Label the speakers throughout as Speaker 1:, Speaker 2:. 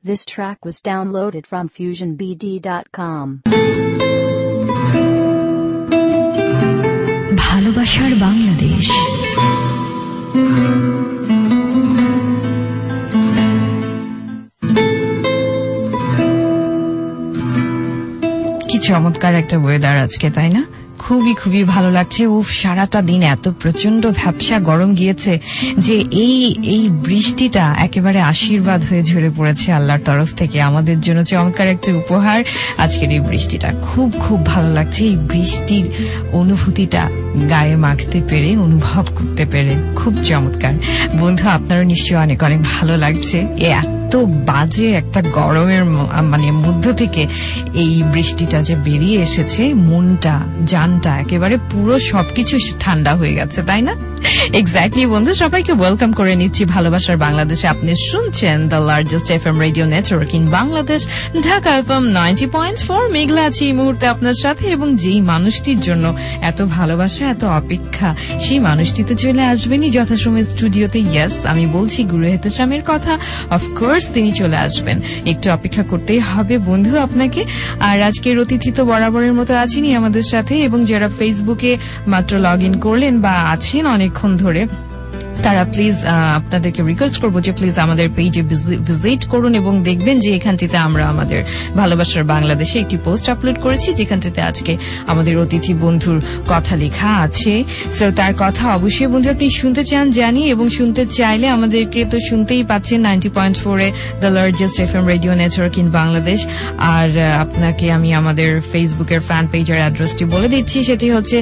Speaker 1: This track was downloaded from FusionBD.com.
Speaker 2: ভালোবাসার বাংলাদেশ। কি চমৎকার একটা ওয়েদার আজকে, তাই না? খুবই খুবই ভালো লাগছে। সারাটা দিন এত প্রচন্ড ভ্যাপসা গরম গিয়েছে যে এই বৃষ্টিটা একেবারে আশীর্বাদ হয়ে ঝরে পড়েছে আল্লাহর তরফ থেকে আমাদের জন্য। চমৎকার একটা উপহার আজকের এই বৃষ্টিটা। খুব খুব ভালো লাগছে এই বৃষ্টির অনুভূতিটা গায়ে মাখতে পেরে, অনুভব করতে পেরে। খুব চমৎকার। বন্ধু, আপনারও নিশ্চয়ই অনেক অনেক ভালো লাগছে। এত বাজে একটা গরমের মধ্য থেকে এই বৃষ্টিটা যে বেরিয়ে এসেছে, মনটা জানটা একেবারে পুরো সবকিছু ঠান্ডা হয়ে গেছে, তাই না? এক্স্যাক্টলি বন্ধু, সবাইকে ওয়েলকাম করে নিচ্ছি ভালোবাসার বাংলাদেশে। আপনি শুনছেন the largest FM radio network in Bangladesh, Dhaka FM 90.4। মেঘলা আছি এই মুহূর্তে আপনার সাথে, এবং যেই মানুষটির জন্য এত ভালোবাসা, এত অপেক্ষা, সেই মানুষটি তো চলে আসবেনই যথাসময় স্টুডিওতে। ইয়েস, আমি বলছি গুরু হেতেশামের কথা। অফকোর্স তিনি চলে আসবেন, একটু অপেক্ষা করতেই হবে বন্ধু আপনাকে। আর আজকের অতিথি তো বরাবরের মতো আছেনই আমাদের সাথে, এবং যারা ফেসবুকে মাত্র লগ ইন করলেন বা আছেন অনেকক্ষণ ধরে, তারা প্লিজ আপনাদেরকে রিকোয়েস্ট করবো যে প্লিজ আমাদের পেজে ভিজিট করুন এবং দেখবেন যে এখানটিতে আমরা আমাদের ভালোবাসার বাংলাদেশে একটি পোস্ট আপলোড করেছি, যেখানটিতে আজকে আমাদের অতিথি বন্ধুর কথা লেখা আছে। সো তার কথা অবশ্যই বন্ধু আপনি শুনতে চান জানি, এবং শুনতে চাইলে আমাদেরকে তো শুনতেই পাচ্ছেন 90.4-এ the largest FM radio network in Bangladesh. আর আপনাকে আমি আমাদের ফেসবুকের ফ্যান পেজের অ্যাড্রেসটি বলে দিচ্ছি, সেটি হচ্ছে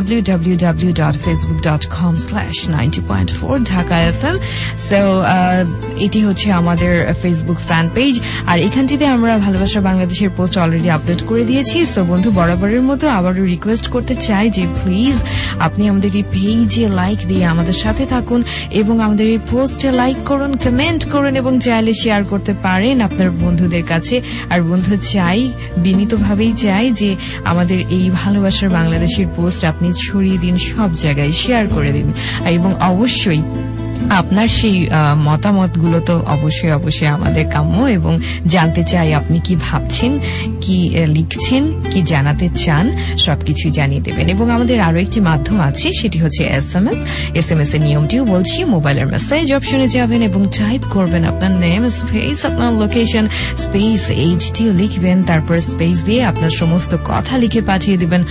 Speaker 2: www.facebook.com/90.4 ঢাকা এফএম। সো এটি হচ্ছে আমাদের ফেসবুক ফ্যান পেজ, আর এখানটিতে আমরা ভালোবাসা বাংলাদেশের পোস্ট অলরেডি আপলোড করে দিয়েছি। সো বন্ধু, বরাবরের মতো আবারও রিকোয়েস্ট করতে চাই যে প্লিজ আপনি আমাদের এই পেজে লাইক দিয়ে আমাদের সাথে থাকুন, এবং আমাদের এই পোস্টে লাইক করুন, কমেন্ট করুন, এবং চাইলে শেয়ার করতে পারেন আপনার বন্ধুদের কাছে। আর বন্ধু, চাই বিনীতভাবেই চাই যে আমাদের এই ভালোবাসার বাংলাদেশের পোস্ট আপনি ছড়িয়ে দিন, সব জায়গায় শেয়ার করে দিন, এবং অবশ্যই আপনার সেই মতামতগুলো তো অবশ্যই অবশ্যই আমাদের কাম্য, এবং জানতে চাই আপনি কি ভাবছেন, কি লিখছেন, কি জানাতে চান, সবকিছু জানিয়ে দেবেন। এবং আমাদের আরো একটি মাধ্যম আছে, সেটি হচ্ছে এসএমএস এর নিয়মটিও বলছি। মোবাইলের মেসেজ অপশনে যাবেন এবং টাইপ করবেন আপনার নেম স্পেস আপনার লোকেশন স্পেস এইচটিও লিখবেন, তারপর স্পেস দিয়ে আপনার সমস্ত কথা লিখে পাঠিয়ে দিবেন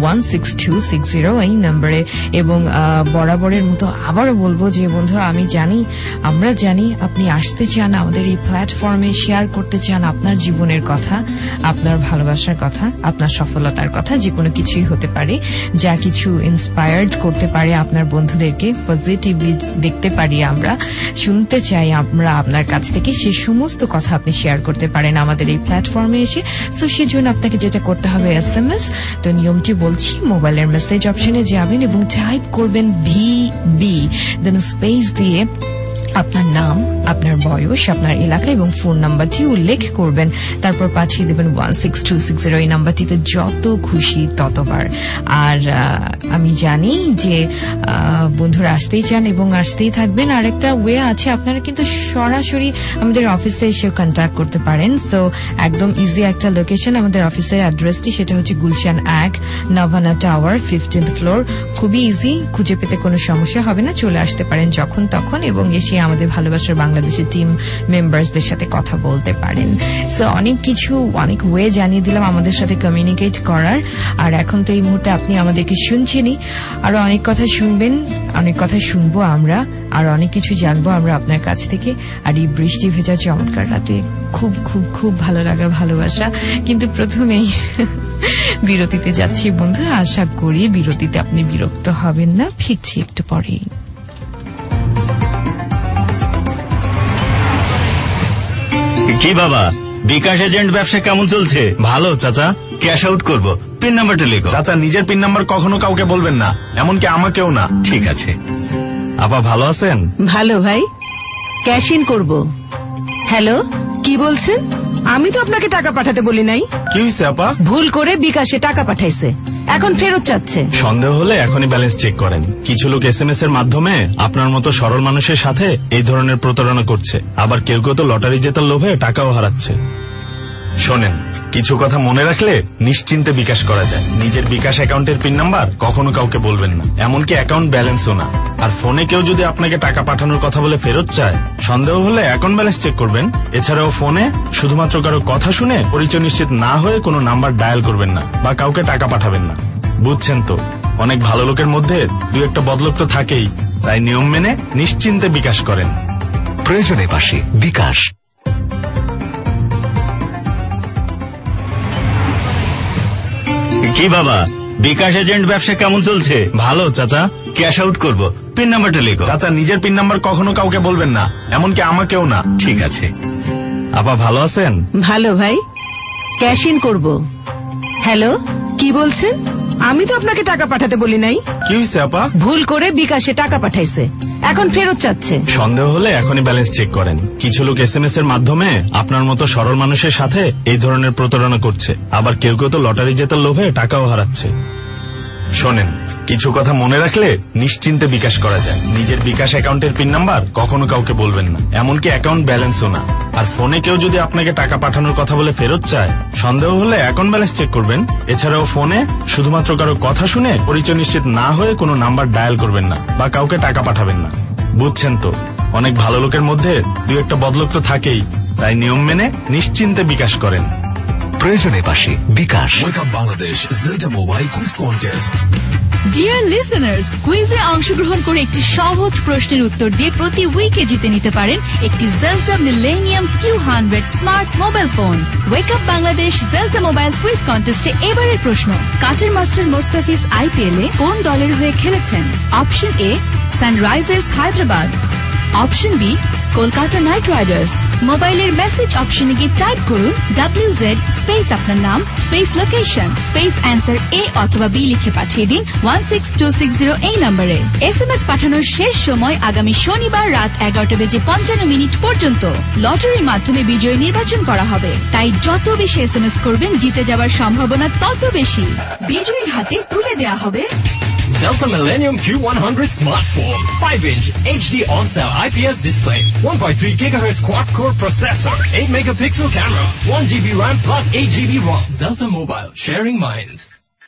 Speaker 2: 16260 এই নম্বরে। এবং বরাবরের মতো আবারও বলবো যে বন্ধু, আমরা জানি আপনি আসতে চান আমাদের এই প্ল্যাটফর্মে, শেয়ার করতে চান আপনার জীবনের কথা, আপনার ভালোবাসার কথা, আপনার সফলতার কথা, যে কোনো কিছুই হতে পারে, যা কিছু ইন্সপায়ার্ড করতে পারে আপনার বন্ধুদেরকে, পজিটিভলি দেখতে পারি আমরা, শুনতে চাই আমরা আপনার কাছ থেকে, সে সমস্ত কথা আপনি শেয়ার করতে পারেন আমাদের এই প্ল্যাটফর্মে এসে। সো সেজন্য আপনাকে যেটা করতে হবে, এসএমএস, তো নিয়মটি বলছি, মোবাইলের মেসেজ অপশনে যাবেন এবং টাইপ করবেন VB, দেন স্পেস দিয়ে আপনার নাম, আপনার বয়স, আপনার এলাকা এবং ফোন নাম্বারটি উল্লেখ করবেন, তারপর পাঠিয়ে দেবেন 16260 এই নাম্বারটিতে, যত খুশি ততবার। আর আমি জানি যে বন্ধুরা আসতেই চান এবং আসতেই থাকবেন। আর একটা ওয়ে আছে, আপনারা কিন্তু সরাসরি আমাদের অফিসে এসেও কন্ট্যাক্ট করতে পারেন। সো একদম ইজি একটা লোকেশন, আমাদের অফিসের অ্যাড্রেসটি সেটা হচ্ছে Gulshan 1, Navana tower, 15th floor. খুবই ইজি, খুঁজে পেতে কোনো সমস্যা হবে না, চলে আসতে পারেন যখন তখন, এবং এসে আমাদের ভালোবাসার বাংলাদেশের টিম মেম্বারসদের সাথে কথা বলতে পারেন। সো অনেক কিছু, অনেক ওয়ে জানিয়ে দিলাম আমাদের সাথে কমিউনিকেট করার। আর এখন তো এই মুহূর্তে আপনি আমাদেরকে শুনছেনই, আরো অনেক কথা শুনবেন, অনেক কথা শুনবো আমরা, আর অনেক কিছু জানবো আমরা আপনার কাছ থেকে। আর এই বৃষ্টি ভেজা চমৎকার রাতে খুব খুব খুব ভালো লাগা, ভালোবাসা। কিন্তু প্রথমেই বিরতিতে যাচ্ছি বন্ধু, আশা করি বিরতিতে আপনি বিরক্ত হবেন না। ফিরছি একটু পরেই।
Speaker 3: কি বাবা, বিকাশ এজেন্ট ব্যবসা কেমন চলছে?
Speaker 4: ভালো চাচা।
Speaker 3: ক্যাশ আউট করব, পিন নাম্বারটা লিখো।
Speaker 4: চাচা, নিজের পিন নাম্বার কখনো কাউকে বলবেন না, এমনকি আমাকেও না।
Speaker 3: ঠিক আছে।
Speaker 4: আপা ভালো আছেন?
Speaker 5: ভালো ভাই, ক্যাশ ইন করব। হ্যালো, কি বলছেন? আমি তো আপনাকে টাকা পাঠাতে বলি নাই।
Speaker 4: কি হয়েছে আপা?
Speaker 5: ভুল করে বিকাশে টাকা পাঠাইছে, এখন ফেরত চাচ্ছে।
Speaker 4: সন্দেহ হলে এখনই ব্যালেন্স চেক করেন। কিছু লোক SMS এর মাধ্যমে আপনার মতো সরল মানুষের সাথে এই ধরনের প্রতারণা করছে, আবার কেউ কেউ তো লটারি জেতার লোভে টাকাও হারাচ্ছে। শোনেন, কিছু কথা মনে রাখলে নিশ্চিন্তে বিকাশ করা যায়। নিজের বিকাশ অ্যাকাউন্টের পিন নাম্বার কখনো কাউকে বলবেন না, এমনকি অ্যাকাউন্ট ব্যালেন্সও না। আর ফোনে কেউ যদি আপনাকে টাকা পাঠানোর কথা বলে ফেরত চায়, সন্দেহ হলে অ্যাকাউন্ট ব্যালেন্স চেক করবেন। এছাড়াও ফোনে শুধুমাত্র কারো কথা শুনে পরিচয় নিশ্চিত না হয়ে কোনো নাম্বার ডায়াল করবেন না বা কাউকে টাকা পাঠাবেন না। বুঝছেন তো? অনেক ভালো লোকের মধ্যে দু একটা বদলোক তো থাকেই, তাই নিয়ম মেনে নিশ্চিন্তে বিকাশ করেন।
Speaker 6: প্রয়োজনে পাশে বিকাশ।
Speaker 3: কি বাবা, বিকাশ এজেন্ট ব্যবসা কেমন চলছে?
Speaker 4: ভালো চাচা।
Speaker 3: ক্যাশ আউট করব, পিন নাম্বারটা লিখো।
Speaker 4: চাচা, নিজের পিন নাম্বার কখনো কাউকে বলবেন না, এমনকি আমাকেও না।
Speaker 3: ঠিক আছে।
Speaker 4: আপা ভালো আছেন?
Speaker 5: ভালো ভাই, ক্যাশ ইন করব। হ্যালো, কি বলছেন? আমি তো আপনাকে টাকা পাঠাতে বলি নাই।
Speaker 4: কি হয়েছে আপা?
Speaker 5: ভুল করে বিকাশে টাকা পাঠাইছে, এখন ফেরত চাচ্ছে।
Speaker 4: সন্দেহ হলে এখনই ব্যালেন্স চেক করেন। কিছু লোক SMS এর মাধ্যমে আপনার মতো সরল মানুষের সাথে এই ধরনের প্রতারণা করছে, আবার কেউ কেউ তো লটারি জেতার লোভে টাকাও হারাচ্ছে। শোনেন, কিছু কথা মনে রাখলে নিশ্চিন্তে বিকাশ করা যায়। নিজের বিকাশ অ্যাকাউন্টের পিন নাম্বার কখনো কাউকে বলবেন না, এমনকি অ্যাকাউন্ট ব্যালেন্সও না। আর ফোনে কেউ যদি আপনাকে টাকা পাঠানোর কথা বলে ফেরত চায়, সন্দেহ হলে অ্যাকাউন্ট ব্যালেন্স চেক করবেন। এছাড়াও ফোনে শুধুমাত্র কারো কথা শুনে পরিচয় নিশ্চিত না হয়ে কোনো নাম্বার ডায়াল করবেন না বা কাউকে টাকা পাঠাবেন না। বুঝছেন তো? অনেক ভালো লোকের মধ্যে দু একটা বদলোক তো থাকেই, তাই নিয়ম মেনে নিশ্চিন্তে বিকাশ করেন।
Speaker 6: প্রয়োজনে পাশে bKash.
Speaker 7: Bangladesh Zelda mobile quiz contest.
Speaker 8: Dear listeners, কুইজে অংশগ্রহণ করে একটি সহজ প্রশ্নের উত্তর দিয়ে প্রতি উইকে জিতে নিতে পারেন একটি Zelda millennium Q100 smart mobile phone. Wake up Bangladesh Zelda mobile quiz কন্টেস্টে এবারের প্রশ্ন, কাটার মাস্টার মোস্তাফিজ IPL এ কোন দলের হয়ে খেলেছেন? Option A Sunrisers Hyderabad, option B Kolkata Knight Riders. মোবাইলের মেসেজ অপশনে গিয়ে টাইপ করুন WZ স্পেস আপনার নাম space location space answer A অথবা B লিখে পাঠিয়ে দিন 16260 এই নম্বরে। SMS পাঠানোর শেষ সময় আগামী শনিবার রাত 11:55 পর্যন্ত। লটারির মাধ্যমে বিজয়ী নির্বাচন করা হবে, তাই যত বেশি SMS করবেন জিতে যাওয়ার সম্ভাবনা তত বেশি। বিজয়ীর হাতে তুলে দেওয়া হবে
Speaker 7: Zelta Millennium Q100 smartphone, 5-inch HD on-cell IPS display, 1.3 GHz quad-core processor, 8 megapixel camera, 1 GB RAM plus 8 GB ROM. Zelta Mobile, sharing minds.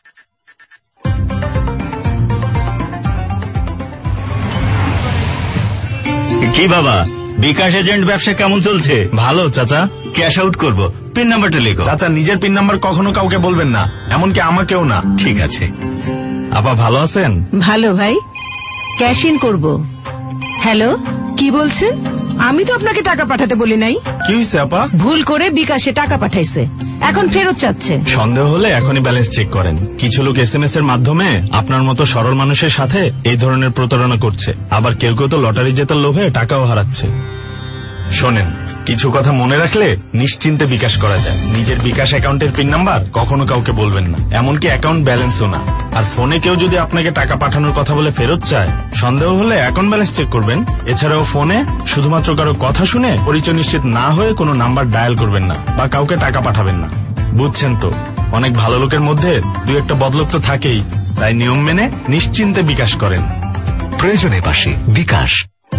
Speaker 3: কি বাবা, বিকাশ এজেন্ট ব্যবসা কেমন চলছে?
Speaker 4: ভালো চাচা।
Speaker 3: ক্যাশ আউট করব, পিন নাম্বারটা লিখো।
Speaker 4: চাচা, নিজের পিন নাম্বার কখনো কাউকে বলবেন না, এমনকি আমাকেও না।
Speaker 3: ঠিক আছে।
Speaker 4: আপা ভালো আছেন?
Speaker 5: ভালো ভাই, ক্যাশ ইন করব। হ্যালো, কি বলছেন? আমি তো আপনাকে টাকা পাঠাতে বলি নাই।
Speaker 4: কি হয়েছে আপা?
Speaker 5: ভুল করে বিকাশে টাকা পাঠাইছে, এখন ফেরত চাচ্ছে।
Speaker 4: সন্দেহ হলে এখনই ব্যালেন্স চেক করেন। কিছু লোক SMS এর মাধ্যমে আপনার মতো সরল মানুষের সাথে এই ধরনের প্রতারণা করছে, আবার কেউ কেউ তো লটারি জেতার লোভে টাকাও হারাচ্ছে। শোনেন, কিছু কথা মনে রাখলে নিশ্চিন্তে বিকাশ করা যায়। নিজের বিকাশ অ্যাকাউন্টের পিন নাম্বার কখনো কাউকে বলবেন না, এমনকি অ্যাকাউন্ট ব্যালেন্সও না। আর ফোনে কেউ যদি আপনাকে টাকা পাঠানোর কথা বলে ফেরত চায়, সন্দেহ হলে অ্যাকাউন্ট ব্যালেন্স চেক করবেন। এছাড়াও ফোনে শুধুমাত্র কারো কথা শুনে পরিচয় নিশ্চিত না হয়ে কোনো নাম্বার ডায়াল করবেন না বা কাউকে টাকা পাঠাবেন না। বুঝছেন তো? অনেক ভালো লোকের মধ্যে দু একটা বদলোক তো থাকেই, তাই নিয়ম মেনে নিশ্চিন্তে বিকাশ করেন।
Speaker 6: প্রয়োজনে পাশে বিকাশ।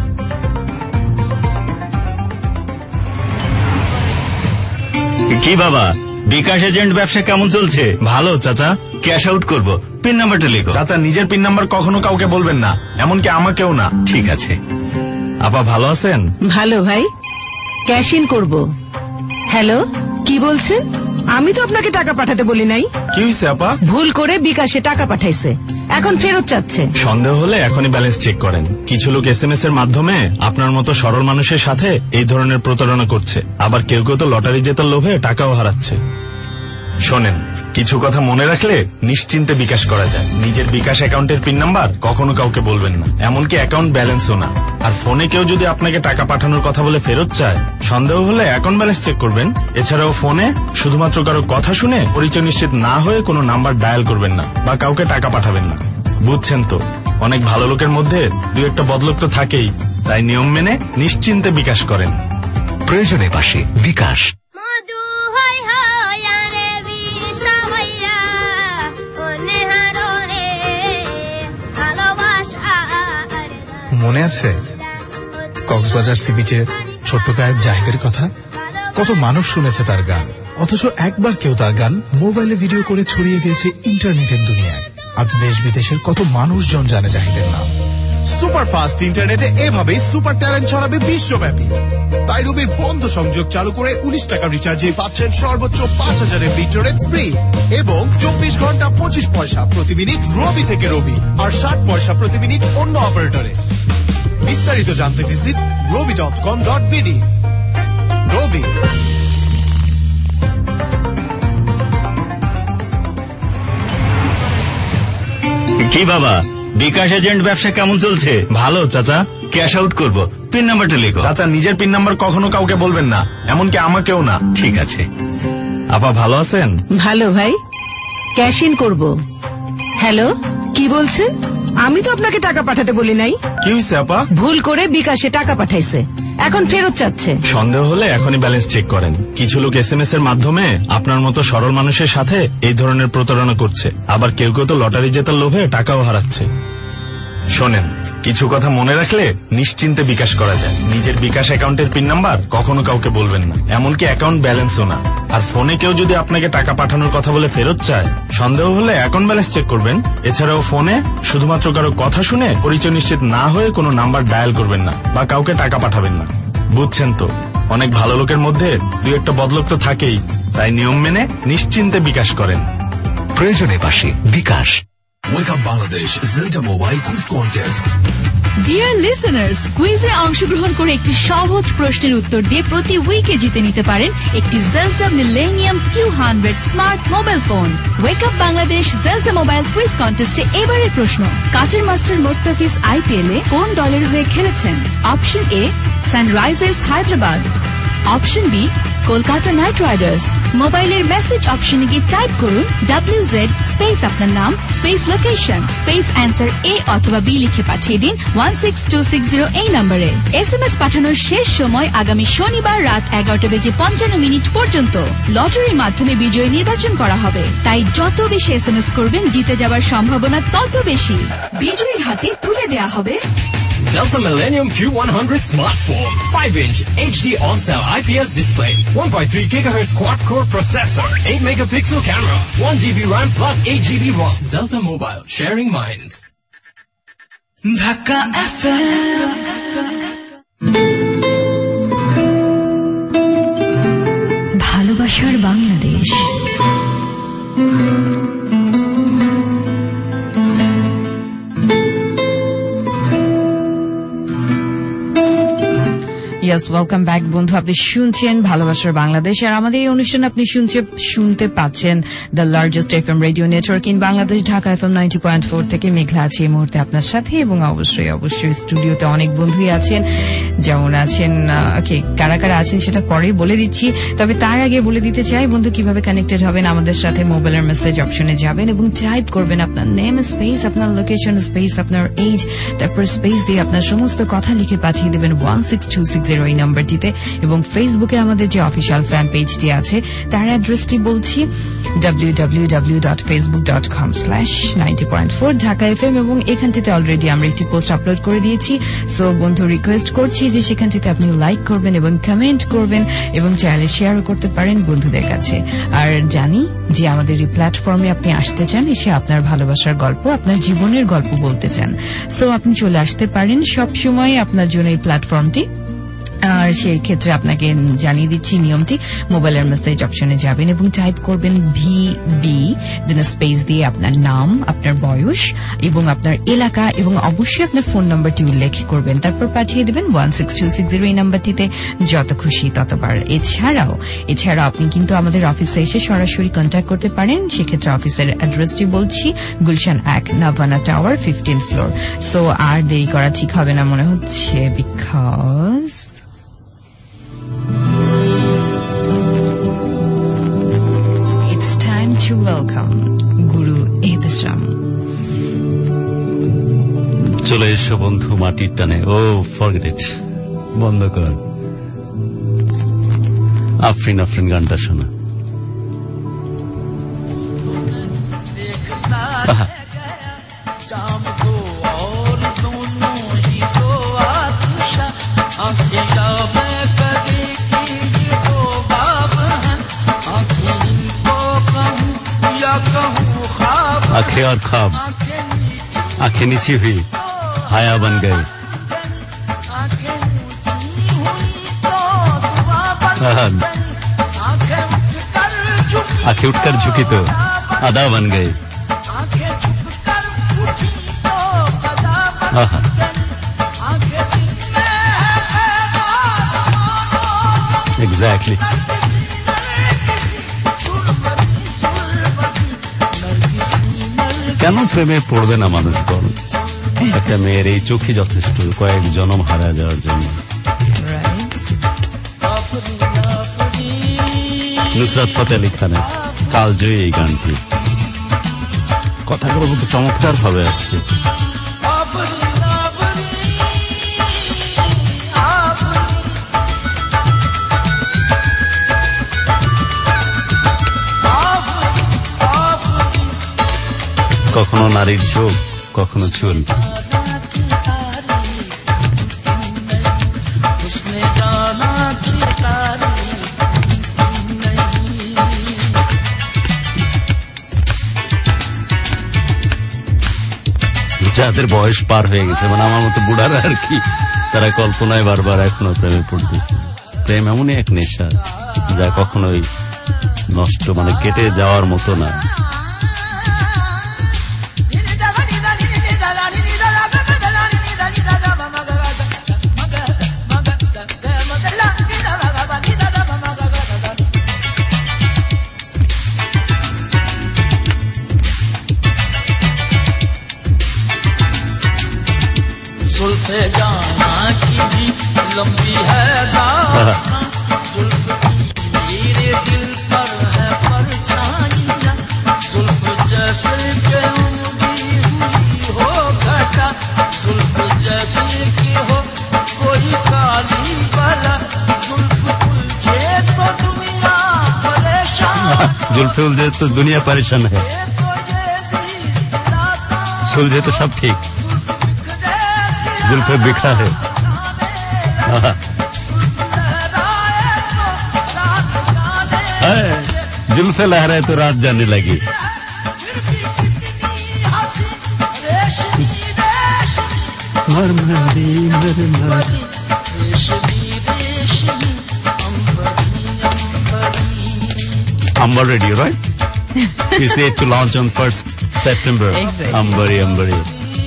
Speaker 3: কি বাবা, বিকাশ এজেন্ট ব্যবসা কেমন চলছে?
Speaker 4: ভালো চাচা।
Speaker 3: ক্যাশ আউট করব, পিন নাম্বারটা লিখো।
Speaker 4: চাচা, নিজের পিন নাম্বার কখনো কাউকে বলবেন না, এমনকি আমাকেও না।
Speaker 3: ঠিক আছে।
Speaker 4: আপা ভালো আছেন?
Speaker 5: ভালো ভাই, ক্যাশ ইন করব। হ্যালো, কি বলছেন? আমি তো আপনাকে টাকা পাঠাতে বলি নাই।
Speaker 4: কি হয়েছে আপা?
Speaker 5: ভুল করে বিকাশে টাকা পাঠাইছে, এখন ফেরত চাচ্ছে।
Speaker 4: সন্দেহ হলে এখনই ব্যালেন্স চেক করেন। কিছু লোক SMS এর মাধ্যমে আপনার মতো সরল মানুষের সাথে এই ধরনের প্রতারণা করছে, আবার কেউ কেউ তো লটারি জেতার লোভে টাকাও হারাচ্ছে। শোনেন, কিছু কথা মনে রাখলে নিশ্চিন্তে বিকাশ করা যায়। নিজের বিকাশ অ্যাকাউন্টের পিন নাম্বার কখনো কাউকে বলবেন না, এমনকি অ্যাকাউন্ট ব্যালেন্সও না। আর ফোনে কেউ যদি আপনাকে টাকা পাঠানোর কথা বলে ফেরত চায়, সন্দেহ হলে অ্যাকাউন্ট ব্যালেন্স চেক করবেন। এছাড়াও ফোনে শুধুমাত্র কারো কথা শুনে পরিচয় নিশ্চিত না হয়ে কোনো নাম্বার ডায়াল করবেন না বা কাউকে টাকা পাঠাবেন না। বুঝছেন তো? অনেক ভালো লোকের মধ্যে দু একটা বদলোক তো থাকেই, তাই নিয়ম মেনে নিশ্চিন্তে বিকাশ করেন।
Speaker 6: প্রয়োজনে পাশে বিকাশ।
Speaker 9: মনে আছে কক্সবাজার সি বিচে ছোট্ট গায়ক জাহিদের কথা? কত মানুষ শুনেছে তার গান, অথচ একবার কেউ তার গান মোবাইলে ভিডিও করে ছড়িয়ে দিয়েছে ইন্টারনেটের দুনিয়ায়। আজ দেশ বিদেশের কত মানুষজন জানে জাহিদের নাম। সুপার ফাস্ট ইন্টারনেটে এভাবেই সুপার ট্যালেন্ট ছড়াবে বিশ্বব্যাপী। তাই রবির বন্ধ সংযোগ চালু করে 19 টাকা রিচার্জে পাচ্ছেন সর্বোচ্চ 5000 MB ইন্টারনেট ফ্রি এবং 24 ঘন্টা 25 পয়সা প্রতি মিনিট রবি থেকে রবি, আর 60 পয়সা প্রতি মিনিট অন্য অপারেটরে। বিস্তারিত জানতে ভিজিট robi.com.bd। রবি।
Speaker 3: কি বাবা, বিকাশ এজেন্ট ব্যবসা কেমন চলছে?
Speaker 4: ভালো চাচা।
Speaker 3: ক্যাশ আউট করব, পিন নাম্বারটা লিখো।
Speaker 4: চাচা, নিজের পিন নাম্বার কখনো কাউকে বলবেন না, এমনকি আমাকেও না।
Speaker 3: ঠিক আছে।
Speaker 4: আপা ভালো আছেন?
Speaker 5: ভালো ভাই, ক্যাশ ইন করব। হ্যালো, কি বলছেন? আমি তো আপনাকে টাকা পাঠাতে বলি নাই।
Speaker 4: কি হয়েছে আপা?
Speaker 5: ভুল করে বিকাশে টাকা পাঠাইছে, এখন ফেরত চাচ্ছে।
Speaker 4: সন্দেহ হলে এখনই ব্যালেন্স চেক করেন। কিছু লোক SMS এর মাধ্যমে আপনার মতো সরল মানুষের সাথে এই ধরনের প্রতারণা করছে, আবার কেউ কেউ তো লটারি জেতার লোভে টাকাও হারাচ্ছে। শোনেন, কিছু কথা মনে রাখলে নিশ্চিন্তে বিকাশ করা যায়। নিজের বিকাশ অ্যাকাউন্টের পিন নাম্বার কখনো কাউকে বলবেন না, এমনকি অ্যাকাউন্ট ব্যালেন্সও না। আর ফোনে কেউ যদি আপনাকে টাকা পাঠানোর কথা বলে ফেরত চায়, সন্দেহ হলে অ্যাকাউন্ট ব্যালেন্স চেক করবেন। এছাড়াও ফোনে শুধুমাত্র কারো কথা শুনে পরিচয় নিশ্চিত না হয়ে কোনো নাম্বার ডায়াল করবেন না বা কাউকে টাকা পাঠাবেন না। বুঝছেন তো? অনেক ভালো লোকের মধ্যে দুই একটা বদলোক তো থাকেই, তাই নিয়ম মেনে নিশ্চিন্তে বিকাশ করেন।
Speaker 6: প্রয়োজনে পাশে bKash.
Speaker 10: Wake Up Bangladesh Zelda Mobile Quiz Contest.
Speaker 8: Dear listeners, কুইজে অংশগ্রহণ করে একটি সহজ প্রশ্নের উত্তর দিয়ে প্রতি উইকে জিতে নিতে পারেন একটি Zelda millennium Q100 smart mobile phone. Wake up Bangladesh Zelda mobile quiz কন্টেস্টে এবারের প্রশ্ন, কাটার মাস্টার মোস্তাফিজ IPL এ কোন দলের হয়ে খেলেছেন? Option A Sunrisers Hyderabad, option B Kolkata Knight Riders. মোবাইলের মেসেজ অপশনে গিয়ে টাইপ করুন WZ স্পেস আপনার নাম space location space answer A অথবা B লিখে পাঠিয়ে দিন 16260 এই নম্বরে। SMS পাঠানোর শেষ সময় আগামী শনিবার রাত 11:55 পর্যন্ত। লটারির মাধ্যমে বিজয়ী নির্বাচন করা হবে, তাই যত বেশি SMS করবেন জিতে যাওয়ার সম্ভাবনা তত বেশি। বিজয়ীর হাতে তুলে দেয়া হবে
Speaker 7: Zelta Millennium Q100 smartphone, 5-inch HD on-cell IPS display, 1.3 GHz quad-core processor, 8 megapixel camera, 1 GB RAM plus 8 GB ROM. Zelta Mobile, sharing minds.
Speaker 10: Dhaka FM.
Speaker 2: ভালোবাসার বাংলাদেশ। Yes, welcome back বন্ধু। আপনি শুনছেন ভালোবাসার বাংলাদেশ, আর আমাদের এই অনুষ্ঠান আপনি শুনতে পাচ্ছেন the largest FM radio network in Bangladesh, Dhaka FM 90.4 থেকে। মেঘলা আছে এই মুহূর্তে আপনার সাথে, এবং অবশ্যই স্টুডিওতে অনেক বন্ধুই আছেন। যেমন আছেন, ওকে, কারা কারা আছেন সেটা পরেই বলে দিচ্ছি, তবে তার আগে বলে দিতে চাই বন্ধু কিভাবে কানেক্টেড হবেন আমাদের সাথে। মোবাইলের মেসেজ অপশনে যাবেন এবং টাইপ করবেন আপনার নেম স্পেস আপনার লোকেশন স্পেস আপনার এজ, তারপর স্পেস দিয়ে আপনার সমস্ত কথা লিখে পাঠিয়ে দেবেন 16260 এই নাম্বারটিতে। এবং ফেসবুকে আমাদের যে অফিসিয়াল ফ্যান পেজটি আছে তার অ্যাড্রেসটি বলছি www.facebook.com/90.4 ঢাকা FM, এবং এখানটিতে অলরেডি আমরা একটি পোস্ট আপলোড করে দিয়েছি। সো বন্ধু, রিকোয়েস্ট করছি যে সেখানটিতে আপনি লাইক করবেন এবং কমেন্ট করবেন এবং চাইলে শেয়ারও করতে পারেন বন্ধুদের কাছে। আর জানি যে আমাদের এই প্ল্যাটফর্মে আপনি আসতে চান, এসে আপনার ভালোবাসার গল্প, আপনার জীবনের গল্প বলতে চান। সো আপনি চলে আসতে পারেন সবসময় আপনার জন্য এই প্ল্যাটফর্মটি। আর সেই ক্ষেত্রে আপনাকে জানিয়ে দিচ্ছি নিয়মটি। মোবাইলের মেসেজ অপশনে যাবেন এবং টাইপ করবেন VB, দেন স্পেস দিয়ে আপনার নাম, আপনার বয়স এবং আপনার এলাকা, এবং অবশ্যই আপনার ফোন নাম্বারটি উল্লেখ করবেন। তারপর পাঠিয়ে দেবেন 16260 এই নাম্বারটিতে, যত খুশি ততবার। এছাড়াও আপনি কিন্তু আমাদের অফিসে এসে সরাসরি কন্ট্যাক্ট করতে পারেন। সেক্ষেত্রে অফিসের অ্যাড্রেসটি বলছি, Gulshan 1, Navana tower, 15th floor. So আর দেরি করা ঠিক হবে না মনে হচ্ছে, because to welcome Guru Edasham.
Speaker 3: চলে এসো বন্ধু মাটির টানে। ও ফরগেট ইট, বন্ধ কর। আফরিন গানটা শোনা। आंखें और ख्वाब आंखें नीची हुई हाया बन गए आंखें उठकर झुकी तो अदा बन गए एग्जैक्टली কেন প্রেমে পড়বে না মানুষ বল একটা মেয়ের এই চোখই যথেষ্ট কয়েক জনম হারা যাওয়ার জন্য নুসরাত ফতে আলী খানের কালজয়ী এই গানটি কথাগুলো কিন্তু চমৎকার ভাবে আসছে কখনো নারীর চোখ কখনো চুল যাদের বয়স পার হয়ে গেছে মানে আমার মতো বুড়ারা আর কি তারা কল্পনায় বারবার এখনো প্রেমে পড়তেছে প্রেম এমনই এক নেশা যা কখনোই নষ্ট মানে কেটে যাওয়ার মতো না
Speaker 11: जुल्फे जाना की भी लंबी है दास्तां जुल्फ की मेरे दिल पर है परछाइयां जुल्फ जैसे के उड़ी हुई हो घटा जुल्फ जैसे की हो कोई काली बला जुल्फ उलझे तो दुनिया परेशान
Speaker 3: जुल्फे उलझे तो दुनिया परेशान है सुलझे तो सब ठीक जुल्फे बिखरा है जुल्फे लहराए तो रात जाने लगी Amber Radio, right? It's set to launch on 1st September.
Speaker 2: Exactly.
Speaker 3: Ambari.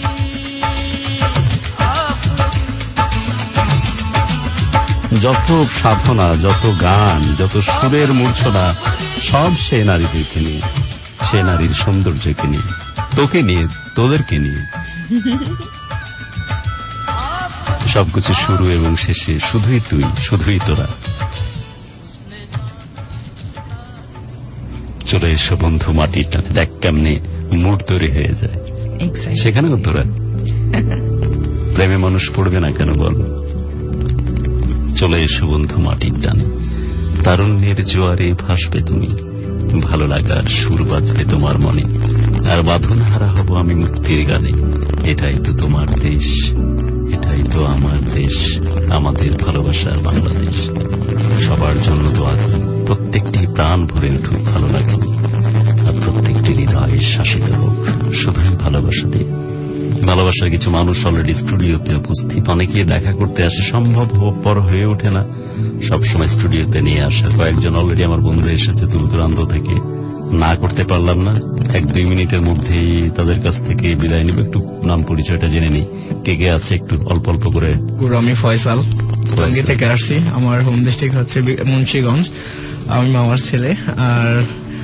Speaker 3: যত সাধনা যত গান যত সুরের মূর্ছনা সব সে নারীদেরকে নিয়ে সে নারীর সৌন্দর্যকে নিয়ে তোকে নিয়ে তোদেরকে নিয়ে সবকিছু শুরু এবং শেষে শুধুই তুই শুধুই তোরা চলে এসো বন্ধু মাটির টানে দেখ কেমনে মুড তৈরি হয়ে যায় সেখানেও তোরা প্রেমে মানুষ পড়বে না কেন বল চলে এসো বন্ধু মাটির টানে তারুণ্যের জোয়ারে ভাসবে তুমি ভালো লাগার সুর বাজবে তোমার মনে আর বাঁধন হারা হব আমি মুক্তির গানে এটাই তো তোমার দেশ এটাই তো আমার দেশ আমাদের ভালোবাসার বাংলাদেশ সবার জন্য দোয়া করি প্রত্যেকটি প্রাণ ভরে উঠুক ভালো লাগে আর প্রত্যেকটি হৃদয় শাসিত হোক শুধুই ভালোবাসা দিয়ে ভালোবাসার কিছু মানুষ অলরেডি স্টুডিওতে উপস্থিত অনেকেই দেখা করতে আসে সম্ভব পর হয়ে ওঠে না সবসময় স্টুডিওতে নিয়ে আসা কয়েকজন অলরেডি আমার বন্ধুরা এসেছে দূর দূরান্ত থেকে না করতে পারলাম না 1-2 মিনিটের মধ্যেই তাদের কাছ থেকে বিদায় নিব একটু নাম পরিচয়টা জেনে নিই কে কে আছে একটু অল্প অল্প করে
Speaker 12: আমি ফয়সাল টঙ্গী থেকে আসছি আমার হোম ডিস্ট্রিক্ট হচ্ছে মুন্সিগঞ্জ আমি মামার ছেলে আর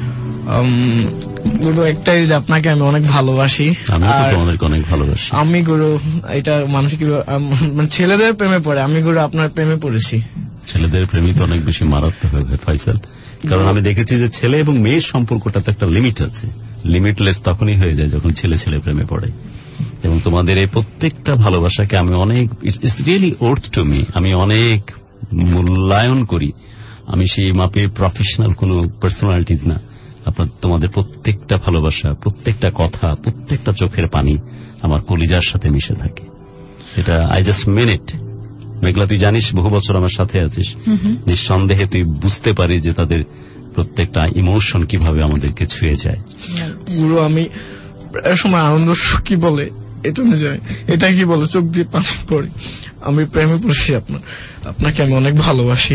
Speaker 12: গুরু একটাই যে আপনাকে আমি অনেক ভালোবাসি
Speaker 3: তোমাদেরকে অনেক ভালোবাসি
Speaker 12: আমি গুরু এটা মানুষ কি ছেলেদের প্রেমে পড়ে আমি গুরু আপনার প্রেমে পড়েছি
Speaker 3: ছেলেদের প্রেমে তো অনেক বেশি মারাত্মক হবে ফয়সাল কারণ আমি দেখেছি যে ছেলে এবং মেয়ের সম্পর্কটাতে একটা লিমিট আছে লিমিটলেস তখনই হয়ে যায় যখন ছেলে ছেলে প্রেমে পড়ে এবং তোমাদের এই প্রত্যেকটা ভালোবাসাকে আমি অনেক it's really worth to me আমি অনেক মূল্যায়ন করি আমি সেই মাপে প্রফেশনাল কোনো পার্সোনালিটিজ না আপনার তোমাদের প্রত্যেকটা ভালোবাসা প্রত্যেকটা কথা প্রত্যেকটা চোখের পানি আমার কলিজার সাথে মিশে থাকে এটা আই জাস্ট মিন ইট মেঘলা তুই জানিস বহু বছর আমার সাথে আছিস নিঃসন্দেহে তুই বুঝতে পারিস যে তাদের প্রত্যেকটা ইমোশন কিভাবে আমাদেরকে ছুঁয়ে যায়
Speaker 12: গুরু আমি সময় আনন্দ কি বলে এটা না জানি, এটা কি বলে চোখ দিয়ে পানি পড়ে। আমি প্রেমে পড়ছি আপনাকে আমি অনেক ভালোবাসি।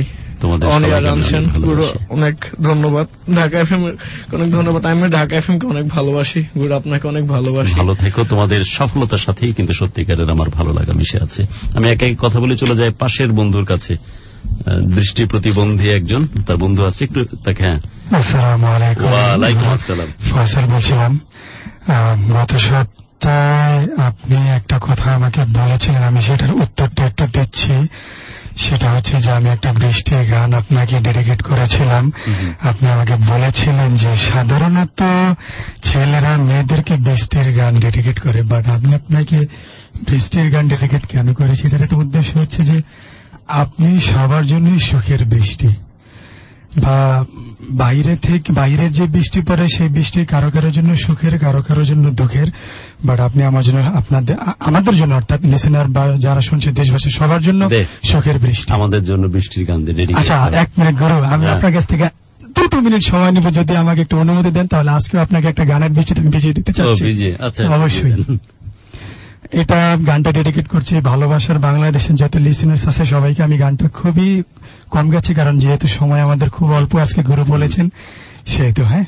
Speaker 12: অনেক ধন্যবাদ ঢাকা এফএম অনেক ধন্যবাদ। আমি ঢাকা এফএম কে অনেক ভালোবাসি গুরু, আপনাকে অনেক ভালোবাসি।
Speaker 3: ভালো থেকো। তোমাদের সফলতার সাথেই কিন্তু সত্যিকারের আমার ভালো লাগা মিশে আছে। আমি এক এক কথা বলে চলে যাই পাশের বন্ধুর কাছে। দৃষ্টি প্রতিবন্ধী একজন, তার বন্ধু আছে, একটু তাকে। হ্যাঁ,
Speaker 13: আসসালামু আলাইকুম।
Speaker 3: ওয়ালাইকুম আসসালাম।
Speaker 13: ফয়সাল বলছিলাম। গত সপ্তাহে আপনি একটা কথা আমাকে বলেছিলেন, আমি সেটার উত্তরটা একটু দিচ্ছি। সেটা হচ্ছে যে আমি একটা বৃষ্টির গান আপনাকে ডেডিকেট করেছিলাম। আপনি আমাকে বলেছিলেন যে সাধারণত ছেলেরা মেয়েদেরকে বৃষ্টির গান ডেডিকেট করে, বাট আমি আপনাকে বৃষ্টির গান ডেডিকেট কেন করেছি, এটার একটা উদ্দেশ্য হচ্ছে যে আপনি সবার জন্যই সুখের বৃষ্টি। বা বাইরের যে বৃষ্টি পড়ে সেই বৃষ্টি কারো কারোর জন্য সুখের, কারো কারোর জন্য দুঃখের, বাট আপনি আমার জন্য, আমাদের জন্য, অর্থাৎ লিসেনার বা যারা শুনছে দেশবাসী সবার জন্য সুখের বৃষ্টি।
Speaker 3: আমাদের জন্য বৃষ্টির গান দিয়ে।
Speaker 13: আচ্ছা, 1 মিনিট গুরু, আমি আপনার কাছ থেকে 2 মিনিট সময় নিব, যদি আমাকে একটু অনুমতি দেন, তাহলে আজকে আপনাকে একটা গানের বৃষ্টিতে ভিজিয়ে দিতে চাচ্ছি। অবশ্যই। এটা গানটা ডেডিকেট করছি ভালোবাসার বাংলাদেশের যত লিসেনার্স আছে সবাইকে। আমি গানটা খুবই কম গাচ্ছি, কারণ যেহেতু সময় আমাদের খুব অল্প, আজকে গুরু বলেছেন সেহেতু। হ্যাঁ,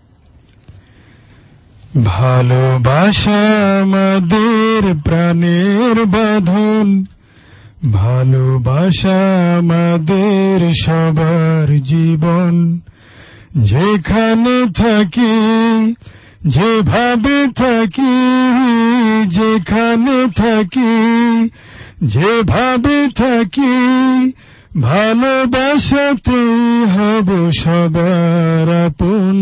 Speaker 13: ভালোবাসা আমাদের প্রাণের বাঁধন, ভালোবাসা আমাদের সবার জীবন, যেখানে থাকি যেভাবে থাকি, যেখানে থাকি যেভাবে থাকি, ভালোবাসাতে হব সবার আপন,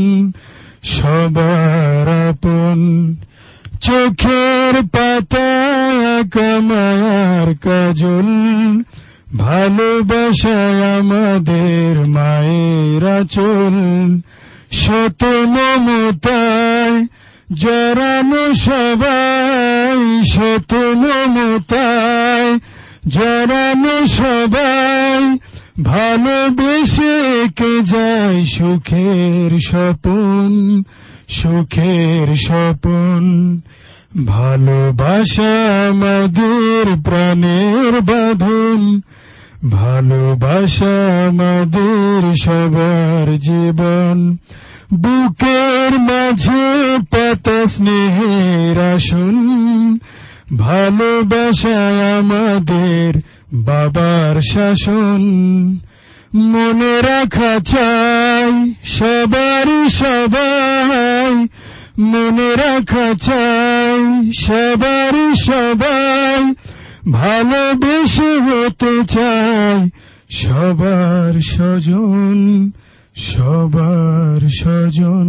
Speaker 13: সবার আপন। চোখের পাতায় কামায়ার কাজল, ভালোবাসায় আমাদের মায়ের আঁচল, শত মমতায় জড়ানো সবাই, শত মমতায় জড়ানো সবাই, ভালোবেসে কে যায় সুখের স্বপন, সুখের স্বপন। ভালোবাসা আমাদের প্রাণের বাঁধন, ভালোবাসা আমাদের সবার জীবন, বুকের মাঝে পাতা স্নেহের আসন, ভালোবাসা আমাদের বাবার শাসন। মনে রাখা চাই সবারই সবাই, মনে রাখা চাই সবারই সবাই, ভালোবেসে হতে চাই সবার স্বজন, সবার স্বজন।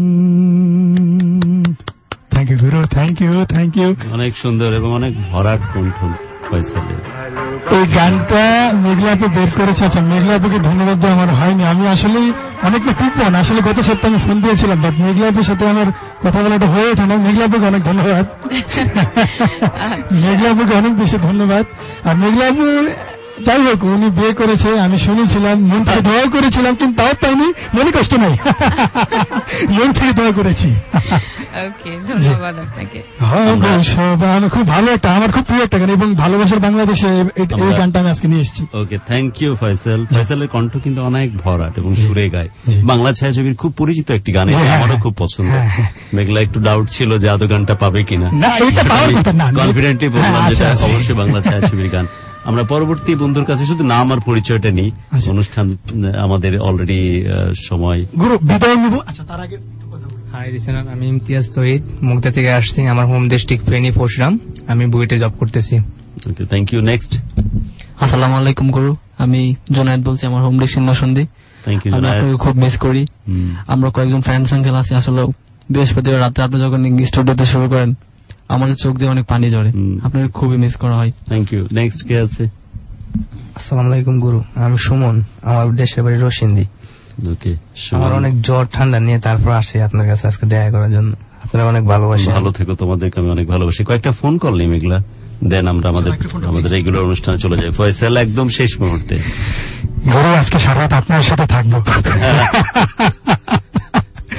Speaker 13: Thank you Guru, thank you, thank you.
Speaker 3: অনেক সুন্দর এবং অনেক ভরাট কণ্ঠ ফয়সালের।
Speaker 13: এই গানটা মেঘলাপু বের করেছে। আচ্ছা, মেঘলাপুকে ধন্যবাদ দেওয়া আমার হয়নি। আমি আসলে অনেকটা টুকন, আসলে গত সপ্তাহে আমি ফোন দিয়েছিলাম, বাট মেঘলাপুর সাথে আমার কথা বলাটা হয়ে ওঠে না। মেঘলাপুকে অনেক ধন্যবাদ, মেঘলাপুকে অনেক বেশি ধন্যবাদ। আর মেঘলাপু যাই হোক, উনি বিয়ে করেছে, আমি শুনেছিলাম, মন থেকে দোয়া করেছিলাম, কিন্তু তাও পাইনি, মনে কষ্ট নাই, মন থেকে দোয়া করেছি।
Speaker 2: ধন্যবাদ আপনাকে।
Speaker 13: আমি খুব ভালো একটা, আমার খুব প্রিয় একটা গান, এবং ভালোবাসার বাংলাদেশে এই গানটা আমি আজকে নিয়ে এসেছি।
Speaker 3: Okay, thank you Faisal. ফয়সালের কণ্ঠ কিন্তু অনেক ভরাট এবং সুরে গায়। বাংলা ছায়াছবির খুব পরিচিত একটি গান, আমারও খুব পছন্দ। মেঘলা একটু ডাউট ছিল যে আদৌ গানটা পাবে কিনা, কনফিডেন্টলি বললাম যেটা অবশ্যই বাংলা ছায়াছবির গান। আমরা পরবর্তী বন্ধুর কাছে শুধু নাম আর পরিচয়টা নিই, অনুষ্ঠান আমাদের অলরেডি সময়
Speaker 13: গুরু বিদায় নিব। আচ্ছা, তার আগে
Speaker 12: হাই লিসেনার, আমি ইমতিয়াজ তহিদ, মুগদা থেকে আসছি। আমার হোম ডিস্ট্রিক্ট ফেনী পরশুরাম, আমি বুয়েটে জব করতেছি।
Speaker 3: Okay, thank you. নেক্সট।
Speaker 14: আসসালামু আলাইকুম গুরু, আমি জোনায়েদ বলছি, আমার home district Narsingdi.
Speaker 3: Thank you.
Speaker 14: আমি আপনাকে খুব মিস করি। আমরা কয়েকজন ফ্রেন্ডস আঙ্কেল আছি, আসলে বৃহস্পতিবার রাতে আপনি যখন স্টুডিওতে শুরু করেন আমাদের চোখ দিয়ে অনেক পানি ঝরে, আপনার খুবই মিস করা হয়।
Speaker 3: Thank you. নেক্সট কে আছে?
Speaker 12: আসসালামু আলাইকুম গুরু, আমি সুমন, আমার দেশের বাড়ি রসিন্দি।
Speaker 3: ওকে,
Speaker 12: আমার অনেক জ্বর ঠান্ডা নিয়ে তারপর আসছি আপনার কাছে আজকে দেখা করার জন্য। আপনারা অনেক ভালোবাসি।
Speaker 3: ভালো থেকো, তোমাদেরকে আমি অনেক ভালোবাসি। কয়েকটা ফোন কল নেই মেঘলা, দেন আমরা আমাদের রেগুলার অনুষ্ঠানে চলে যাই। ফয়সাল একদম শেষ মুহূর্তে।
Speaker 13: গুরু, আজকে সারা রাত আপনার সাথে থাকবো।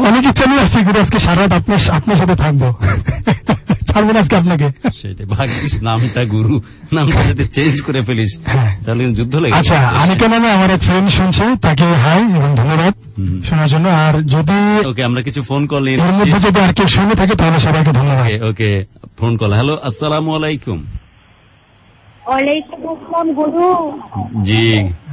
Speaker 13: অনেক ইচ্ছা নিয়ে আসছি গুরু, আজকে সারা রাত আপনার সাথে থাকবো, ছাড়বো না আজকে আপনাকে।
Speaker 3: সেটা ভাগ্যিস নামটা গুরু, নামটা যদি চেঞ্জ করে ফেলিস তাহলে যুদ্ধ লেগে।
Speaker 13: আচ্ছা, আনিকা নামে আমার এক ফ্রেন্ড শুনছে, তাকে হাই এবং ধন্যবাদ শোনার জন্য। আর যদি
Speaker 3: ওকে, আমরা কিছু ফোন কল নিয়ে
Speaker 13: এর মধ্যে যদি আর কেউ শুনে থাকে তাহলে সবাইকে ধন্যবাদ।
Speaker 3: ওকে, ফোন কল। হ্যালো, আসসালামু আলাইকুম।
Speaker 15: ওয়ালাইকুম আসসালাম গুরু।
Speaker 3: জি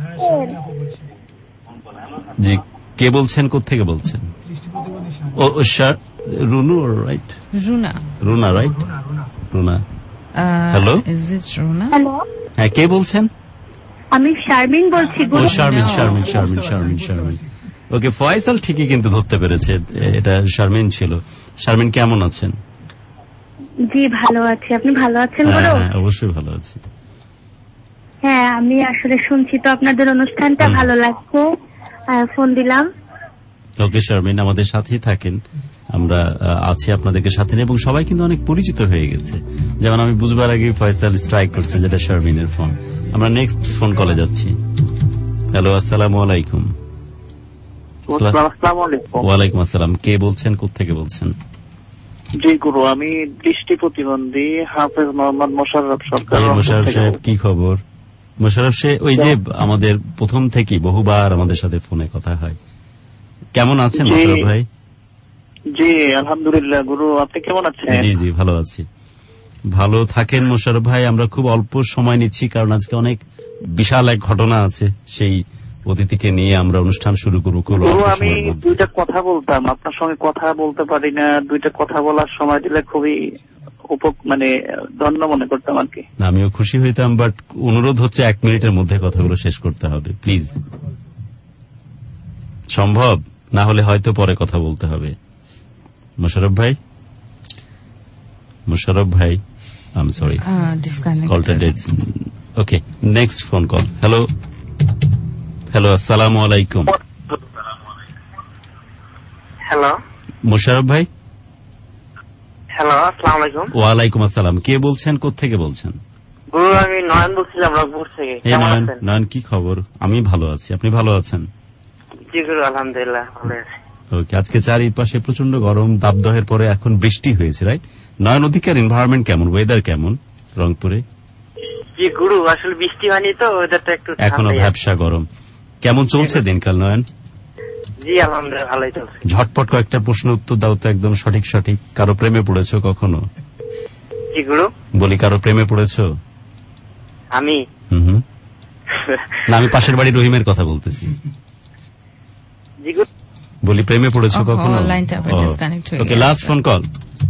Speaker 3: জি, কে বলছেন, কোত্থেকে বলছেন? ও Runu, right? Runa, right? Runa, hello,
Speaker 2: is it Runa?
Speaker 15: Hello,
Speaker 3: হ্যাঁ, কে বলছেন?
Speaker 15: আমি শারমিন বলছি গুরু।
Speaker 3: শারমিন। ওকে, ফয়সাল ঠিকই কিন্তু ধরতে পেরেছে, এটা শারমিন ছিল। শারমিন কেমন আছেন?
Speaker 15: জি ভালো আছি, আপনি ভালো আছেন গুরু?
Speaker 3: হ্যাঁ, অবশ্যই ভালো আছি।
Speaker 15: হ্যাঁ, আমি আসলে শুনছি তো আপনাদের অনুষ্ঠানটা, ভালো লাগছে, ফোন দিলাম।
Speaker 3: ওকে শারমিন, আমাদের সাথেই থাকেন, আমরা আছি আপনাদেরকে সাথে নিয়ে, এবং সবাই কিন্তু অনেক পরিচিত হয়ে গেছে। যেমন আমি বুঝবার আগে ফয়সাল স্ট্রাইক করছে, যেটা শারমিনের ফোন। আমরা নেক্সট ফোন কলে যাচ্ছি। হ্যালো, আসসালামু আলাইকুম। ওয়ালাইকুম আসসালাম, কে বলছেন, কোত্থেকে বলছেন?
Speaker 16: জি গুরু, আমি দৃষ্টি প্রতিবন্ধী হাফেজ মোহাম্মদ মোশাররফ সরকার।
Speaker 3: মোশাররফ সাহেব, কি খবর? মোশাররফ সাহেব, ওই যে আমাদের প্রথম থেকে বহুবার আমাদের সাথে ফোনে কথা হয়, কেমন আছেন মোশাররফ ভাই?
Speaker 16: জি আলহামদুলিল্লাহ গুরু, আপনি কেমন আছেন?
Speaker 3: জি জি, ভালো আছি। ভালো থাকেন মোশাররফ ভাই। আমরা খুব অল্প সময় নিচ্ছি, কারণ আজকে অনেক বিশাল এক ঘটনা আছে, সেই অতিথিকে নিয়ে আমরা অনুষ্ঠান শুরু করবো।
Speaker 16: গুরু, আমি দুইটা কথা বলতাম, আপনার সঙ্গে কথা বলতে পারি না, দুইটা কথা বলার সময় দিলে খুবই ধন্য মনে করতাম আর কি।
Speaker 3: আমিও খুশি হইতাম, বাট অনুরোধ হচ্ছে 1 মিনিটের মধ্যে কথাগুলো শেষ করতে হবে, প্লিজ। সম্ভব না হলে হয়তো পরে কথা বলতে হবে। মোশাররফ ভাই, আই এম সরি, কলটা dead. Okay, next phone call. Hello, আসসালামু আলাইকুম।
Speaker 17: হ্যালো,
Speaker 3: মোশাররফ ভাই।
Speaker 17: হ্যালো, আসসালামু আলাইকুম।
Speaker 3: ওয়ালাইকুম আসসালাম, কে বলছেন, কোত্থেকে বলছেন?
Speaker 17: গুরু, আমি নয়ন বলছিলাম রংপুর থেকে।
Speaker 3: নয়ন, কি খবর? আমি ভালো আছি, আপনি ভালো আছেন?
Speaker 17: জি গুরু, আলহামদুলিল্লাহ ভালো আছি।
Speaker 3: ওকে, আজকে চারিপাশে প্রচন্ড গরম, দাবদাহের পরে এখন বৃষ্টি হয়েছে, রাইট? নয়ন, ওদিকের এনভায়রনমেন্ট কেমন, ওয়েদার কেমন রংপুরে?
Speaker 17: জি গুরু, আসলে বৃষ্টি হয়নি তো, ওয়েদারটা একটু
Speaker 3: এখনো ভ্যাপসা গরম। কেমন চলছে দিনকাল নয়ন?
Speaker 17: জি আলহামদুলিল্লাহ ভালোই চলছে।
Speaker 3: ঝটপট কয়েকটা প্রশ্ন উত্তর দাও তো, একদম সঠিক। কারো প্রেমে পড়েছো কখনো?
Speaker 17: জি গুরু,
Speaker 3: বলি, কারো প্রেমে পড়েছো?
Speaker 17: আমি
Speaker 3: না, আমি পাশের বাড়ি রহিমের কথা বলতেছি।
Speaker 17: জি গুরু,
Speaker 3: বলি, প্রেমে পড়েছো কখনো? Okay, last phone call.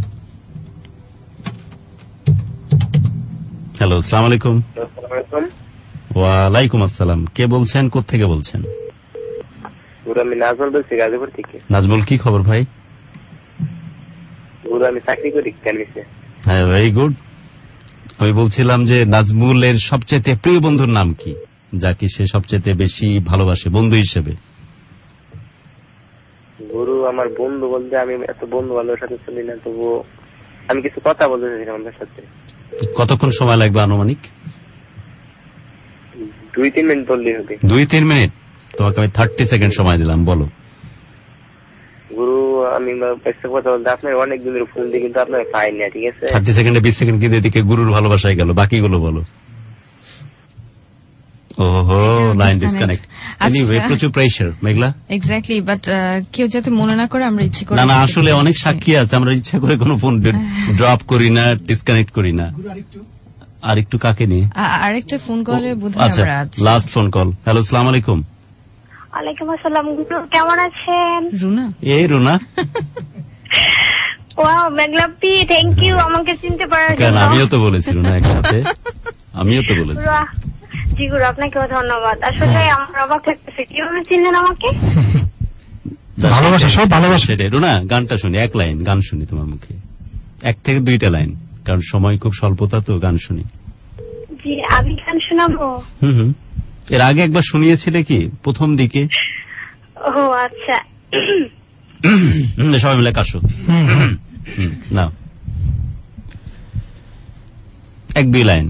Speaker 3: Hello, আসসালামু আলাইকুম। ওয়ালাইকুম আসসালাম, কে বলছেন, কোত্থেকে বলছেন?
Speaker 17: আমি নাজমুল বলছি, গাজীপুর থেকে।
Speaker 3: নাজমুল, কি খবর ভাই?
Speaker 17: গুরু, আমি চাকরি করি ক্যানভিসে।
Speaker 3: হ্যাঁ, ভেরি গুড। আমি বলছিলাম যে নাজমুলের সবচেয়ে প্রিয় বন্ধুর নাম কি, যাকে সে সবচেয়ে বেশি ভালোবাসে বন্ধু হিসেবে?
Speaker 17: গুরু, আমার বন্ধু বলতে আমি এত বন্ধু বান্ধবের সাথে চলি না, তবুও আমি কিছু কথা বলতে চাই আমাদের সাথে।
Speaker 3: কতক্ষণ সময় লাগবে আনুমানিক?
Speaker 17: 2-3 মিনিট বললেই হবে।
Speaker 3: 2-3 মিনিট? তোমাকে আমি 30 সেকেন্ড সময় দিলাম, বলো।
Speaker 17: গুরু, আমি কথা বলতে আপনার অনেক দিনের ফোন দিয়ে, কিন্তু আপনার পাই না, ঠিক আছে?
Speaker 3: 30 সেকেন্ডে 20 সেকেন্ড কিন্তু এদিকে গুরুর ভালোবাসায় গেল, বাকিগুলো বলো। ওহো, লাইন ডিসকানেক্ট। এনিওয়ে, প্রচুর প্রেসার মেঘলা।
Speaker 2: এক্স্যাক্টলি, বাট কেউ যাতে মনে না করে আমরা ইচ্ছে করে।
Speaker 3: না, আসলে অনেক সাক্ষী আছে, আমরা ইচ্ছা করে কোনো ফোন ড্রপ করি না, ডিসকানেক্ট করি না। আর একটু কাকে নিয়ে
Speaker 2: আরেকটা ফোন কলে বোধহয়
Speaker 3: আচ্ছা, লাস্ট ফোন কল। হ্যালো, আসসালামু আলাইকুম।
Speaker 15: ওয়ালাইকুম আসসালাম গুরু, কেমন আছেন?
Speaker 2: রুনা,
Speaker 3: রুনা।
Speaker 15: ওয়াও, মেঘলাপি, থ্যাংক ইউ আমাকে চিনতে পারার জন্য।
Speaker 3: আমিও তো বলেছি রুনা, একসাথে আমিও তো বলেছি।
Speaker 15: জি গুরু, আপনাকেও ধন্যবাদ। আসলে আমার অবাক লাগতেছে, কিভাবে চিনলেন আমাকে?
Speaker 3: ভালোবাসা, সব ভালোবাসা। রুনা, গানটা শুনি, এক লাইন গান শুনি তোমার মুখে, 1 থেকে 2টা লাইন, কারণ সময় খুব স্বল্পতা, তো গান শুনি।
Speaker 15: জি, আমি গান শোনাবো।
Speaker 3: এর আগে একবার শুনিয়েছিলে কি প্রথম দিকে?
Speaker 15: ও আচ্ছা,
Speaker 3: সবাই মিলে কাশো না, 1-2 লাইন।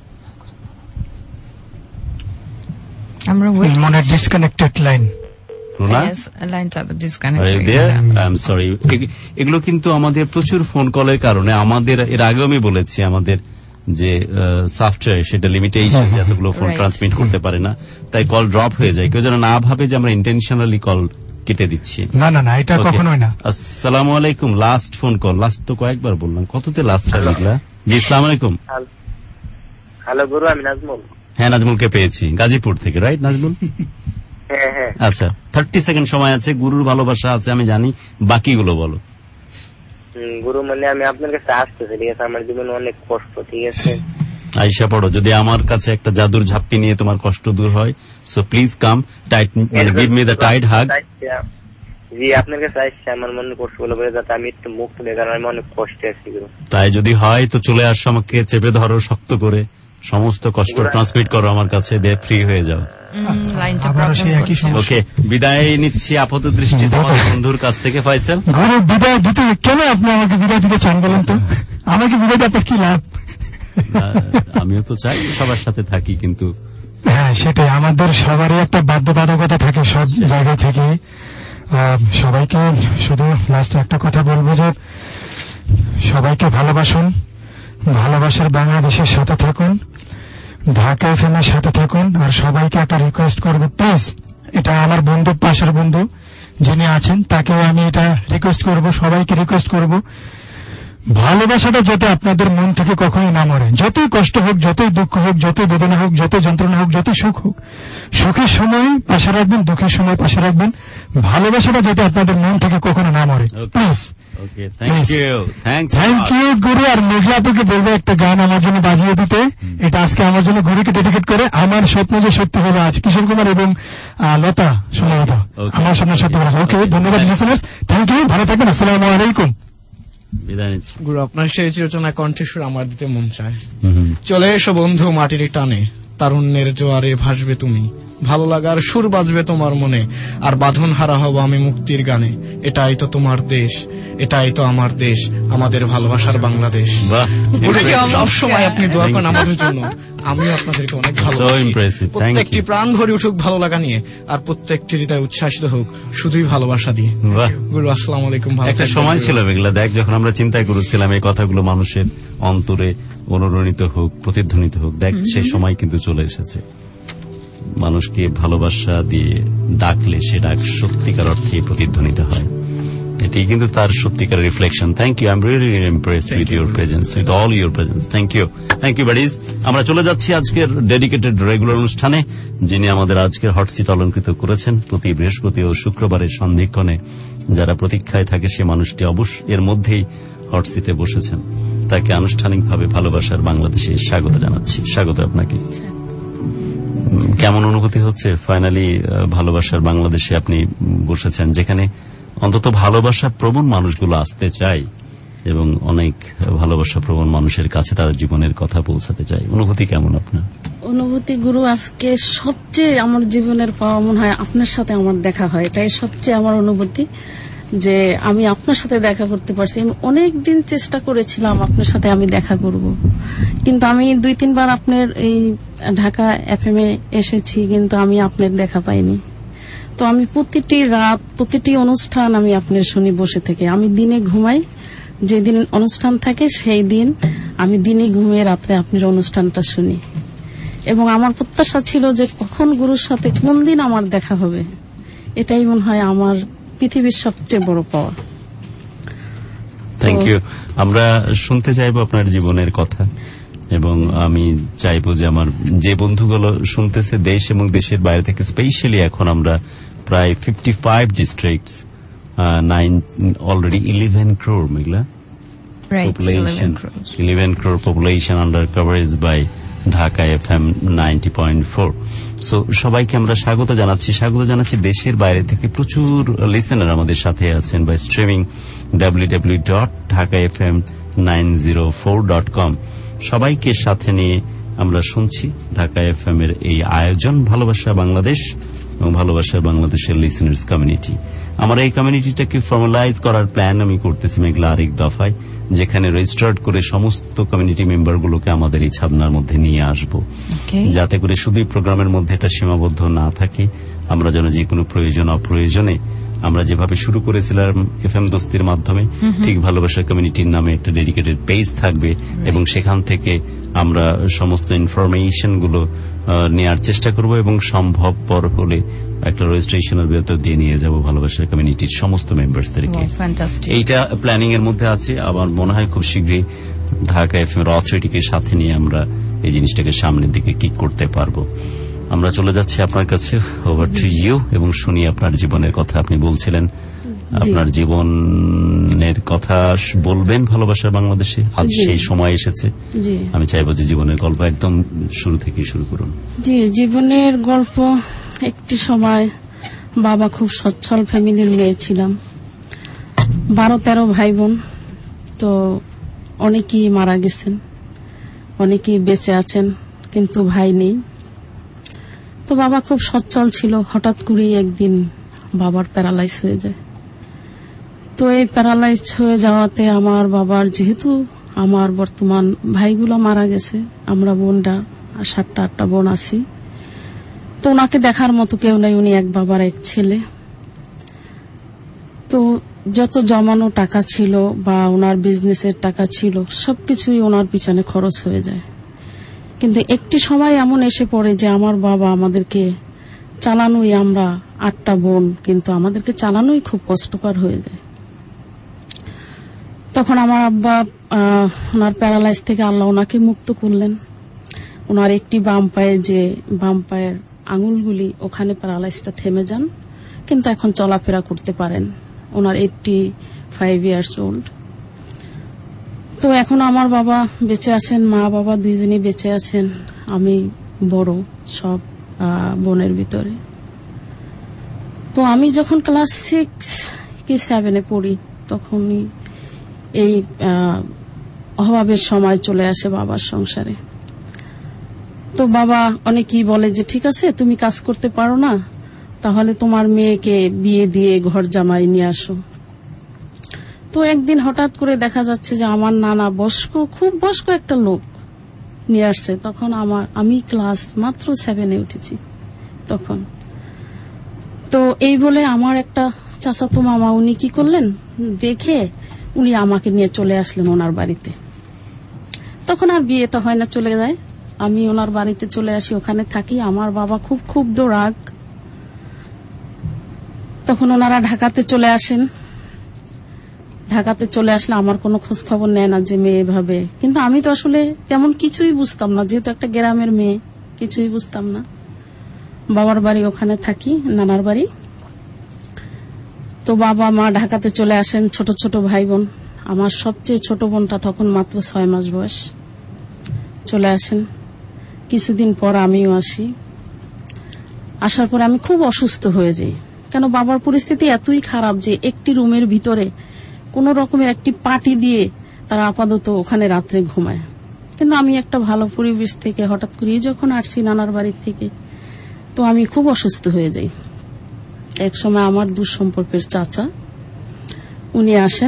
Speaker 13: আমরা মনে ডিসকানেক্টেড লাইন।
Speaker 3: এগুলো কিন্তু আমাদের প্রচুর ফোন কলের কারণে, আমাদের এর আগে আমি বলেছি আমাদের যে সফটওয়্যার সেটা লিমিটেশন, যতগুলো ফোন ট্রান্সমিট করতে পারে না, তাই কল ড্রপ হয়ে যায়। কেউ যেন না ভাবে যে আমরা ইন্টেনশনালি কল কেটে দিচ্ছি।
Speaker 13: না, এটা কখনোই না।
Speaker 3: আসসালামু আলাইকুম। লাস্ট ফোন কল, লাস্ট তো কয়েকবার বললাম, কততে লাস্ট হয় এগুলা? জি, আসসালামু আলাইকুম।
Speaker 17: হ্যালো গুরু, আমি নাজমুল।
Speaker 3: হ্যাঁ, নাজমুলকে পেয়েছি গাজীপুর থেকে, রাইট নাজমুল?
Speaker 17: হ্যাঁ।
Speaker 3: আচ্ছা, 30 সেকেন্ড সময় আছে। গুরুর ভালোবাসা আছে আমি জানি, বাকিগুলো বলো।
Speaker 17: গুরু মানে আমি আপনার কাছে আসতেছি, ঠিক আছে? আমার জীবনে অনেক কষ্ট, ঠিক আছে?
Speaker 3: আইসা পড়ো, যদি আমার কাছে একটা জাদুর ঝাপ্পি নিয়ে তোমার কষ্ট দূর হয়, সো প্লিজ কাম টাইট, মানে give me the tight hug.
Speaker 17: জি, আপনার কাছে আসছে আমার মনে কষ্ট বলে যাতে আমি একটু মুক্ত হই, কারণ আমি অনেক কষ্টে আছি গুরু।
Speaker 3: তাই যদি হয় তো চলে আসো, আমাকে চেপে ধরো শক্ত করে, সমস্ত কষ্ট ট্রান্সমিট করো আমার কাছে, দিয়ে ফ্রি হয়ে যাও। ওকে, বিদায় নিচ্ছি আপাত দৃষ্টি তোমার বন্ধুর কাছ থেকে। ফাইসাল,
Speaker 13: বিদায় দিতে কেন আপনি আমাকে বিদায় দিতে চান বলেন তো? আমাকে বিদায় দিতে কি লাভ?
Speaker 3: আমিও তো চাই সবার সাথে থাকি, কিন্তু
Speaker 13: হ্যাঁ সেটাই, আমাদের সবারই একটা বাধ্যবাধকতা থাকে সব জায়গা থেকে। সবাইকে শুধু লাস্টে একটা কথা বলবো যে সবাইকে ভালোবাসুন, ভালোবাসার বাংলাদেশের সাথে থাকুন, ঢাকা এফএম এর সাথে থাকুন। আর সবাইকে একটা রিকোয়েস্ট করবো, প্লিজ, এটা আমার বন্ধু, পাশের বন্ধু যিনি আছেন তাকেও আমি এটা রিকোয়েস্ট করব, সবাইকে রিকোয়েস্ট করব, ভালোবাসাটা যাতে আপনাদের মন থেকে কখনোই না মরে। যতই কষ্ট হোক, যতই দুঃখ হোক, যতই বেদনা হোক, যতই যন্ত্রণা হোক, যতই সুখ হোক, সুখের সময় পাশে রাখবেন, দুঃখের সময় পাশে রাখবেন। ভালোবাসাটা যাতে আপনাদের মন থেকে কখনো না মরে, প্লিজ। থ্যাংক ইউ গুরু। আর মেঘলা তোকে বলবো একটা গান আমার জন্য বাজিয়ে দিতে, এটা আজকে আমার জন্য গুরুকে ডেডিকেট করে। আমার স্বপ্ন যে সত্যি হবে আজ, কিশোর কুমার এবং লতা সম্ভবত, আমার স্বপ্ন সত্যি হবে। ওকে, ধন্যবাদ লিসেনার্স, থ্যাংক ইউ, ভালো থাকবেন, আসসালামু আলাইকুম।
Speaker 12: গুরু, আপনার সেই চিরচেনা কণ্ঠস্বর আমার দিতে মন চায়। চলে এসো বন্ধু মাটির টানে, তারুণ্যের জোয়ারে ভাসবে তুমি, ভালো লাগার সুর বাজবে তোমার মনে, আর বাঁধন হারা হব আমি মুক্তির গানে। এটাই তো তোমার দেশ, এটাই তো আমার দেশ, আমাদের ভালোবাসার বাংলাদেশ। সবসময় আপনি দোয়া করেন আমাদের জন্য, আমিও আপনাদেরকে অনেক ভালোবাসি। প্রত্যেকটি প্রাণ ভরে উঠুক ভালো লাগা নিয়ে, আর প্রত্যেকটি হৃদয় উচ্ছ্বাসিত হোক শুধুই ভালোবাসা দিয়ে। গুরু, আসসালামু আলাইকুম।
Speaker 3: একটা সময় ছিল এগুলা, দেখ, যখন আমরা চিন্তায় করেছিলাম এই কথাগুলো মানুষের অন্তরে অনুরণিত হোক, প্রতিধ্বনিত হোক, দেখ সেই সময় কিন্তু চলে এসেছে। মানুষকে ভালোবাসা দিয়ে ডাকলে সে ডাক সত্যিকার অর্থে প্রতিধ্বনিত হয়, এটাই কিন্তু তার সত্যিকার reflection. Thank you, I am really impressed with your presence, with all your presence. Thank you buddies. আমরা চলে যাচ্ছি আজকের ডেডিকেটেড রেগুলার অনুষ্ঠানে, যিনি আমাদের আজকের হট সিট অলঙ্কৃত করেছেন। প্রতি বৃহস্পতি ও শুক্রবারের সন্ধিক্ষণে যারা প্রতীক্ষায় থাকে, সে মানুষটি অবশ্য এর মধ্যেই হট সিটে বসেছেন। তাকে আনুষ্ঠানিকভাবে ভালোবাসার বাংলাদেশে স্বাগত জানাচ্ছি। স্বাগত আপনাকে। কেমন অনুভূতি হচ্ছে ফাইনালি ভালোবাসার বাংলাদেশে আপনি বসেছেন, যেখানে অন্তত ভালোবাসা প্রবণ মানুষগুলো আসতে চায় এবং অনেক ভালোবাসা প্রবণ মানুষের কাছে তাদের জীবনের কথা পৌঁছাতে চায়? অনুভূতি কেমন আপনার?
Speaker 18: অনুভূতি গুরু, আজকে সবচেয়ে আমার জীবনের পাওয়া মনে হয় আপনার সাথে আমার দেখা হয়, এটাই সবচেয়ে আমার অনুভূতি যে আমি আপনার সাথে দেখা করতে পারছি। আমি অনেকদিন চেষ্টা করেছিলাম আপনার সাথে আমি দেখা করব, কিন্তু আমি 2-3 বার আপনার এই ঢাকা এফএম এ এসেছি, কিন্তু আমি আপনার দেখা পাইনি। তো আমি প্রতিটি রাত, প্রতিটি অনুষ্ঠান আমি আপনার শুনি বসে থেকে। আমি দিনে ঘুমাই, যেদিন অনুষ্ঠান থাকে সেই দিন আমি দিনে ঘুমিয়ে রাত্রে আপনার অনুষ্ঠানটা শুনি। এবং আমার প্রত্যাশা ছিল যে কখন গুরুর সাথে কোন দিন আমার দেখা হবে, এটাই মনে হয় আমার পৃথিবীর সবচেয়ে বড় পাওয়া।
Speaker 3: Thank you. আমরা শুনতে চাইবো আপনার জীবনের কথা, এবং আমি চাইবো যে আমার যে বন্ধুগুলো শুনতেছে দেশ এবং দেশের বাইরে থেকে, স্পেশালি এখন আমরা প্রায় 55 districts, 11 crore Meghla population, 11 crore population under coverage by Dhaka FM 90.4. So সবাইকে আমরা স্বাগত জানাচ্ছি দেশের বাইরে থেকে। প্রচুর লিসেনার আমাদের সাথে আছেন বাই স্ট্রিমিং www.dhakafm904.com। সবাইকে সাথে নিয়ে আমরা শুনছি ঢাকা এফএম এর এই আয়োজন ভালোবাসা বাংলাদেশ, এবং ভালোবাসার বাংলাদেশের লিসেনার্স কমিউনিটি। আমার এই কমিউনিটিটাকে ফর্মালাইজ করার প্ল্যান আমি করতেছি মেঘলা আরেক দফায়, যেখানে রেজিস্টার্ড করে সমস্ত কমিউনিটি মেম্বারগুলোকে আমাদের এই ছাদনার মধ্যে নিয়ে আসব, যাতে করে শুধুই প্রোগ্রামের মধ্যে এটা সীমাবদ্ধ না থাকে। আমরা যেন যে কোনো প্রয়োজন অপ্রয়োজনে আমরা যেভাবে শুরু করেছিলাম এফএম দোস্তির মাধ্যমে, ঠিক ভালোবাসার কমিউনিটির নামে একটা ডেডিকেটেড পেজ থাকবে এবং সেখান থেকে আমরা সমস্ত ইনফরমেশন গুলো নেওয়ার চেষ্টা করব এবং সম্ভবপর হলে একটা রেজিস্ট্রেশনের ভেতর দিয়ে নিয়ে যাব ভালোবাসার কমিউনিটির সমস্ত মেম্বারসদেরকে। এইটা প্ল্যানিং এর মধ্যে আছে। আমার মনে হয় খুব শীঘ্রই ঢাকা এফএম এর অথরিটিকে সাথে নিয়ে আমরা এই জিনিসটাকে সামনের দিকে কিক করতে পারবো। আমরা চলে যাচ্ছি আপনার কাছে, ওভার টু ইউ, এবং শুনি আপনার জীবনের কথা। আপনি বলছিলেন আপনার জীবনের কথা বলবেন ভালোবাসার বাংলাদেশে, আজ সেই সময় এসেছে। আমি চাইবো যে জীবনের গল্প একদম শুরু থেকে শুরু করুন।
Speaker 18: জি, জীবনের গল্প। একটি সময় বাবা খুব সচ্ছল ফ্যামিলির মেয়ে ছিলাম, 12-13 ভাই বোন। তো অনেকেই মারা গেছেন, অনেকেই বেঁচে আছেন, কিন্তু ভাই নেই। তো বাবা খুব সচ্ছল ছিল। হঠাৎ করে একদিন বাবার প্যারালাইজ হয়ে যায়। তো এই প্যারালাইজ হয়ে যাওয়াতে আমার বাবার, যেহেতু আমার বর্তমান ভাইগুলো মারা গেছে, আমরা বোনরা 7-8টা বোন আছি, তো ওনাকে দেখার মতো কেউ নাই। উনি এক বাবার এক ছেলে। তো যত জমানো টাকা ছিল বা ওনার বিজনেসের টাকা ছিল, সবকিছুই ওনার পিছনে খরচ হয়ে যায়। কিন্তু একটি সময় এমন এসে পড়ে যে আমার বাবা আমাদেরকে চালানোই, আমরা 8টা বোন, কিন্তু আমাদেরকে চালানোই খুব কষ্টকর হয়ে যায়। তখন আমার আব্বা ওনার প্যারালাইজ থেকে আল্লাহ ওনাকে মুক্ত করলেন। ওনার একটি বাম পায়ের আঙুলগুলি, ওখানে প্যারালাইজটা থেমে যান, কিন্তু এখন চলাফেরা করতে পারেন। ওনার 85 ইয়ার্স ওল্ড। তো এখন আমার বাবা বেঁচে আছেন, মা বাবা দুইজনই বেঁচে আছেন। আমি বড় সব বোনের ভিতরে। তো আমি যখন ক্লাস 6 কি 7-এ পড়ি, তখনই এই অভাবের সময় চলে আসে বাবার সংসারে। তো বাবা অনেকেই বলে যে ঠিক আছে, তুমি কাজ করতে পারো না, তাহলে তোমার মেয়েকে বিয়ে দিয়ে ঘর জামাই নিয়ে আসো। তো একদিন হঠাৎ করে দেখা যাচ্ছে যে আমার নানা খুব বয়স্ক একটা লোক নিয়ে আসছে। তখন আমি ক্লাস মাত্র 7-এ উঠেছি তখন। তো এই বলে আমার একটা চাচাতো মামা, উনি কি করলেন, দেখে উনি আমাকে নিয়ে চলে আসলেন ওনার বাড়িতে। তখন আর বিয়েটা হয় না, চলে যায়। আমি ওনার বাড়িতে চলে আসি, ওখানে থাকি। আমার বাবা খুব ক্ষুব্ধ, রাগ। তখন ওনারা ঢাকাতে চলে আসেন। ঢাকাতে চলে আসলে আমার কোনো খোঁজ খবর নেয় না যে মেয়ে এভাবে। কিন্তু আমি তো আসলে তেমন কিছুই বুঝতাম না, যেহেতু একটা গ্রামের মেয়ে, কিছুই বুঝতাম না। বাবার বাড়ি ওখানে থাকি, নানার বাড়ি। তো বাবা মা ঢাকাতে চলে আসেন, ছোট ছোট ভাই বোন। আমার সবচেয়ে ছোট বোনটা তখন মাত্র 6 মাস বয়স। চলে আসেন। কিছুদিন পর আমিও আসি। আসার পরে আমি খুব অসুস্থ হয়ে যাই, কেন বাবার পরিস্থিতি এতই খারাপ যে একটি রুমের ভিতরে কোন রকমের একটি পাটি দিয়ে তারা আপাতত ওখানে রাত্রে ঘুমায়। কিন্তু আমি একটা ভালো পরিবেশ থেকে হঠাৎ করে যখন আসছি নানার বাড়ি থেকে, তো আমি খুব অসুস্থ হয়ে যাই। এক সময় আমার দূর সম্পর্কের চাচা উনি আসেন।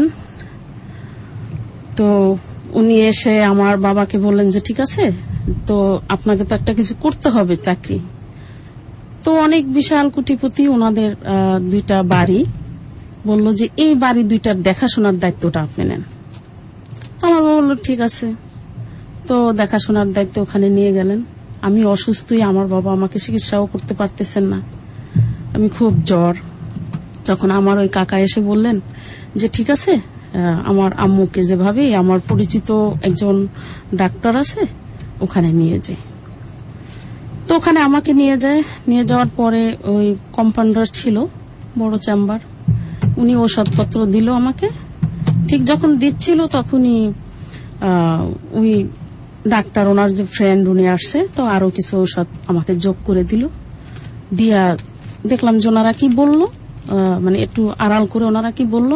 Speaker 18: তো উনি এসে আমার বাবাকে বললেন যে ঠিক আছে, তো আপনাকে তো একটা কিছু করতে হবে, চাকরি। তো অনেক বিশাল কোটিপতি, ওনাদের 2টা বাড়ি। বলল যে এই বাড়ি 2টার দেখাশোনার দায়িত্বটা আপনি নেন। আমার বাবা বলল ঠিক আছে। তো দেখাশোনার দায়িত্ব ওখানে নিয়ে গেলেন। আমি অসুস্থই, আমার বাবা আমাকে চিকিৎসাও করতে পারতেছেন না, আমি খুব জ্বর। তখন আমার ওই কাকা এসে বললেন যে ঠিক আছে, আমার আম্মুকে যেভাবে, আমার পরিচিত একজন ডাক্তার আছে, ওখানে নিয়ে যাই। তো ওখানে আমাকে নিয়ে যায়। নিয়ে যাওয়ার পরে ওই কম্পাউন্ডার ছিল, বড় চেম্বার, উনি ওষুধপত্র দিল আমাকে। ঠিক যখন দিচ্ছিল তখনই ওই ডাক্তার, ওনার যে ফ্রেন্ড, উনি আসছে। তো আরো কিছু ওষুধ আমাকে যোগ করে দিল। দিয়া দেখলাম যে ওনারা কি বলল, মানে একটু আড়াল করে ওনারা কি বলল,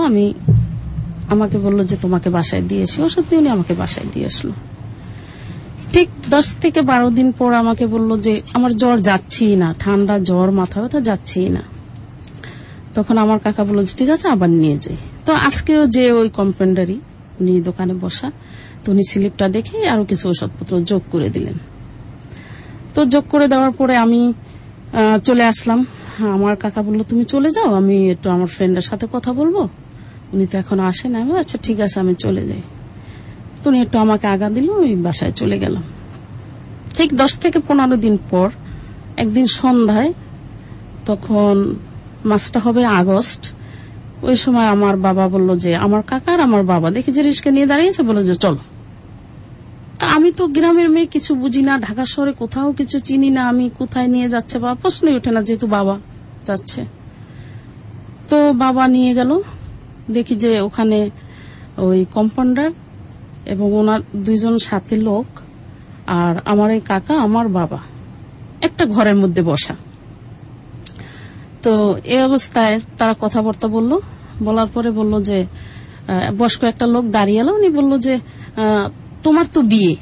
Speaker 18: আমাকে বলল যে তোমাকে বাসায় দিয়ে এসি। ওষুধ দিয়ে উনি আমাকে বাসায় দিয়ে আসলো। ঠিক 10 থেকে 12 দিন পর আমাকে বলল যে আমার জ্বর যাচ্ছেই না, ঠান্ডা জ্বর মাথা ব্যথা যাচ্ছেই না। তখন আমার কাকা বলল যে ঠিক আছে আবার নিয়ে যাই। তো আজকেও যে ওই কম্পাউন্ডারই উনি দোকানে বসা, তো উনি স্লিপটা দেখে আরো কিছু ওষুধপত্র যোগ করে দিলেন। তো যোগ করে দেওয়ার পরে আমি চলে আসলাম। আমার কাকা বলল তুমি চলে যাও, আমি একটু আমার ফ্রেন্ডের সাথে কথা বলবো, উনি তো এখনো আসেন। আমি আচ্ছা ঠিক আছে আমি চলে যাই। তো উনি একটু আমাকে আগা দিল, আমি বাসায় চলে গেলাম। ঠিক 10 থেকে 15 দিন পর একদিন সন্ধ্যায়, তখন মাসটা হবে আগস্ট, ওই সময় আমার বাবা বলল যে আমার কাকা আর আমার বাবা দেখি যে রিস্কা নিয়ে দাঁড়িয়েছে, বলে যে চলো। আমি তো গ্রামের মেয়ে, কিছু বুঝি না, ঢাকা শহরে কোথাও কিছু চিনি না, আমি কোথায় নিয়ে যাচ্ছে বা প্রশ্নই ওঠে না, যেহেতু বাবা যাচ্ছে। তো বাবা নিয়ে গেল, দেখি যে ওখানে ওই কম্পাউন্ডার এবং ওনার 2 জন সাথী লোক আর আমার এই কাকা আমার বাবা একটা ঘরের মধ্যে বসা। তো এই অবস্থায় তারা কথাবার্তা বলল, বলার পরে বলল যে বয়স্ক একটা লোক দাঁড়িয়ে এলো, উনি বলল যে তোমার তো বিয়ে।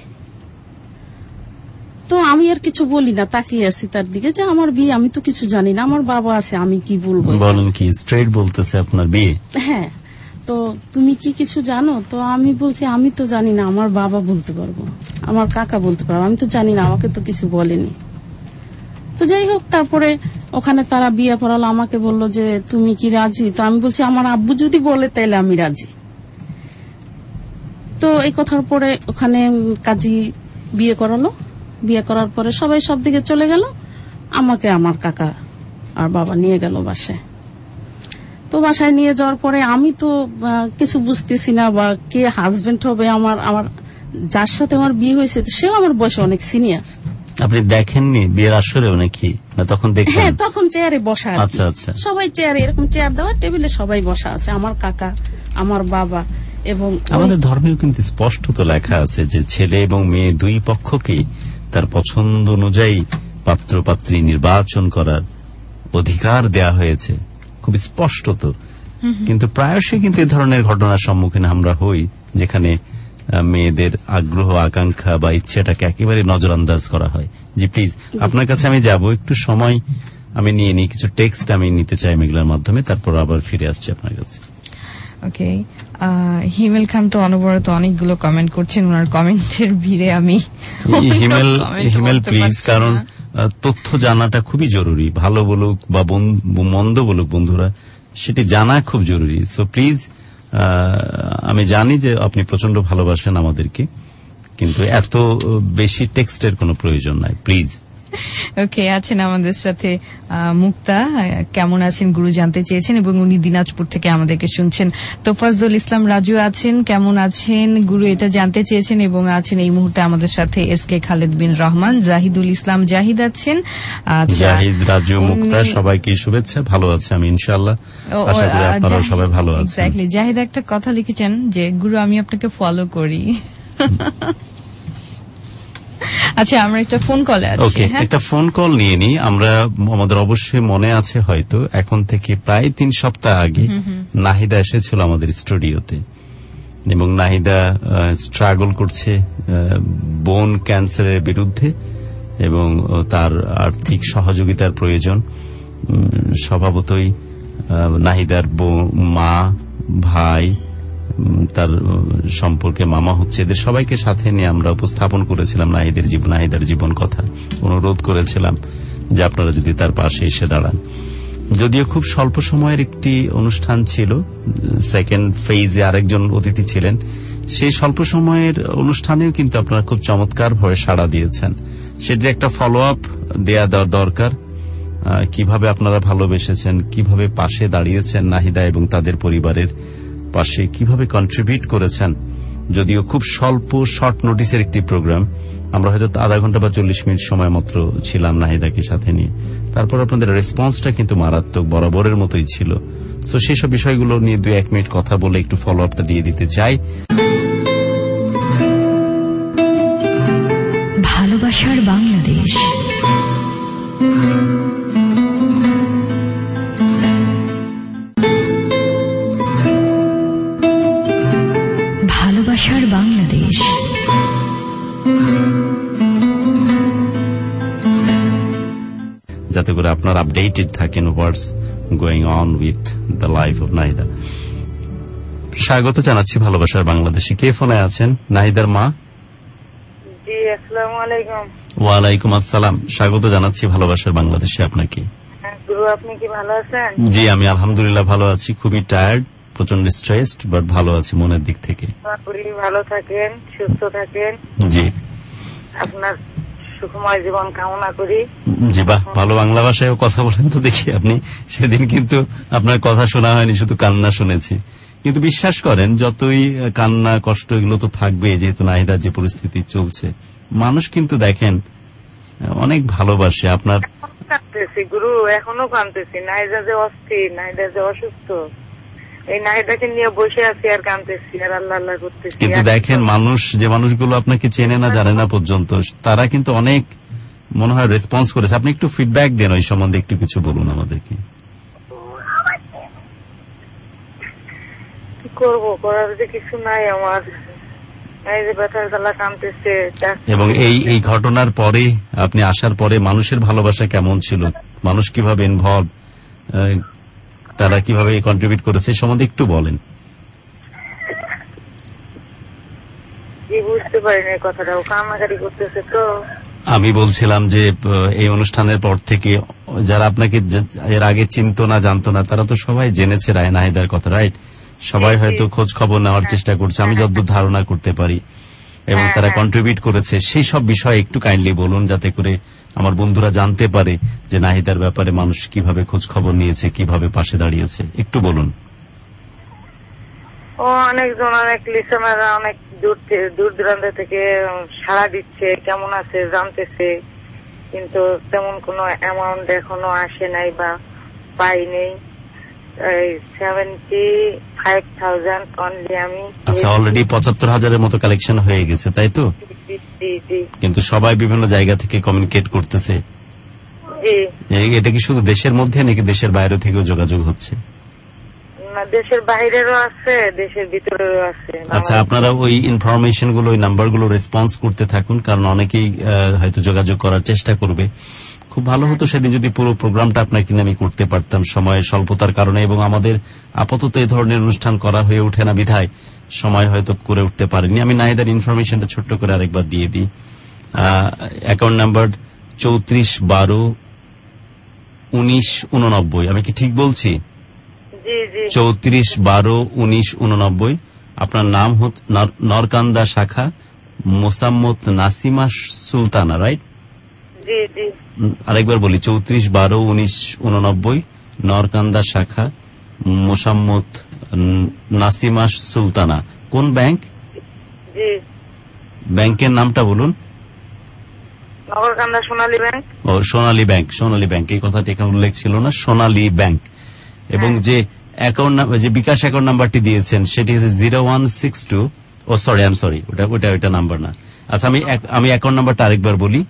Speaker 18: তো আমি আর কিছু বলি না, তাকিয়ে আছি তার দিকে যে আমার বিয়ে, আমি তো কিছু জানি না, আমার বাবা আছে, আমি কি বলবো।
Speaker 3: বলেন কি স্ট্রেট বলতেছে আপনার বিয়ে?
Speaker 18: হ্যাঁ। তো তুমি কি কিছু জানো? তো আমি বলছি আমি তো জানি না, আমার বাবা বলতে পারবো, আমার কাকা বলতে পারবো, আমি তো জানি না, আমাকে তো কিছু বলেনি। তো যাই হোক, তারপরে ওখানে তারা বিয়ে পড়ালো, আমাকে বলল যে তুমি কি রাজি? তো আমি বলছি আমার আব্বু যদি বলে তাহলে আমি রাজি। তো এই কথার পরে ওখানে কাজী বিয়ে করালো। বিয়ে করার পরে সবাই সব দিকে চলে গেল, আমাকে আমার কাকা আর বাবা নিয়ে গেল বাসায়। তো বাসায় নিয়ে যাওয়ার পরে আমি তো কিছু বুঝতেছি না, বা কে হাজবেন্ড হবে আমার, যার সাথে আমার বিয়ে হয়েছে সেও আমার বয়সে অনেক সিনিয়র।
Speaker 3: আপনি দেখেননি বিয়ের আসরেও নাকি? না তখন দেখেন?
Speaker 18: হ্যাঁ, তখন চেয়ারে বসা।
Speaker 3: আচ্ছা আচ্ছা।
Speaker 18: সবাই চেয়ারে, এরকম চেয়ার দেওয়া, টেবিলে সবাই বসা আছে, আমার কাকা আমার বাবা। এবং
Speaker 3: আমাদের ধর্মেও কিন্তু স্পষ্ট তো লেখা আছে যে ছেলে এবং মেয়ে দুই পক্ষকেই তার পছন্দ অনুযায়ী পাত্র পাত্রী নির্বাচন করার অধিকার দেয়া হয়েছে, খুব স্পষ্ট তো। কিন্তু প্রায়শই কিন্তু এই ধরনের ঘটনার সম্মুখীন আমরা হই, যেখানে মেয়েদের আগ্রহ আকাঙ্ক্ষা বা ইচ্ছাটাকে একেবারে নজরআন্দাজ করা হয়। জি প্লিজ, আপনার কাছে আমি যাব, একটু সময় আমি নিয়ে নিই, কিছু টেক্সট আমি নিতে চাই মেঘলার মাধ্যমে, তারপর আবার ফিরে আসছি আপনার কাছে।
Speaker 2: ওকে, হিমেল খান তো অনবরত অনেকগুলো কমেন্ট করছেন, ওনার কমেন্টের ভিড়ে আমি
Speaker 3: হিমেল প্লিজ, কারণ তথ্য জানাটা খুবই জরুরি, ভালো বলুক বা মন্দ বলুক বন্ধুরা, সেটি জানা খুব জরুরি। সো প্লিজ, আমি জানি যে আপনি প্রচন্ড ভালোবাসেন আমাদেরকে, কিন্তু এত বেশি টেক্সটের কোনো প্রয়োজন নাই, প্লিজ।
Speaker 2: ওকে, আছেন আমাদের সাথে মুক্তা, কেমন আছেন গুরু জানতে চেয়েছেন, এবং উনি দিনাজপুর থেকে আমাদেরকে শুনছেন। তোফাজ্জল ইসলাম রাজু আছেন, কেমন আছেন গুরু এটা জানতে চেয়েছেন, এবং আছেন এই মুহূর্তে আমাদের সাথে SK খালেদ বিন রহমান, জাহিদুল ইসলাম জাহিদ আছেন।
Speaker 3: জাহিদ, রাজু, মুক্তা সবাইকে শুভেচ্ছা। ভালো আছে আমি ইনশাআল্লাহ, আশা করি আপনারা সবাই ভালো আছেন।
Speaker 2: এক্স্যাক্টলি, জাহিদ একটা কথা লিখেছেন যে গুরু আমি আপনাকে ফলো করি। আচ্ছা, আমরা একটা ফোন কলে আছি।
Speaker 3: ওকে, একটা ফোন কল নিয়ে নিই আমরা। আমাদের অবশ্যই মনে আছে হয়তো, এখন থেকে প্রায় 3 সপ্তাহ আগে নাহিদা এসেছিল আমাদের স্টুডিওতে, এবং নাহিদা স্ট্রাগল করছে বোন ক্যান্সারের বিরুদ্ধে, এবং তার আর্থিক সহযোগিতার প্রয়োজন। স্বভাবতই নাহিদার মা, ভাই, তার সম্পর্কে মামা হচ্ছে, এদের সবাইকে সাথে নিয়ে আমরা উপস্থাপন করেছিলাম নাহিদার জীবন কথা, অনুরোধ করেছিলাম যে আপনারা যদি তার পাশে এসে দাঁড়ান। যদিও খুব স্বল্প সময়ের একটি অনুষ্ঠান ছিল, সেকেন্ড ফেজে আরেকজন অতিথি ছিলেন, সেই স্বল্প সময়ের অনুষ্ঠানেও কিন্তু আপনারা খুব চমৎকার ভাবে সাড়া দিয়েছেন। সেটির একটা ফলো আপ দেয়া দরকার। কিভাবে আপনারা ভালোবেসেছেন, কিভাবে পাশে দাঁড়িয়েছেন নাহিদা এবং তাদের পরিবারের পাশে, কিভাবে কন্ট্রিবিউট করেছেন। যদিও খুব স্বল্প শর্ট নোটিসের একটি প্রোগ্রাম, আমরা হয়তো আধা ঘন্টা বা 40 মিনিট সময় মাত্র ছিলাম নাহিদাকে সাথে নিয়ে, তারপর আপনাদের রেসপন্সটা কিন্তু মারাত্মক, বরাবরের মতোই ছিল। সো সেসব বিষয়গুলো নিয়ে 2-1 মিনিট কথা বলে একটু ফলো আপটা দিয়ে দিতে চাই।
Speaker 1: ভালোবাসার বাংলাদেশ, ভালোবাসার বাংলাদেশ।
Speaker 3: যাতে করে আপনার আপডেটেড থাকেন what's going on with the life of Nahida. স্বাগত জানাচ্ছি ভালোবাসার বাংলাদেশে। কে ফোনে আছেন? নাহিদার মা।
Speaker 19: জি, আসসালামু আলাইকুম।
Speaker 3: ওয়ালাইকুম আসসালাম। স্বাগত জানাচ্ছি ভালোবাসার বাংলাদেশে আপনাকে।
Speaker 19: গুরু, আপনি কি ভালো আছেন?
Speaker 3: জি, আমি আলহামদুলিল্লাহ ভালো আছি। খুবই টায়ার্ড, প্রচন্ড স্ট্রেসড, বাট ভালো আছি মনের দিক থেকে।
Speaker 19: ভালো থাকেন, সুস্থ থাকেন।
Speaker 3: জি,
Speaker 19: আপনার সুখময় জীবন কামনা করি।
Speaker 3: জি, বাহ, ভালো বাংলা ভাষায় কথা বলেন তো দেখি আপনি। সেদিন কিন্তু আপনার কথা শোনা হয়নি, শুধু কান্না শুনেছি। কিন্তু বিশ্বাস করেন, যতই কান্না কষ্ট এগুলো তো থাকবে, যেহেতু নাহিদার যে পরিস্থিতি চলছে, মানুষ কিন্তু দেখেন অনেক ভালোবাসে আপনার।
Speaker 19: কাঁদতেছি গুরু, এখনো কাঁদতেছি। নাহিদা যে অস্থির, নাহিদা যে অসুস্থ, এই নাহিদাকে নিয়ে বসে আছি আর কাঁদতেছি আর আল্লাহ আল্লাহ করতেছি।
Speaker 3: কিন্তু দেখেন, মানুষ যে মানুষগুলো আপনাকে চেনে না জানে না পর্যন্ত, তারা কিন্তু অনেক মনে হয় রেসপন্স করেছে। আপনি একটু ফিডব্যাক দেন ওই সম্বন্ধে, একটু কিছু বলুন আমাদেরকে।
Speaker 19: কি করবো, করার যে কিছু নাই আমার। এই যে ব্যথার জ্বালা কাঁদতেছে।
Speaker 3: এবং এই ঘটনার পরে, আপনি আসার পরে মানুষের ভালোবাসা কেমন ছিল, মানুষ কিভাবে ইনভলভ, তারা কিভাবে কন্ট্রিবিউট করেছে সম্বন্ধে একটু বলেন।
Speaker 19: বুঝতে পারিনি কথাটা, ও কান্নাকাটি করতেছে তো।
Speaker 3: আমি বলছিলাম যে এই অনুষ্ঠানের পর থেকে যারা আপনাকে এর আগে চিনতো না, জানতো না, তারা তো সবাই জেনেছে নাহিদার কথা, রাইট? সবাই হয়তো খোঁজ খবর নেওয়ার চেষ্টা করছে, আমি যতদূর ধারণা করতে পারি, এবং তারা কন্ট্রিবিউট করেছে। সেই সব বিষয়ে একটু কাইন্ডলি বলুন, যাতে করে আমার বন্ধুরা জানতে পারে যে নাহিদার ব্যাপারে মানুষ কিভাবে খোঁজ খবর নিয়েছে, কিভাবে পাশে দাঁড়িয়েছে, একটু বলুন।
Speaker 19: ও অনেকজন, অনেক লিসনাররা অনেক দূর দূরান্ত থেকে সাড়া দিচ্ছে, কেমন আছে জানতেছে, কিন্তু তেমন কোনো অ্যামাউন্ট এখনো আসে নাই বা পাইনি। 75,000 অনলি আমি।
Speaker 3: আচ্ছা, অলরেডি 75,000-এর মতো কালেকশন হয়ে গেছে, তাই তো? কিন্তু সবাই বিভিন্ন জায়গা থেকে কমিউনিকেট করতেছে। এটা কি শুধু দেশের মধ্যে নাকি দেশের বাইরে থেকেও যোগাযোগ হচ্ছে?
Speaker 19: দেশের বাইরেরও আছে, দেশের ভিতরেও আছে।
Speaker 3: আচ্ছা, আপনারা ওই ইনফরমেশন গুলো, ওই নাম্বার গুলো রেসপন্স করতে থাকুন, কারণ অনেকেই হয়তো যোগাযোগ করার চেষ্টা করবে। খুব ভালো হতো সেদিন যদি পুরো প্রোগ্রামটা আপনাকে আমি করতে পারতাম, সময়ের স্বল্পতার কারণে, এবং আমাদের আপাতত এই ধরনের অনুষ্ঠান করা হয়ে ওঠে না বিধায় সময় হয়তো করে উঠতে পারিনি। আমি নাহিদার ইনফরমেশনটা ছোট্ট করে আরেকবার দিয়ে দিই। Account number 34121989। আমি কি ঠিক বলছি? 34121989। আপনার নাম নরকান্দা শাখা, মোসাম্মত নাসিমা সুলতানা, রাইট? আরেকবার বলি, 34121989, নরকান্দা শাখা, মোসাম্মত নাসিমা সুলতানা। কোন ব্যাংক? ব্যাংকের নামটা বলুন।
Speaker 19: নগরকান্দা সোনালী ব্যাংক। ও,
Speaker 3: সোনালী ব্যাংক, সোনালী ব্যাংক, এই কথাটি এখানে উল্লেখ ছিল না, সোনালী ব্যাংক। এবং যে অ্যাকাউন্ট, যে বিকাশ অ্যাকাউন্ট নাম্বারটি দিয়েছেন সেটি হচ্ছে 0162। Oh sorry, I am sorry, ওটা নাম্বার না। আচ্ছা, আমি অ্যাকাউন্ট নাম্বারটা আরেকবার বলি।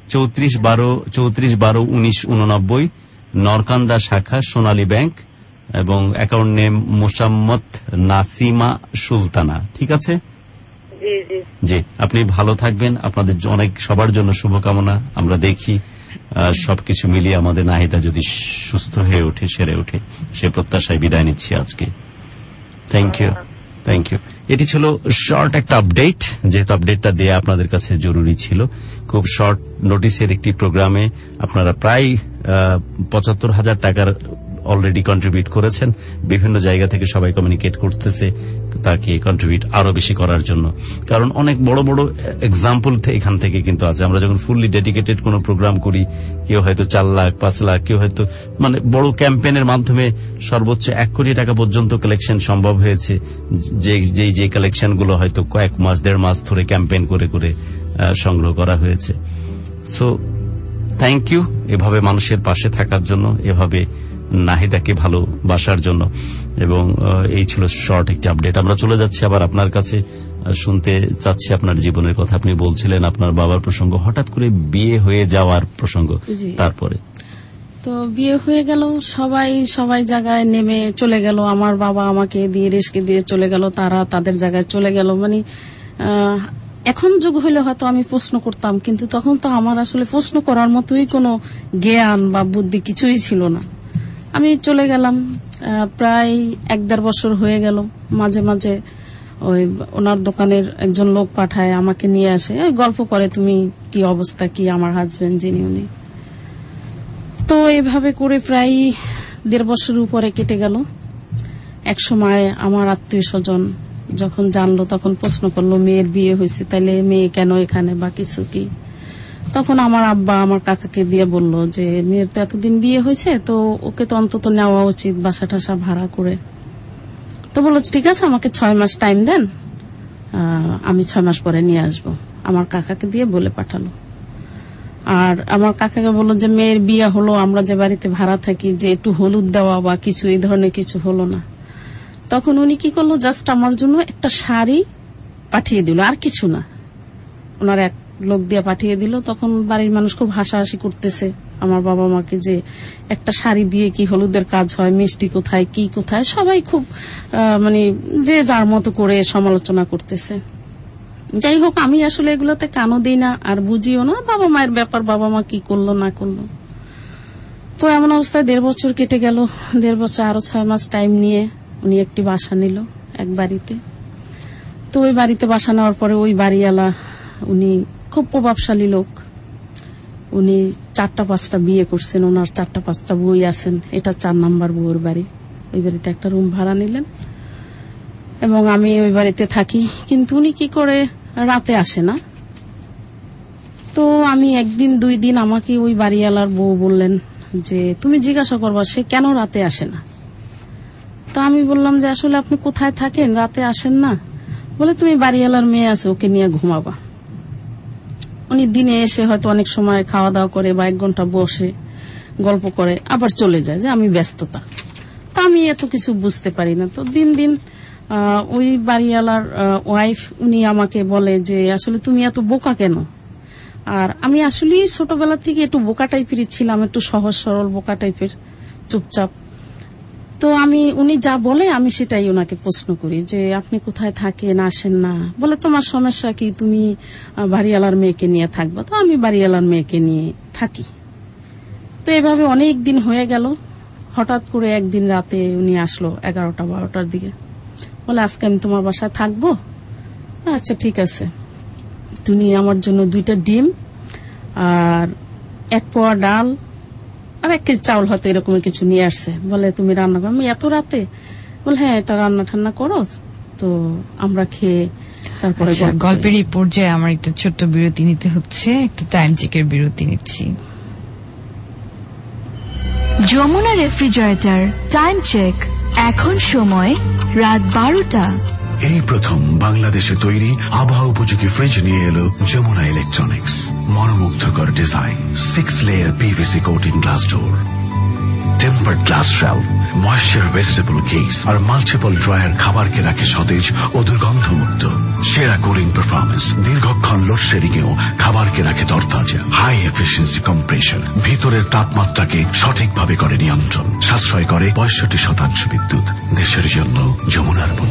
Speaker 3: 34121989, নরকান্দা শাখা, সোনালী ব্যাংক, এবং অ্যাকাউন্ট নেম মোসাম্মত নাসিমা সুলতানা। ঠিক আছে? জি, আপনি ভালো থাকবেন। আপনাদের অনেক, সবার জন্য শুভকামনা। আমরা দেখি সবকিছু মিলিয়ে আমাদের নাহিদা যদি সুস্থ হয়ে ওঠে, সেরে ওঠে, সে প্রত্যাশায় বিদায় নিচ্ছি আজকে। Thank you, thank you. এটি ছিল শর্ট একটা আপডেট, যেহেতু আপডেটটা দেয়া আপনাদের কাছে জরুরি ছিল। খুব শর্ট নোটিসের একটি প্রোগ্রামে আপনারা প্রায় 75,000 টাকার অলরেডি কন্ট্রিবিউট করেছেন। বিভিন্ন জায়গা থেকে সবাই কমিউনিকেট করতেছে তাকে কন্ট্রিবিউট আরো বেশি করার জন্য, কারণ অনেক বড় বড় এক্সাম্পল এখান থেকে কিন্তু আছে। আমরা যখন ফুললি ডেডিকেটেড কোনো প্রোগ্রাম করি, কেউ হয়তো 4 লাখ 5 লাখ, কেউ হয়তো মানে বড় ক্যাম্পেইনের মাধ্যমে সর্বোচ্চ 1 কোটি টাকা পর্যন্ত কালেকশন সম্ভব হয়েছে, যে কালেকশন গুলো হয়তো কয়েক মাস 1.5 মাস ধরে ক্যাম্পেইন করে করে সংগ্রহ করা হয়েছে। সো থ্যাংক ইউ এভাবে মানুষের পাশে থাকার জন্য, এভাবে নাহিদাকে ভালোবাসার জন্য। এবং এই ছিল শর্ট একটি আপডেট। আমরা চলে যাচ্ছি আবার আপনার কাছে, শুনতে চাচ্ছি আপনার জীবনের কথা। আপনি বলছিলেন আপনার বাবার প্রসঙ্গ, হঠাৎ করে বিয়ে হয়ে যাওয়ার প্রসঙ্গ। তারপরে
Speaker 18: তো বিয়ে হয়ে গেল, সবাই জায়গায় নেমে চলে গেল। আমার বাবা আমাকে দিয়ে রেস্কে দিয়ে চলে গেল, তারা তাদের জায়গায় চলে গেল। মানে এখন যুগ হইলে হয়তো আমি প্রশ্ন করতাম, কিন্তু তখন তো আমার আসলে প্রশ্ন করার মতোই কোনো জ্ঞান বা বুদ্ধি কিছুই ছিল না। আমি চলে গেলাম, প্রায় 1-1.5 বছর হয়ে গেল। মাঝে মাঝে ওই ওনার দোকানের একজন লোক পাঠায়, আমাকে নিয়ে আসে, গল্প করে তুমি কি অবস্থা, কি আমার হাজবেন্ড যিনি উনি। তো এইভাবে করে প্রায় 1.5 বছর উপরে কেটে গেল। এক সময় আমার আত্মীয় স্বজন যখন জানলো তখন প্রশ্ন করলো মেয়ের বিয়ে হয়েছে, তাইলে মেয়ে কেন এখানে বা কিছু কি। তখন আমার আব্বা আমার কাকাকে দিয়ে বলল যে মেয়ের তো এতদিন বিয়ে হয়েছে, তো ওকে তো অন্তত নেওয়া উচিত বাসা টাসা ভাড়া করে। তো বললো ঠিক আছে, আমাকে 6 মাস টাইম দেন, আমি 6 মাস পরে নিয়ে আসবো। আমার কাকাকে দিয়ে বলে পাঠালো। আর আমার কাকাকে বললো যে মেয়ের বিয়ে হলো, আমরা যে বাড়িতে ভাড়া থাকি, যে একটু হলুদ দেওয়া বা কিছু এই ধরনের কিছু হলো না। তখন উনি কি করলো, জাস্ট আমার জন্য একটা শাড়ি পাঠিয়ে দিল, আর কিছু না। ওনার এক লোক দিয়ে পাঠিয়ে দিল। তখন বাড়ির মানুষ খুব হাসাহাসি করতেছে আমার বাবা মাকে, যে একটা শাড়ি দিয়ে কি হলুদের কাজ হয়, মিষ্টি কোথায়, কি কোথায়, সবাই খুব মানে যে যার মতো করে সমালোচনা করতেছে। যাই হোক, আমি আসলে এগুলোতে কানও দিই না, আর বুঝিও না, বাবা মায়ের ব্যাপার, বাবা মা কি করলো না করলো। তো এমন অবস্থায় 1.5 বছর কেটে গেল। 1.5 বছর আরো 6 মাস টাইম নিয়ে উনি একটি বাসা নিল এক বাড়িতে। তো ওই বাড়িতে বাসা নেওয়ার পরে ওই বাড়িওয়ালা উনি খুব প্রভাবশালী লোক। উনি 4টা-5টা বিয়ে করছেন, ওনার 4টা-5টা বই আছেন। এটা 4 নাম্বার বউর বাড়ি। ওই বাড়িতে একটা রুম ভাড়া নিলেন এবং আমি ওই বাড়িতে থাকি। কিন্তু উনি কি করে রাতে আসে না। তো আমি 1 দিন 2 দিন আমাকে ওই বাড়িওয়ালার বউ বললেন যে তুমি জিজ্ঞাসা করবা সে কেন রাতে আসে না। তা আমি বললাম যে আসলে আপনি কোথায় থাকেন, রাতে আসেন না। বলে তুমি বাড়িওয়ালার মেয়ে আছে, ওকে নিয়ে ঘুমাবা। উনি দিনে এসে হয়তো অনেক সময় খাওয়া দাওয়া করে বা 1 ঘন্টা বসে গল্প করে, আবার চলে যায়, যে আমি ব্যস্ততা। তা আমি এত কিছু বুঝতে পারি না। তো দিন দিন ওই বাড়িওয়ালার ওয়াইফ উনি আমাকে বলে যে আসলে তুমি এত বোকা কেন। আর আমি আসলে ছোটবেলা থেকে একটু বোকা টাইপেরই ছিলাম, একটু সহজ সরল বোকা টাইপের, চুপচাপ। তো উনি যা বলে আমি সেটাই ওনাকে প্রশ্ন করি যে আপনি কোথায় থাকেন, আসেন না। বলে তোমার সমস্যা কি, তুমি বাড়িওয়ালার মেয়েকে নিয়ে থাকবা। তো আমি বাড়িওয়ালার মেয়েকে নিয়ে থাকি। তো এভাবে অনেক দিন হয়ে গেল। হঠাৎ করে একদিন রাতে উনি আসলো 11টা-12টার দিকে। বলে আজকে আমি তোমার বাসায় থাকবো। আচ্ছা ঠিক আছে, তুমি আমার জন্য 2টা ডিম আর 1 পোয়া ডাল আর 1 কেজি চাউল হয়তো এরকম কিছু নিয়ে আসছে। বলে তুমি রান্না করো। আমি এত রাতে? বলে হ্যাঁ, এটা রান্না ঠান্না করো, তো আমরা খেয়ে তারপরে।
Speaker 2: গল্পের এই পর্যায়ে আমার একটা ছোট্ট বিরতি নিতে হচ্ছে, একটা টাইম চেকের বিরতি নিচ্ছি।
Speaker 8: যমুনা রেফ্রিজারেটর টাইম চেক, এখন সময় রাত 12টা।
Speaker 6: এই প্রথম বাংলাদেশে তৈরি আবহাওয়া উপযোগী ফ্রিজ নিয়ে এলো যমুনা ইলেকট্রনিক্স। মনোমুগ্ধকর design, 6 layer PVC coating glass door, tempered glass shelf, moisture vegetable case আর মাল্টিপল ড্রয়ার খাবারকে রাখে সতেজ ও দুর্গন্ধমুক্ত। সেরা কুলিং পারফরমেন্স, দীর্ঘক্ষণ লোডশেডিং এও খাবারকে রাখে তরতাজা। হাই এফিসিয়েন্সি কম্প্রেসার ভিতরের তাপমাত্রাকে সঠিকভাবে করে নিয়ন্ত্রণ, সাশ্রয় করে 65% বিদ্যুৎ। দেশের জন্য যমুনার পণ্য।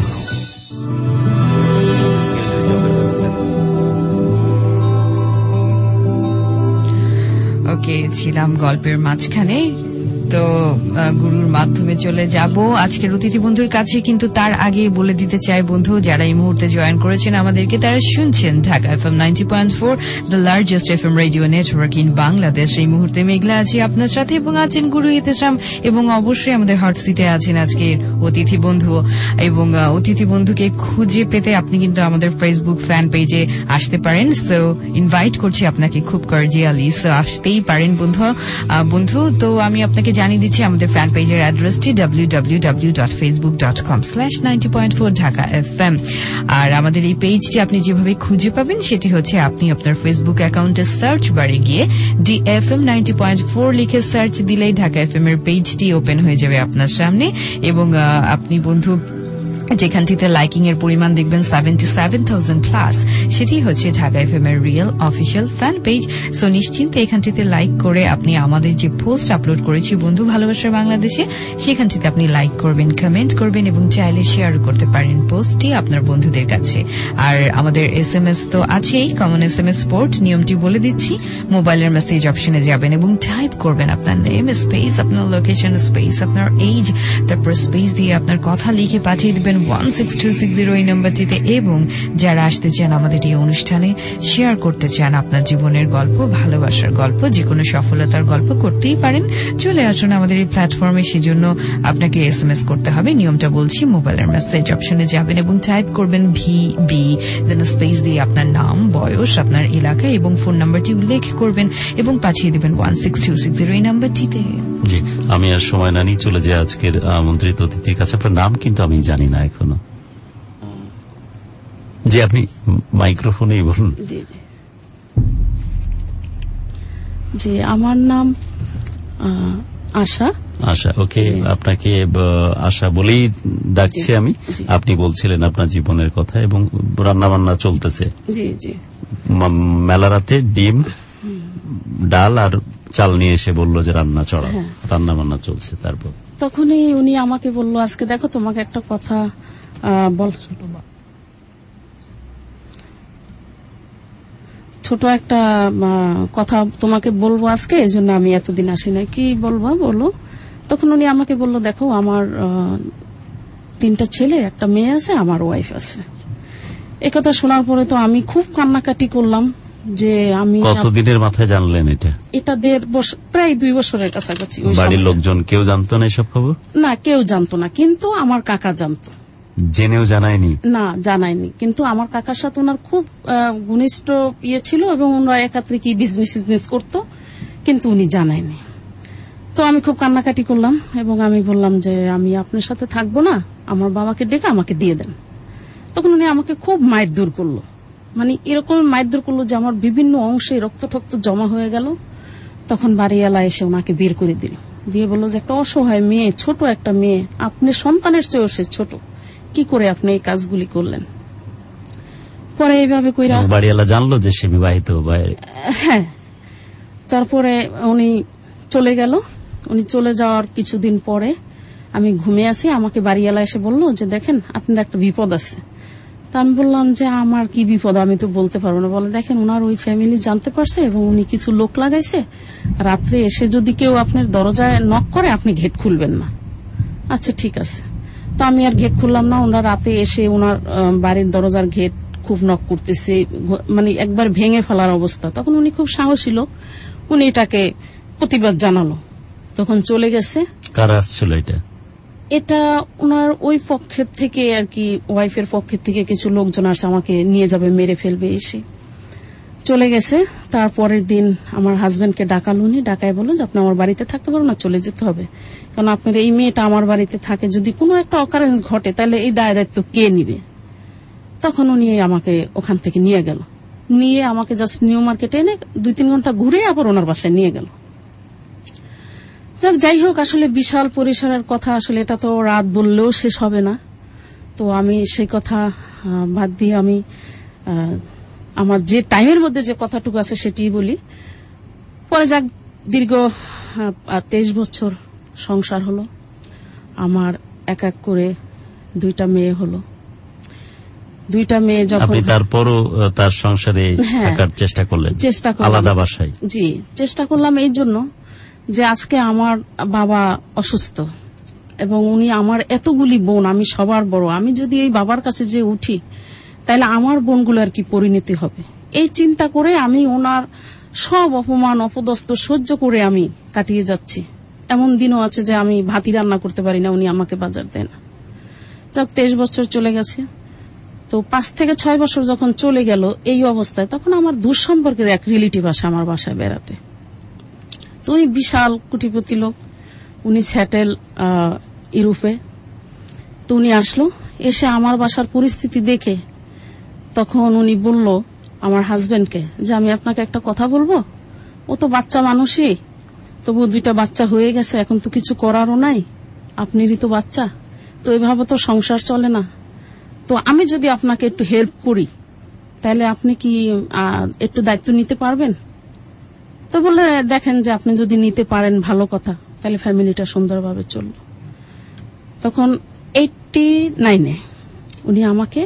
Speaker 2: ওকে, ছিলাম গল্পের মাঝখানে। তো গুরুর মাধ্যমে চলে যাব আজকের অতিথি বন্ধুর কাছে, কিন্তু তার আগে বলে দিতে চাই বন্ধু যারা এই মুহূর্তে জয়েন করেছেন আমাদেরকে, তারা শুনছেন Dhaka FM 90.4, the largest FM radio network in Bangladesh. এই মুহূর্তে মেঘলা আছি আপনার সাথে এবং আছেন গুরু ইতেশাম, এবং অবশ্যই আমাদের হট সিটে আছেন আজকের অতিথি বন্ধু। এবং অতিথি বন্ধুকে খুঁজে পেতে আপনি কিন্তু আমাদের ফেসবুক ফ্যান পেজে আসতে পারেন। সো ইনভাইট করছি আপনাকে খুব কার্ডিয়ালি, সো আসতেই পারেন বন্ধু। তো আমি আপনাকে জানিয়ে দিচ্ছি আমাদের ফ্যান পেজের অ্যাড্রেসটি www.facebook.com/90.4 ঢাকা FM। আর আমাদের এই পেজটি আপনি যেভাবে খুঁজে পাবেন সেটি হচ্ছে আপনি আপনার ফেসবুক অ্যাকাউন্টের সার্চ বারে গিয়ে DFM 90.4 লিখে সার্চ দিলেই ঢাকা FM এর পেজটি ওপেন হয়ে যাবে আপনার সামনে। এবং আপনি বন্ধু যেখানটিতে লাইকিং এর পরিমাণ দেখবেন 77,000 প্লাস, সেটি হচ্ছে ঢাকা এফএম এর real official fan page. So নিশ্চিন্তে এখানটিতে লাইক করে আপনি আমাদের যে পোস্ট আপলোড করেছি বন্ধু ভালোবাসার বাংলাদেশে, সেখানটিতে আপনি লাইক করবেন, কমেন্ট করবেন এবং চাইলে শেয়ার করতে পারেন পোস্টটি আপনার বন্ধুদের কাছে। আর আমাদের SMS তো আছেই, কমন SMS স্পোর্ট। নিয়মটি বলে দিচ্ছি, মোবাইলের মেসেজ অপশনে যাবেন এবং টাইপ করবেন আপনার নেম স্পেস, আপনার লোকেশন স্পেস, আপনার এজ, তারপর স্পেস দিয়ে আপনার কথা লিখে পাঠিয়ে দিবেন 16260 এই নম্বরটিতে। এবং যারা আসতে চান আমাদের এই অনুষ্ঠানে, শেয়ার করতে চান আপনার জীবনের গল্প, ভালোবাসার গল্প, যে কোনো সফলতার গল্প করতেই পারেন, চলে আসুন আমাদের এই প্ল্যাটফর্মে। সেজন্য আপনাকে SMS করতে হবে। নিয়মটা বলছি, মোবাইলের মেসেজ অপশনে যাবেন এবং টাইপ করবেন VB, দেন স্পেস দিয়ে আপনার নাম, বয়স, আপনার এলাকা এবং ফোন নাম্বারটি উল্লেখ করবেন এবং পাঠিয়ে দিবেন 16260 এই নাম্বারটিতে।
Speaker 3: জি, আমি আর সময় না নিয়ে চলে যাই আজকের আমন্ত্রিত অতিথির কাছে। আপনার নাম কিন্তু আমি জানি না এখনো। জি, আপনি মাইক্রোফোনেই বলুন।
Speaker 18: জি, আমার নাম আশা।
Speaker 3: আশা, ওকে। আপনাকে আশা বলেই ডাকছি আমি। আপনি বলছিলেন আপনার জীবনের কথা এবং রান্না বান্না চলতেছে।
Speaker 18: জি জি।
Speaker 3: মেলা রাতে ডিম, ডাল আর চাল নিয়ে এসে বললো যে রান্না চড়া, রান্না বান্না চলছে। তারপর
Speaker 18: তখনই উনি আমাকে বললো, আজকে দেখো তোমাকে একটা কথা ছোট একটা কথা তোমাকে বলবো আজকে, এই জন্য আমি এতদিন আসি না। কি বলবো বলো? তখন উনি আমাকে বললো, দেখো আমার 3টা ছেলে, একটা মেয়ে আছে, আমার ওয়াইফ আছে। একথা শোনার পরে তো আমি খুব কান্নাকাটি করলাম যে আমি
Speaker 3: কতদিনের মাথায় জানলেন এটা?
Speaker 18: এটা 1.5 বছর, প্রায় 2 বছরের কাছাকাছি।
Speaker 3: বাড়ির লোকজন কেউ জানতো না এসব খবর?
Speaker 18: না, কেউ জানতো না, কিন্তু আমার কাকা জানতো।
Speaker 3: জেনেও জানায়নি? না,
Speaker 18: জানায়নি। কিন্তু আমার কাকার সাথে ওনার খুব ঘনিষ্ঠ ছিল এবং ওনারা একাত্রে কি বিজনেস করতো, কিন্তু উনি জানায়নি। তো আমি খুব কান্নাকাটি করলাম এবং আমি বললাম যে আমি আপনার সাথে থাকবো না, আমার বাবাকে ডেকে আমাকে দিয়ে দেন। তখন উনি আমাকে খুব মাইর দূর করলো, মানে এরকম মাইর দূর করলো যে আমার বিভিন্ন অংশে রক্ত ঠক্ত জমা হয়ে গেল। তখন বাড়িওয়ালা এসে ওনাকে বের করে দিল, দিয়ে বললো যে একটা অসহায় মেয়ে, ছোট একটা মেয়ে, আপনি সন্তানের চেয়েও সে ছোট, কি করে আপনি এই কাজগুলি করলেন? পরে এইভাবে কইরা
Speaker 3: বাড়িওয়ালা জানলো যে সে বিবাহিত?
Speaker 18: হ্যাঁ। তারপরে উনি চলে গেল। উনি চলে যাওয়ার কিছুদিন পরে আমি ঘুমিয়ে আছি, আমাকে বাড়িওয়ালা এসে বললো যে দেখেন আপনার একটা বিপদ আছে। তা আমি বললাম যে আমার কি বিপদ, আমি তো বলতে পারবো না। বলে দেখেন ওনার ওই ফ্যামিলি জানতে পারছে এবং উনি কিছু লোক লাগাইছে, রাত্রে এসে যদি কেউ আপনার দরজায় নক করে আপনি গেট খুলবেন না। আচ্ছা ঠিক আছে। তো আমি আর গেট খুললাম না। ওনার রাতে এসে ওনার বাড়ির দরজার গেট খুব নক করতেছে, মানে একবার ভেঙে ফেলার অবস্থা। তখন উনি খুব সাহসী লোক, উনি এটাকে প্রতিবাদ জানালো, তখন চলে গেছে।
Speaker 3: কারা আসছিল এটা?
Speaker 18: এটা ওনার ওই পক্ষের থেকে আর কি, ওয়াইফের পক্ষের থেকে কিছু লোকজন আসছে, আমাকে নিয়ে যাবে, মেরে ফেলবে, এসে চলে গেছে। তারপরের দিন আমার হাজবেন্ডকে ডাকাল, উনি ডাকায় বললো যে আপনি আমার বাড়িতে থাকতে পারো না, চলে যেতে হবে, কারণ আপনার এই মেয়েটা আমার বাড়িতে থাকে, যদি কোনো একটা অকারেন্স ঘটে তাহলে এই দায়িত্ব কে নিবে? তখন উনি আমাকে ওখান থেকে নিয়ে গেল, নিয়ে আমাকে জাস্ট নিউ মার্কেটে এনে 2-3 ঘন্টা ঘুরে আবার ওনার বাসায় নিয়ে গেল। যাই হোক, আসলে বিশাল পরিসরের কথা, আসলে এটা তো রাত বললেও শেষ হবে না। তো আমি সেই কথা বাদ দিয়ে আমি আমার যে টাইমের মধ্যে যে কথাটুকু আছে সেটি বলি। পরে যাক, দীর্ঘ 23 বছর সংসার হলো আমার, এক এক করে 2টা মেয়ে হলো। 2টা মেয়ে যখন,
Speaker 3: আপনি তারপরও তার সংসারে থাকার চেষ্টা করলেন?
Speaker 18: চেষ্টা করলাম,
Speaker 3: আলাদা বাসায়।
Speaker 18: জি, চেষ্টা করলাম এই জন্য যে আজকে আমার বাবা অসুস্থ এবং উনি আমার এতগুলি বোন, আমি সবার বড়, আমি যদি এই বাবার কাছে যে উঠি তাহলে আমার বোনগুলোর কি পরিণতি হবে, এই চিন্তা করে আমি ওনার সব অপমান অপদস্থ সহ্য করে আমি কাটিয়ে যাচ্ছি। এমন দিনও আছে যে আমি ভাতই রান্না করতে পারি না, উনি আমাকে বাজার দেন। যাক, 23 বছর চলে গেছে। তো 5 থেকে 6 বছর যখন চলে গেল এই অবস্থায়, তখন আমার দূর সম্পর্কের এক রিলেটিভ আসে আমার বাসায় বেড়াতে। তো উনি বিশাল কোটিপতি লোক, উনি সেটেল ইউরোপে। তো উনি আসলো, এসে আমার বাসার পরিস্থিতি দেখে তখন উনি বলল আমার হাজবেন্ডকে যে আমি আপনাকে একটা কথা বলবো, ও তো বাচ্চা মানুষই, তবু 2টা বাচ্চা হয়ে গেছে, এখন তো কিছু করারও নাই, আপনারই তো বাচ্চা। তো তো এভাবে তো সংসার চলে না, তো আমি যদি আপনাকে একটু হেল্প করি তাহলে আপনি কি একটু দায়িত্ব নিতে পারবেন? তো বলে দেখেন যে আপনি যদি নিতে পারেন ভালো কথা, তাহলে ফ্যামিলিটা সুন্দরভাবে চলল। তখন 89-এ উনি আমাকে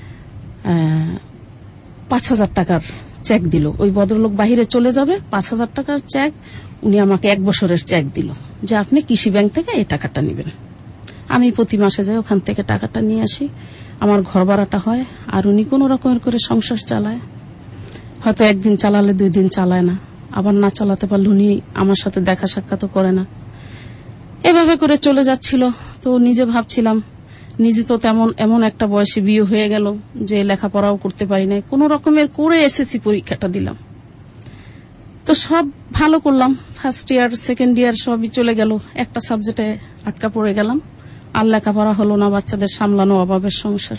Speaker 18: 5,000 টাকার চেক দিল। ওই ভদ্রলোক বাহিরে চলে যাবে, 5,000 টাকার চেক উনি আমাকে 1 বছরের চেক দিল যে আপনি কৃষি ব্যাংক থেকে এই টাকাটা নেবেন। আমি প্রতি মাসে যাই, ওখান থেকে টাকাটা নিয়ে আসি, আমার ঘর ভাড়াটা হয়, আর উনি কোন রকমের করে সংসার চালায়। হয়তো একদিন চালালে 2 দিন চালায় না, আবার না চালাতে পারলে উনি আমার সাথে দেখা সাক্ষাৎ করে না। এভাবে করে চলে যাচ্ছিল। তো নিজে ভাবছিলাম, নিজে তো এমন একটা বয়সে বিয়ে হয়ে গেল যে লেখাপড়াও করতে পারি নাই, কোন রকমের করে এসএসসি পরীক্ষাটা দিলাম। তো সব ভালো করলাম, ফার্স্ট ইয়ার সেকেন্ড ইয়ার সবই চলে গেল, একটা সাবজেক্টে আটকা পড়ে গেলাম, আর লেখাপড়া হলো না, বাচ্চাদের সামলানো, অভাবের সংসার।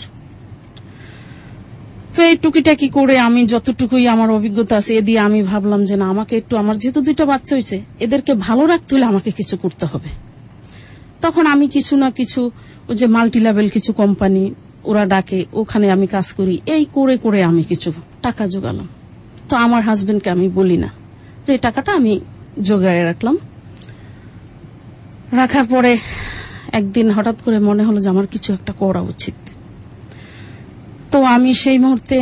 Speaker 18: তো এই টুকিটাকি করে আমি যতটুকুই আমার অভিজ্ঞতা আছে এ দিয়ে আমি ভাবলাম যে না, আমাকে একটু, আমার যেহেতু 2টা বাচ্চা হয়েছে, এদেরকে ভালো রাখতে হলে আমাকে কিছু করতে হবে। তখন আমি কিছু না কিছু, ওই যে মাল্টি লেভেল কিছু কোম্পানি ওরা ডাকে, ওখানে আমি কাজ করি, এই করে করে আমি কিছু টাকা জোগালাম। তো আমার হাজবেন্ডকে আমি বলি না, যে এই টাকাটা আমি জোগাড়ে রাখলাম। রাখার পরে একদিন হঠাৎ করে মনে হলো যে আমার কিছু একটা করা উচিত। তো আমি সেই মুহূর্তে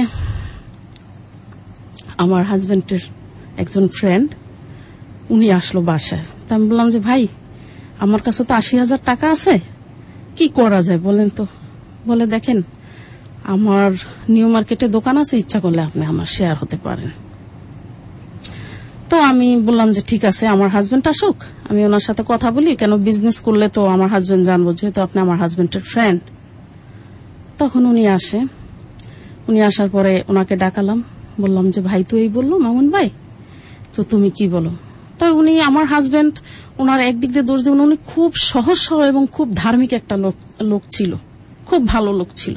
Speaker 18: আমার হাজবেন্ডের একজন ফ্রেন্ড উনি আসলো বাসায়। তা আমি বললাম যে ভাই, আমার কাছে তো 80,000 টাকা আছে, কি করা যায় বলেন তো? বলে দেখেন, আমার নিউ মার্কেটে দোকান আছে, ইচ্ছা করলে আপনি আমার শেয়ার হতে পারেন। তো আমি বললাম যে ঠিক আছে, আমার হাজবেন্ড আসুক, আমি ওনার সাথে কথা বলি, কেন বিজনেস করলে তো আমার হাজবেন্ড জানবো, যেহেতু আপনি আমার হাজবেন্ডের ফ্রেন্ড। তখন উনি আসে, উনি আসার পরে ওনাকে ডাকালাম, বললাম যে ভাই তো এই বললো মামুন ভাই, তো তুমি কি বলো? তো উনি, আমার হাজবেন্ড, ওনার একদিক দিয়ে দোষ দেবেন, উনি খুব সহজ সরল এবং খুব ধার্মিক একটা লোক ছিল, খুব ভালো লোক ছিল।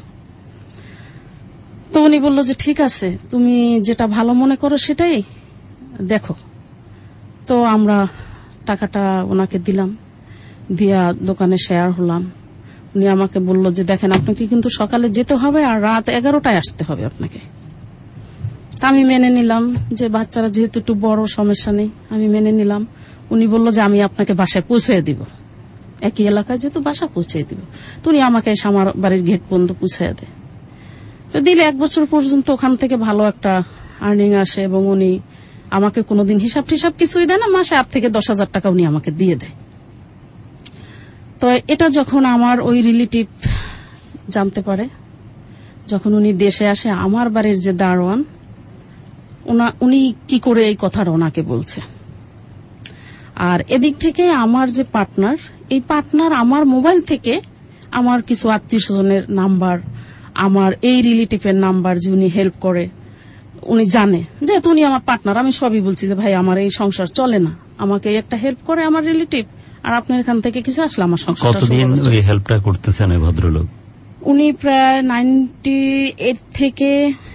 Speaker 18: তো উনি বলল যে ঠিক আছে, তুমি যেটা ভালো মনে করো সেটাই দেখো। তো আমরা টাকাটা ওনাকে দিলাম, দিয়া দোকানে শেয়ার হলাম। উনি আমাকে বলল যে দেখেন, আপনাকে কিন্তু সকালে যেতে হবে আর রাত 11টায় আসতে হবে আপনাকে। আমি মেনে নিলাম, যে বাচ্চারা যেহেতু একটু বড়, সমস্যা নেই, আমি মেনে নিলাম। উনি বলল যে আমি আপনাকে বাসায় পৌঁছে দিব, একই এলাকায় যেহেতু বাসা পৌঁছে দিব। তো উনি আমাকে আমার বাড়ির গেট পর্যন্ত পৌঁছে দেয়। তো দিলে 1 বছর পর্যন্ত ওখান থেকে ভালো একটা আর্নিং আসে, এবং উনি আমাকে কোনোদিন হিসাব টিসাব কিছুই দেয় না, মাসে 8 থেকে 10,000 টাকা উনি আমাকে দিয়ে দেয়। তো এটা যখন আমার ওই রিলেটিভ জানতে পারে, যখন উনি দেশে আসে, আমার বাড়ির যে দারোয়ান, উনি কি করে এই কথাটা ওনাকে বলছে। আর এদিক থেকে আমার যে পার্টনার, এই পার্টনার আমার মোবাইল থেকে আমার কিছু আত্মীয় স্বজনের নাম্বার, আমার এই রিলেটিভের নাম্বার যে উনি হেল্প করে, উনি জানে, যেহেতু উনি আমার পার্টনার, আমি সবই বলছি যে ভাই আমার এই সংসার চলে না, আমাকে একটা হেল্প করে আমার রিলেটিভ, আর আপনার এখান থেকে কিছু আসলে আমার সংসার।
Speaker 3: কতদিন ওই হেল্পটা করতেছেন এই ভদ্রলোক?
Speaker 18: উনি প্রায় 98 থেকে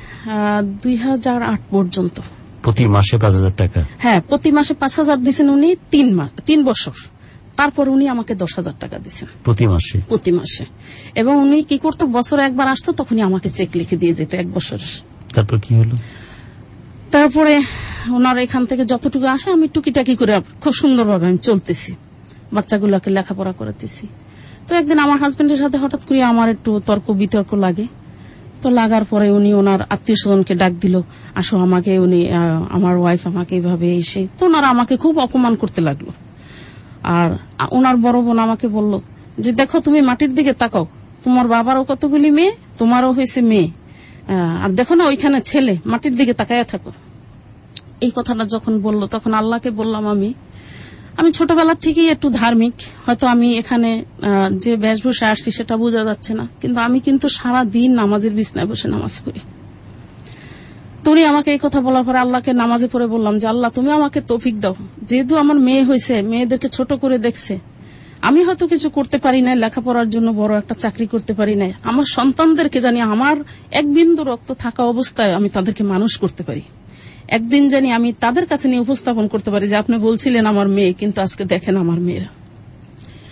Speaker 18: 2008 পর্যন্ত
Speaker 3: প্রতি মাসে 5,000 টাকা।
Speaker 18: হ্যাঁ, প্রতি মাসে 5,000 দিচ্ছেন উনি 3 বছর। তারপর উনি আমাকে 10,000 টাকা দিচ্ছেন প্রতি মাসে। এবং উনি কি করতো, বছরে একবার আসতো, তখনই আমাকে চেক লিখে দিয়ে যেত 1 বছরের।
Speaker 3: তারপর কি হলো?
Speaker 18: তারপরে ওনার এখান থেকে যতটুকু আসে আমি টুকিটাকি করে খুব সুন্দরভাবে আমি চলতেছি, বাচ্চাগুলোকে লেখাপড়া করাতেছি। তো একদিন আমার হাজবেন্ডের সাথে হঠাৎ করে আমার একটু তর্ক বিতর্ক লাগে। তো লাগার পরে উনি ওনার আত্মীয় স্বজনকে ডাক দিল, আসো আমাকে, উনি আমার ওয়াইফ আমাকে এইভাবে এসে, তো ওনারা আমাকে খুব অপমান করতে লাগলো। আর ওনার বড় বোন আমাকে বলল যে দেখো, তুমি মাটির দিকে তাকাও, তোমার বাবারও কতগুলি মেয়ে, তোমারও হয়েছে মেয়ে, আর দেখো না ওইখানে ছেলে, মাটির দিকে তাকায়া থাকো। এই কথাটা যখন বলল, তখন আল্লাহকে বললাম, আমি ছোটবেলা থেকেই একটু ধার্মিক, হয়তো আমি এখানে যে বেশভূষা আসছি সেটা বোঝা যাচ্ছে না, কিন্তু আমি কিন্তু সারা দিন নামাজের বিছনায় বসে নামাজ পড়ি। তুমি আমাকে এই কথা বলার পরে আল্লাহকে নামাজে পড়ে বললাম যে আল্লাহ, তুমি আমাকে তৌফিক দাও, যেহেতু আমার মেয়ে হয়েছে, মেয়েদেরকে ছোট করে দেখছে, আমি হয়তো কিছু করতে পারি না, লেখাপড়ার জন্য বড় একটা চাকরি করতে পারি না, আমার সন্তানদেরকে জানি আমার 1 বিন্দু রক্ত থাকা অবস্থায় আমি তাদেরকে মানুষ করতে পারি, একদিন জানি আমি তাদের কাছে নিয়ে উপস্থাপন করতে পারি যে আপনি বলছিলেন আমার মেয়ে, কিন্তু আজকে দেখেন আমার মেয়েরা।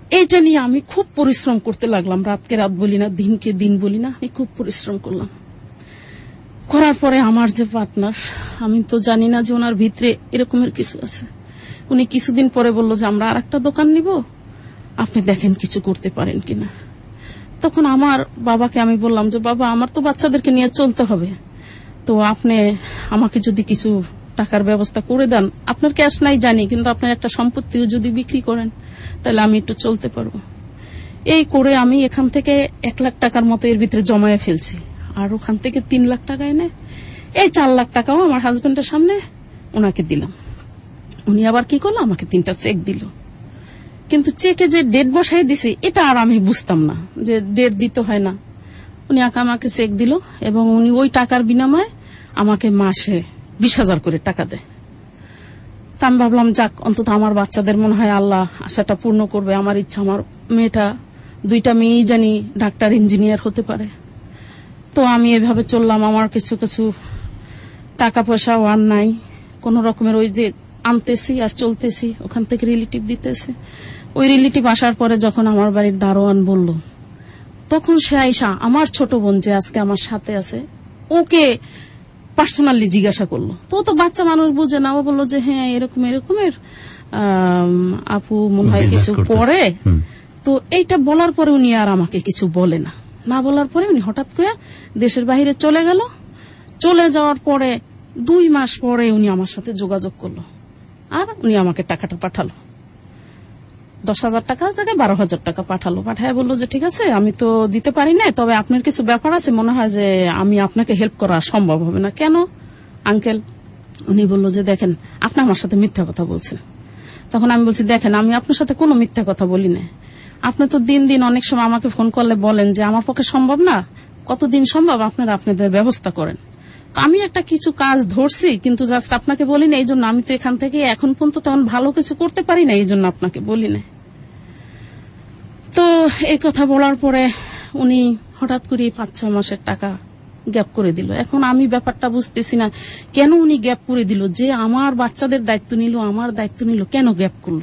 Speaker 18: এইটা নিয়ে আমি খুব পরিশ্রম করতে লাগলাম, রাতকে রাত বলি না, দিনকে দিন বলি না, আমি খুব পরিশ্রম করলাম। করার পরে আমার যে পার্টনার, আমি তো জানি না যে ওনার ভিতরে এরকমের কিছু আছে। উনি কিছুদিন পরে বলল যে আমরা আরেকটা দোকান নিব, আপনি দেখেন কিছু করতে পারেন কিনা। তখন আমার বাবাকে আমি বললাম যে বাবা, আমার তো বাচ্চাদেরকে নিয়ে চলতে হবে, তো আপনি আমাকে যদি কিছু টাকার ব্যবস্থা করে দেন, আপনার ক্যাশ নাই জানি, কিন্তু আপনার একটা সম্পত্তিও যদি বিক্রি করেন তাহলে আমি একটু চলতে পারবো। এই করে আমি এখান থেকে 1 লাখ টাকার মতো এর ভিতরে জমায়ে ফেলছি, আর ওখান থেকে 3 লাখ টাকা এনে এই 4 লাখ টাকাও আমার হাজবেন্ডের সামনে ওনাকে দিলাম। উনি আবার কি করলো, আমাকে 3টা চেক দিল। কিন্তু চেকে যে ডেট বসাই দিছে এটা আর আমি বুঝতাম না যে ডেট দিতে হয় না। উনি আমাকে চেক দিল এবং উনি ওই টাকার বিনিময়ে আমাকে মাসে 20,000 করে টাকা দেয়। তা আমি ভাবলাম যাক, অন্তত আমার বাচ্চাদের মনে হয় আল্লাহ আশাটা পূর্ণ করবে। আমার ইচ্ছা আমার মেয়েটা, 2টা মেয়েই জানি ডাক্তার ইঞ্জিনিয়ার হতে পারে। তো আমি এভাবে চললাম। আমার কিছু কিছু টাকা পয়সাও আর নাই, কোন রকমের ওই যে আনতেছি আর চলতেছি, ওখান থেকে রিলেটিভ দিতেছে। ওই রিলেটিভ আসার পরে যখন আমার বাড়ির দারোয়ান বলল, তখন সে আইসা আমার ছোট বোন যে আজকে আমার সাথে আছে ওকে পার্সোনালি জিজ্ঞাসা করলো। তো বাচ্চা মানুষ বুঝে না, ও বললো যে হ্যাঁ এরকম এরকমের আপু মনে হয় কিছু পড়ে। তো এইটা বলার পরে উনি আর আমাকে কিছু বলে না, না বলার পরে উনি হঠাৎ করে দেশের বাইরে চলে গেল। চলে যাওয়ার পরে 2 মাস পরে উনি আমার সাথে যোগাযোগ করলো, আর উনি আমাকে টাকাটা পাঠালো। 10,000 টাকার জায়গায় 12,000 টাকা পাঠালো। পাঠায় বললো যে ঠিক আছে, আমি তো দিতে পারি না, তবে আপনার কিছু ব্যাপার আছে, মনে হয় যে আমি আপনাকে হেল্প করা সম্ভব হবে না। কেন আঙ্কেল? উনি বললো যে দেখেন, আপনি আমার সাথে মিথ্যা কথা বলছেন। তখন আমি বলছি দেখেন, আমি আপনার সাথে কোনো মিথ্যা কথা বলি না। আপনি তো দিন দিন অনেক সময় আমাকে ফোন করলে বলেন যে আমার পক্ষে সম্ভব না, কতদিন সম্ভব আপনারা আপনাদের ব্যবস্থা করেন। আমি একটা কিছু কাজ ধরছি, কিন্তু জাস্ট আপনাকে বলি না। এই জন্য আমি তো এখান থেকে এখন পর্যন্ত তেমন ভালো কিছু করতে পারি না, এই জন্য আপনাকে বলি না। তো এই কথা বলার পরে উনি হঠাৎ করে 5-6 মাসের টাকা গ্যাপ করে দিল। এখন আমি ব্যাপারটা বুঝতেছি না, কেন উনি গ্যাপ করে দিল? যে আমার বাচ্চাদের দায়িত্ব নিল, আমার দায়িত্ব নিল, কেন গ্যাপ করলো?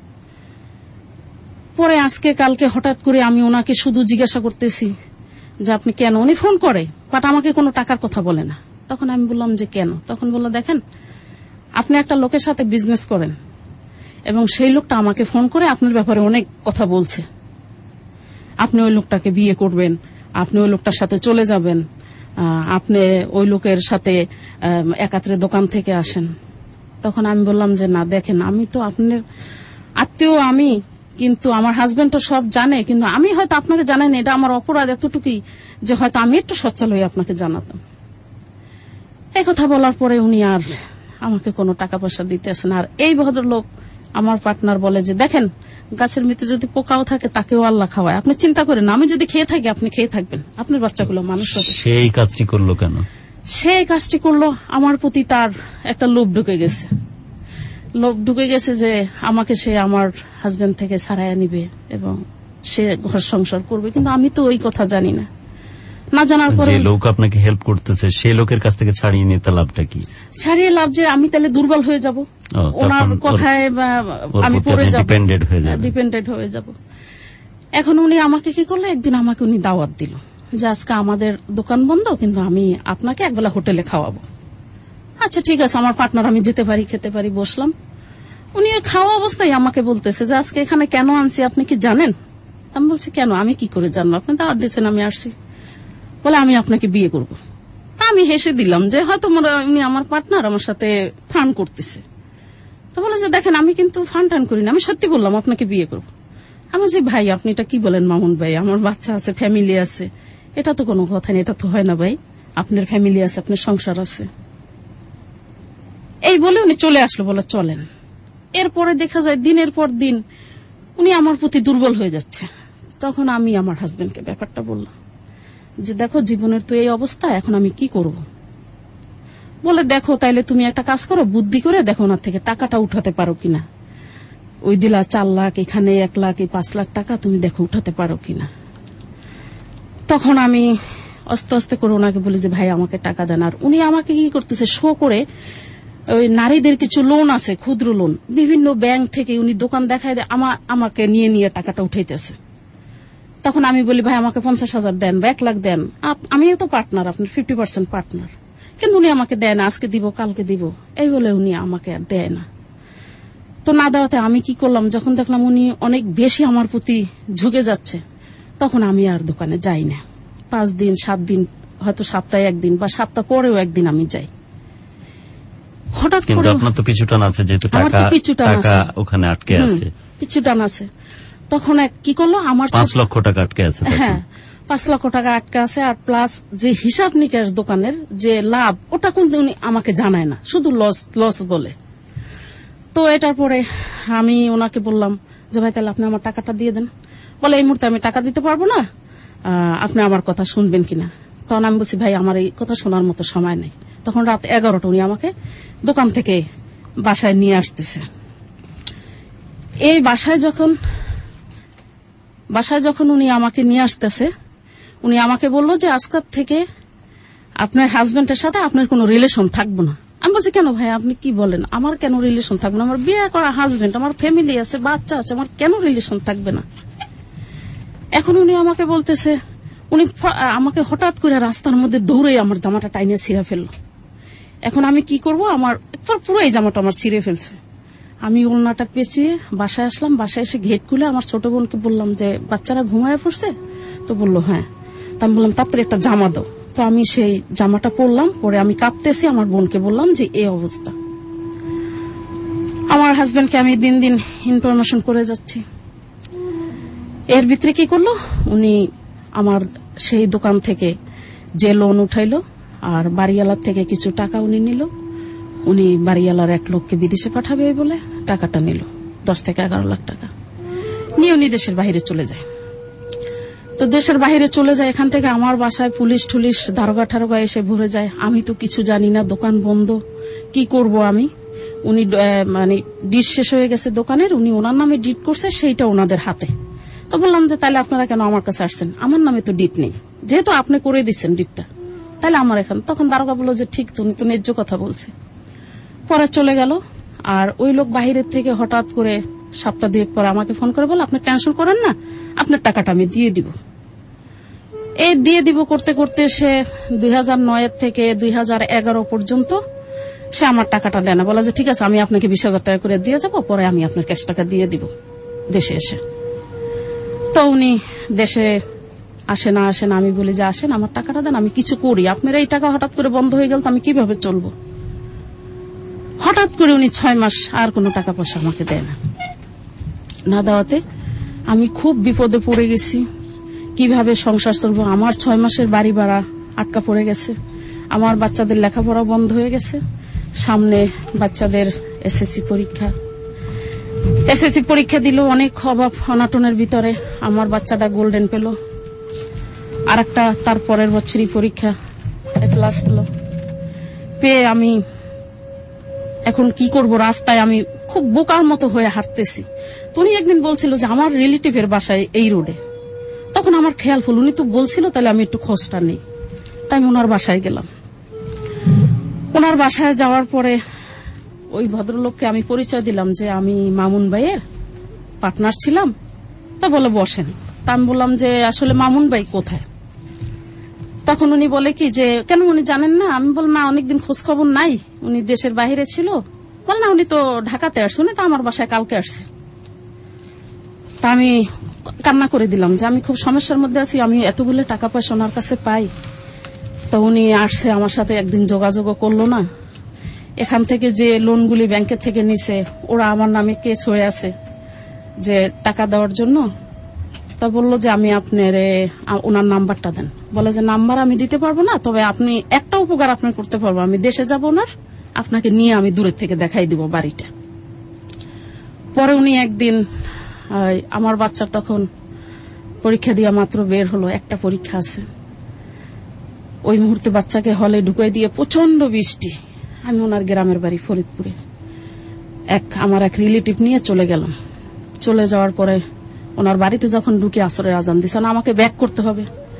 Speaker 18: পরে আজকে কালকে হঠাৎ করে আমি ওনাকে শুধু জিজ্ঞাসা করতেছি যে আপনি কেন? উনি ফোন করে, বাট আমাকে কোনো টাকার কথা বলে না। তখন আমি বললাম যে কেন? তখন বললো দেখেন, আপনি একটা লোকের সাথে বিজনেস করেন এবং সেই লোকটা আমাকে ফোন করে আপনার ব্যাপারে অনেক কথা বলছে। আপনি ওই লোকটাকে বিয়ে করবেন, আপনি ওই লোকটার সাথে চলে যাবেন, আপনি ওই লোকের সাথে একাত্রে দোকান থেকে আসেন। তখন আমি বললাম যে না দেখেন, আমি তো আপনার আত্মীয়, আমি কিন্তু আমার হাজবেন্ড তো সব জানে, কিন্তু আমি হয়তো আপনাকে জানাই না। এটা আমার অপরাধ এতটুকুই যে হয়তো আমি একটু সচ্ছল হয়ে আপনাকে জানাতাম। এই কথা বলার পরে উনি আর আমাকে কোনো টাকা পয়সা দিতেছেন। আর এই ভদ্রলোক আমার পার্টনার বলে যে দেখেন, গাছের মধ্যে যদি পোকাও থাকে তাকেও আল্লাহ খাওয়ায়, আপনি চিন্তা করেন, আমি যদি খেয়ে থাকি আপনি খেয়ে থাকবেন, আপনার বাচ্চাগুলো মানুষ হবে।
Speaker 3: সেই কাজটি করলো কেন?
Speaker 18: সেই কাজটি করলো আমার প্রতি তার একটা লোভ ঢুকে গেছে। লোভ ঢুকে গেছে যে আমাকে সে আমার হাজবেন্ড থেকে ছাড়াইয়া নিবে এবং সে ঘর সংসার করবে। কিন্তু আমি তো ওই কথা জানি না। না জানার পরে
Speaker 3: যে লোক আপনাকে হেল্প করতেছে সেই লোকের কাছ থেকে ছাড়িয়ে নিতে লাভটা কি?
Speaker 18: ছাড়িয়ে লাভ যে আমি তাহলে দুর্বল হয়ে যাব, ওনার কথায় আমি পড়ে যাব, ডিপেন্ডেন্ট হয়ে যাব। এখন উনি আমাকে কি করলো, একদিন আমাকে উনি দাওয়াত দিল যে আজকে আমাদের দোকান বন্ধ, কিন্তু আমি আপনাকে একবেলা হোটেলে খাওয়াবো। আচ্ছা ঠিক আছে, আমার পার্টনার, আমি যেতে পারি, খেতে পারি। বসলাম। উনি খাওয়া অবস্থায় আমাকে বলতেছে যে আজকে এখানে কেন আনছি আপনি কি জানেন? আমি বলছি কেন? আমি কি করে জানবো? আপনি দাওয়াত দিয়েছেন, আমি আসছি। বলে আমি আপনাকে বিয়ে করব। আমি হেসে দিলাম যে হয়তো উনি আমার পার্টনার আমার সাথে ফান করতেছে। তো বলে যে দেখেন, আমি কিন্তু ফান টান করি না, আমি সত্যি বললাম আপনাকে বিয়ে করব। আমি বলছি ভাই আপনি এটা কি বলেন মামুন ভাই, আমার বাচ্চা আছে, ফ্যামিলি আছে, এটা তো কোনো কথা নেই, এটা তো হয় না ভাই, আপনার ফ্যামিলি আছে, আপনার সংসার আছে। এই বলে উনি চলে আসলো, বলে চলেন। এরপরে দেখা যায় দিনের পর দিন উনি আমার প্রতি দুর্বল হয়ে যাচ্ছে। তখন আমি আমার হাজবেন্ডকে ব্যাপারটা বললাম যে দেখো, জীবনের তো এই অবস্থা, এখন আমি কি করব? বলে দেখো তাইলে তুমি একটা কাজ করো, বুদ্ধি করে দেখো ওনার থেকে টাকাটা উঠাতে পারো কিনা। ওই দিলা 4 লাখ, এখানে 1 লাখ, 5 লাখ টাকা, তুমি দেখো উঠাতে পারো কিনা। তখন আমি আস্তে আস্তে করে ওনাকে বলি যে ভাই আমাকে টাকা দেন। আর উনি আমাকে কি করতেছে, শো করে ওই নারীদের কিছু লোন আছে, ক্ষুদ্র লোন, বিভিন্ন ব্যাংক থেকে উনি দোকান দেখায় দেয়, আমাকে নিয়ে নিয়ে টাকাটা উঠাইতেছে। তখন আমি বলি ভাই আমাকে 50,000 দেন বা 1 লাখ দেন, আমিও তো পার্টনার, আপনার 50% পার্টনার। কিন্তু উনি আমাকে দেয় না, আজকে দিব কালকে দিব এই বলে উনি আমাকে আর দেয় না। তো না দেওয়াতে আমি কি করলাম, যখন দেখলাম উনি অনেক বেশি আমার প্রতি ঝুঁকে যাচ্ছে, তখন আমি আর দোকানে যাই না। 5 দিন 7 দিন, হয়তো সপ্তাহে 1 দিন বা সপ্তাহ পরেও 1 দিন আমি যাই। হঠাৎ করে
Speaker 3: আপনার তো পিছুটান আছে, যেহেতু টাকা ওখানে আটকে আছে,
Speaker 18: পিছুটান আছে। তখন কি করলো, আমার
Speaker 3: 5 লক্ষ টাকা আটকে আছে।
Speaker 18: হ্যাঁ, 5 লক্ষ টাকা আটকে আছে। আর প্লাস যে হিসাব নিকাশ দোকানের যে লাভ, ওটা কিন্তু উনি আমাকে জানায় না, শুধু লস বলে। তো এটার পরে আমি ওনাকে বললাম যে ভাই তাহলে আপনি আমার টাকাটা দিয়ে দেন। বলে এই মুহূর্তে আমি টাকা দিতে পারবো না, আপনি আমার কথা শুনবেন কিনা। তখন আমি বলছি ভাই আমার এই কথা শোনার মতো সময় নেই। তখন রাত 11টা উনি আমাকে দোকান থেকে বাসায় নিয়ে আসতেছে। এই বাসায় যখন উনি আমাকে নিয়ে আসতেছে, উনি আমাকে বললো যে আজকের থেকে আপনার হাজবেন্ডের সাথে আপনার কোনো রিলেশন থাকবো না। আমি বলছি কেন ভাই আপনি কি বলেন, আমার কেন রিলেশন থাকবে না, আমার বিয়ে করা হাজবেন্ড, আমার ফ্যামিলি আছে, বাচ্চা আছে, আমার কেন রিলেশন থাকবে না। এখন উনি আমাকে বলতেছে, উনি আমাকে হঠাৎ করে রাস্তার মধ্যে দৌড়ে আমার জামাটা টাইনে ছিঁড়ে ফেললো। এখন আমি কি করব, আমার একবার পুরো এই জামাটা আমার ছিঁড়ে ফেলছে। আমি ওড়নাটা পেঁচিয়ে বাসায় আসলাম। বাসায় এসে গেট খুলে আমার ছোট বোনকে বললাম যে বাচ্চারা ঘুমায় পড়ছে, তো বললো হ্যাঁ। তা আমি বললাম তাড়াতাড়ি একটা জামা দাও। তো আমি সেই জামাটা পরলাম, পরে আমি কাঁপতেছি আমার বোনকে বললাম যে এই অবস্থা। আমার হাজবেন্ডকে আমি দিন দিন ইনফরমেশন করে যাচ্ছি। এর ভিতরে কি করলো, উনি আমার সেই দোকান থেকে যে লোন উঠাইলো আর বাড়িওয়ালার থেকে কিছু টাকা উনি নিল। উনি বাড়িওয়ালার 1 লোককে বিদেশে পাঠাবে বলে টাকাটা নিল, 10 থেকে 11 লাখ টাকা নিয়ে উনি দেশের বাইরে চলে যায়। তো দেশের বাইরে চলে যায়, এখান থেকে আমার বাসায় পুলিশ টুলিশ দারোগা ঠারোগা এসে ভরে যায়। আমি তো কিছু জানি না, দোকান বন্ধ, কি করব আমি। উনি মানে ডিশ শেষ হয়ে গেছে দোকানের, উনি ওনার নামে ডিট করছে, সেইটা ওনাদের হাতে। তো বললাম যে তাহলে আপনারা কেন আমার কাছে আসছেন, আমার নামে তো ডিট নেই, যেহেতু আপনি করে দিচ্ছেন ডিটটা, তাহলে আমার এখানে। তখন দারোগা বললো যে ঠিক, তুমি তো ন্যায্য কথা বলছে। পরে চলে গেল। আর ওই লোক বাহিরের থেকে হঠাৎ করে সপ্তাহ 2 পরে আমাকে ফোন করে বলে আপনি টেনশন করেন না, আপনার টাকাটা আমি দিয়ে দিব। এই দিয়ে দিব করতে করতে সে 2009 থেকে 2011 পর্যন্ত সে আমার টাকাটা দেয় না। বলা যে ঠিক আছে আমি আপনাকে 20,000 টাকা করে দিয়ে যাবো, পরে আমি আপনার ক্যাশ টাকা দিয়ে দিব দেশে এসে। তো উনি দেশে আসে না। আমি বলি যে আসেন আমার টাকাটা দেন, আমি কিছু করি, আপনার এই টাকা হঠাৎ করে বন্ধ হয়ে গেল তো আমি কিভাবে চলবো। হঠাৎ করে উনি 6 মাস আর কোনো টাকা পয়সা আমাকে দেয় না দেওয়াতে আমি খুব বিপদে পড়ে গেছি। কিভাবে সংসার চলবো, আমার 6 মাসের বাড়ি ভাড়া আটকা পড়ে গেছে, আমার বাচ্চাদের লেখাপড়া বন্ধ হয়ে গেছে, সামনে বাচ্চাদের এসএসসি পরীক্ষা দিল, অনেক অভাব অনাটনের ভিতরে আমার বাচ্চাটা গোল্ডেন পেল। আর একটা তার পরের বছরই পরীক্ষা ক্লাস হলো, পেয়ে আমি এখন কি করব, রাস্তায় আমি খুব বোকার মতো হয়ে হাঁটতেছি। তো উনি একদিন বলছিল যে আমার রিলেটিভের বাসায় এই রোডে। তখন আমার খেয়াল হল উনি তো বলছিল, তাহলে আমি একটু খোঁজটা নেই। তাই আমি ওনার বাসায় গেলাম। ওনার বাসায় যাওয়ার পরে ওই ভদ্রলোককে আমি পরিচয় দিলাম যে আমি মামুন ভাইয়ের পার্টনার ছিলাম। তা বলে বসেন। তা আমি বললাম যে আসলে মামুন ভাই কোথায়। তখন উনি বলে কি যে কেন উনি জানেন না। আমি বললাম না, অনেকদিন খোঁজ খবর নাই, উনি দেশের বাইরে ছিল। বল না উনি তো ঢাকাতে আসছে, উনি তো আমার বাসায় কালকে আসছে। তা আমি কান্না করে দিলাম যে আমি খুব সমস্যার মধ্যে আছি, আমি এতগুলো টাকা পয়সা ওনার কাছে পাই। তো উনি আসছে, আমার সাথে একদিন যোগাযোগও করলো না। এখান থেকে যে লোনগুলি ব্যাংকের থেকে নিছে ওরা আমার নামে কেস হয়ে আছে যে টাকা দেওয়ার জন্য। তা বললো যে আমি আপনার ওনার নাম্বারটা দেন। বলে যে নাম্বার আমি দিতে পারবো না, তবে আপনি একটা উপকার আপনার করতে পারবো, আমি দেশে যাবো ওনার, আপনাকে নিয়ে আমি দূরের থেকে দেখাই দিব বাড়িটা। পরে উনি একদিন, আমার বাচ্চার তখন পরীক্ষা দিয়া মাত্র বের হলো, একটা পরীক্ষা আছে, ওই মুহূর্তে বাচ্চাকে হলে ঢুকাই দিয়ে প্রচন্ড বৃষ্টি, আমি ওনার গ্রামের বাড়ি ফরিদপুরে আমার এক রিলেটিভ নিয়ে চলে গেলাম। চলে যাওয়ার পরে ওনার বাড়িতে যখন ঢুকে আসরের আজান দিছে, আমাকে ব্যাক করতে হবে।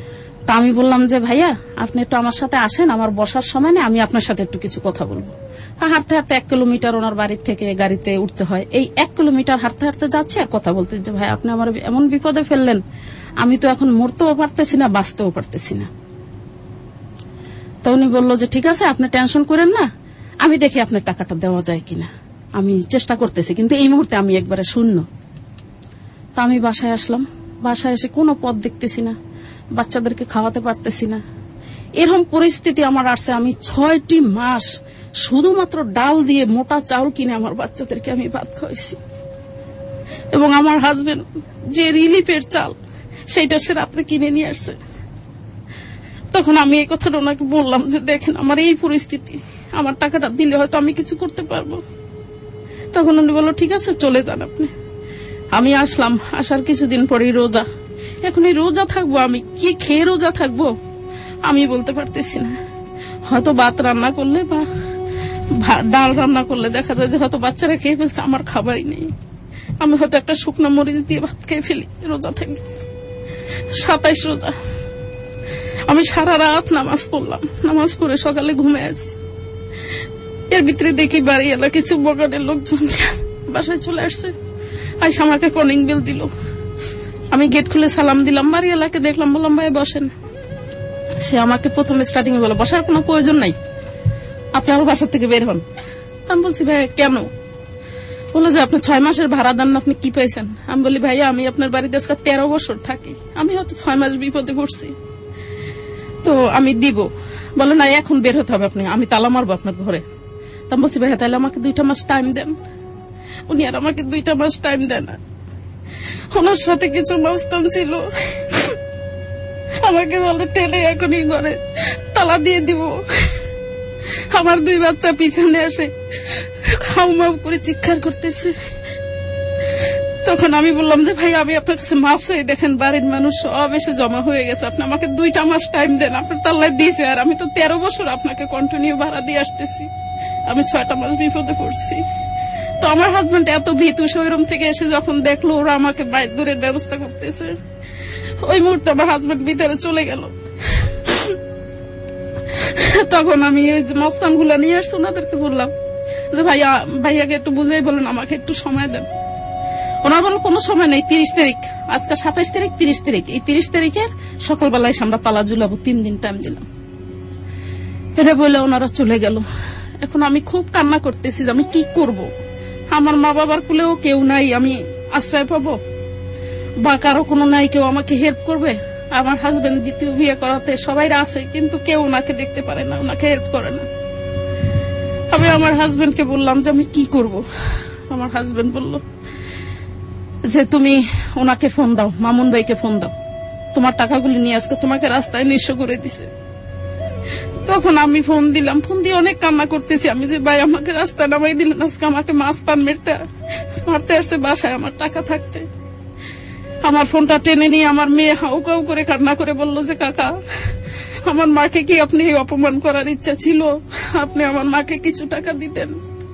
Speaker 18: তা আমি বললাম যে ভাইয়া আপনি একটু আমার সাথে আসেন, আমার বসার সময় নেই, আমি আপনার সাথে একটু কিছু কথা বলবো। হাঁটতে হাঁটতে 1 কিলোমিটার ওনার বাড়ির থেকে গাড়িতে উঠতে হয়। এই 1 কিলোমিটার হাঁটতে হাঁটতে যাচ্ছি আর কথা বলতে, যে ভাই আপনি আমার এমন বিপদে ফেললেন, আমি তো এখন মরতেও পারতেছি না, বাঁচতেও পারতেছি না। তো উনি বললো যে ঠিক আছে, আপনি টেনশন করেন না, আমি দেখি আপনার টাকাটা দেওয়া যায় কিনা, আমি চেষ্টা করতেছি, কিন্তু এই মুহূর্তে আমি একবারে শূন্য। তা আমি বাসায় আসলাম। বাসায় এসে কোনো পথ দেখতেছি না, বাচ্চাদেরকে খাওয়াতে পারতেছি না। এরকম পরিস্থিতি আমার আসছে। আমি 6টি মাস শুধুমাত্র ডাল দিয়ে মোটা চাউল কিনে আমার বাচ্চাদেরকে আমি ভাত খাওয়াইছি, এবং আমার হাজবেন্ড যে রিলিফের চাল সেইটা সে রাত্রে কিনে নিয়ে আসছে। তখন আমি এই কথাটা ওনাকে বললাম যে দেখেন আমার এই পরিস্থিতি, আমার টাকাটা দিলে হয়তো আমি কিছু করতে পারবো। তখন উনি বললো ঠিক আছে চলে যান আপনি। আমি আসলাম, আসার কিছুদিন পরেই রোজা। এখন এই রোজা থাকবো, আমি কি খেয়ে রোজা থাকবো আমি বলতে পারতেছি না। হয়তো ভাত রান্না করলে বা ডাল রান্না করলে দেখা যায় যে হয়তো বাচ্চারা খেয়ে ফেলছে, আমার খাবারই নেই। আমি হয়তো একটা শুকনো মরিচ দিয়ে ভাত খেয়ে ফেলি রোজা থাকি। 27 রোজা। আমি সারা রাত নামাজ পড়লাম, নামাজ পড়ে সকালে ঘুমে আসি। এর ভিতরে দেখি বাড়ি এলাকা কিছু বগানের লোকজন বাসায় চলে আসছে, আইসা আমাকে কলিং বেল দিল। আমি গেট খুলে সালাম দিলাম, বাড়ি এলাকে দেখলাম, বললাম ভাই বসেন। সে আমাকে প্রথমে স্টার্টিং বলে বসার কোনো প্রয়োজন নাই, আপনি আমার বাসার থেকে বের হন। আমি বলছি ভাই কেন? বললো যে আপনি 6 মাসের ভাড়া দেন না, আপনি কি পাইছেন? আমি বলি ভাইয়া আমি আপনার বাড়িতে আজকে 13 বছর থাকি, আমি হয়তো 6 মাস বিপদে পড়ছি, তো আমি দিব। বলে না এখন বের হতে হবে, আপনি আমি তালা মারবো আপনার ঘরে। তা বলছি ভাইয়া তাহলে আমাকে 2টা মাস টাইম দেন। উনি আর আমাকে 2টা মাস টাইম দেন না। ওনার সাথে কিছু মাস্তান ছিল, আমাকে বলে টেনে এখনই ঘরে তালা দিয়ে দিব। আমার 2 বাচ্চা পিছনে আসে খাও-মাও করে চিৎকার করতেছে। তখন আমি বললাম যে ভাই আমি আপনার কাছে মাফ চাই, দেখেন বাড়ির মানুষ সব এসে জমা হয়ে গেছে, আপনি আমাকে 2টা মাস টাইম দেন। আপনার তাল্লায় দিয়েছে, আর আমি তো 13 বছর আপনাকে কন্টিনিউ ভাড়া দিয়ে আসতেছি, আমি 6টা মাস বিপদে পড়ছি। তো আমার হাজবেন্ড এত ভীতু, শোরুম থেকে এসে যখন দেখলো ওরা আমাকে বাইর দূরের ব্যবস্থা করতেছে, ওই মুহূর্তে আমার হাজবেন্ড ভিতরে চলে গেল। তখন আমি ওই যে মস্তান গুলা নিয়ে আসছি, ওনাদেরকে বললাম যে ভাইয়াকে একটু বুঝাই বলেন, আমাকে একটু সময় দেন। ওনার বলল কোনো সময় নেই, 30 তারিখ, আজকে 27 তারিখ, 30 তারিখ, এই 30 তারিখের সকালবেলায় আমরা তালা ঝুলাবো, 3 দিন টাইম দিলাম। এটা বলে ওনারা চলে গেল। এখন আমি খুব কান্না করতেছি যে আমি কি করব, আমার মা বাবার কুলেও কেউ নাই, আমি আশ্রয় পাবো বা কারো কোনো নাই কেউ আমাকে হেল্প করবে। আমার হাজবেন্ড দ্বিতীয় বিয়ে করাতে সবাই আছে, কিন্তু কেউ ওনাকে দেখতে পারে না, ওনাকে হেল্প করে না। আমি আমার হাজবেন্ডকে বললাম যে আমি কি করব। আমার হাজবেন্ড বলল যে তুমি ওনাকে ফোন দাও, মামুন ভাইকে ফোন দাও, তোমার টাকাগুলি নিয়ে আজকে তোমাকে রাস্তায় নিঃস্ব করে দিছে। তখন আমি ফোন দিলাম, ফোন দিয়ে অনেক কান্না করতেছি আমি যে ভাই আমাকে রাস্তায় নামাই দিলেন, আজকে আমাকে মাছ পান মারতে আসছে বাসায় আমার টাকা থাকতে। আমার ফোনটা টেনে নিয়ে আমার মেয়ে হাউ কাউ করে কান্না করে বলল যে কাকা আমার মাকে কি আপনি অপমান করার ইচ্ছা ছিল, আপনি আমার মাকে কিছু টাকা দিতেন।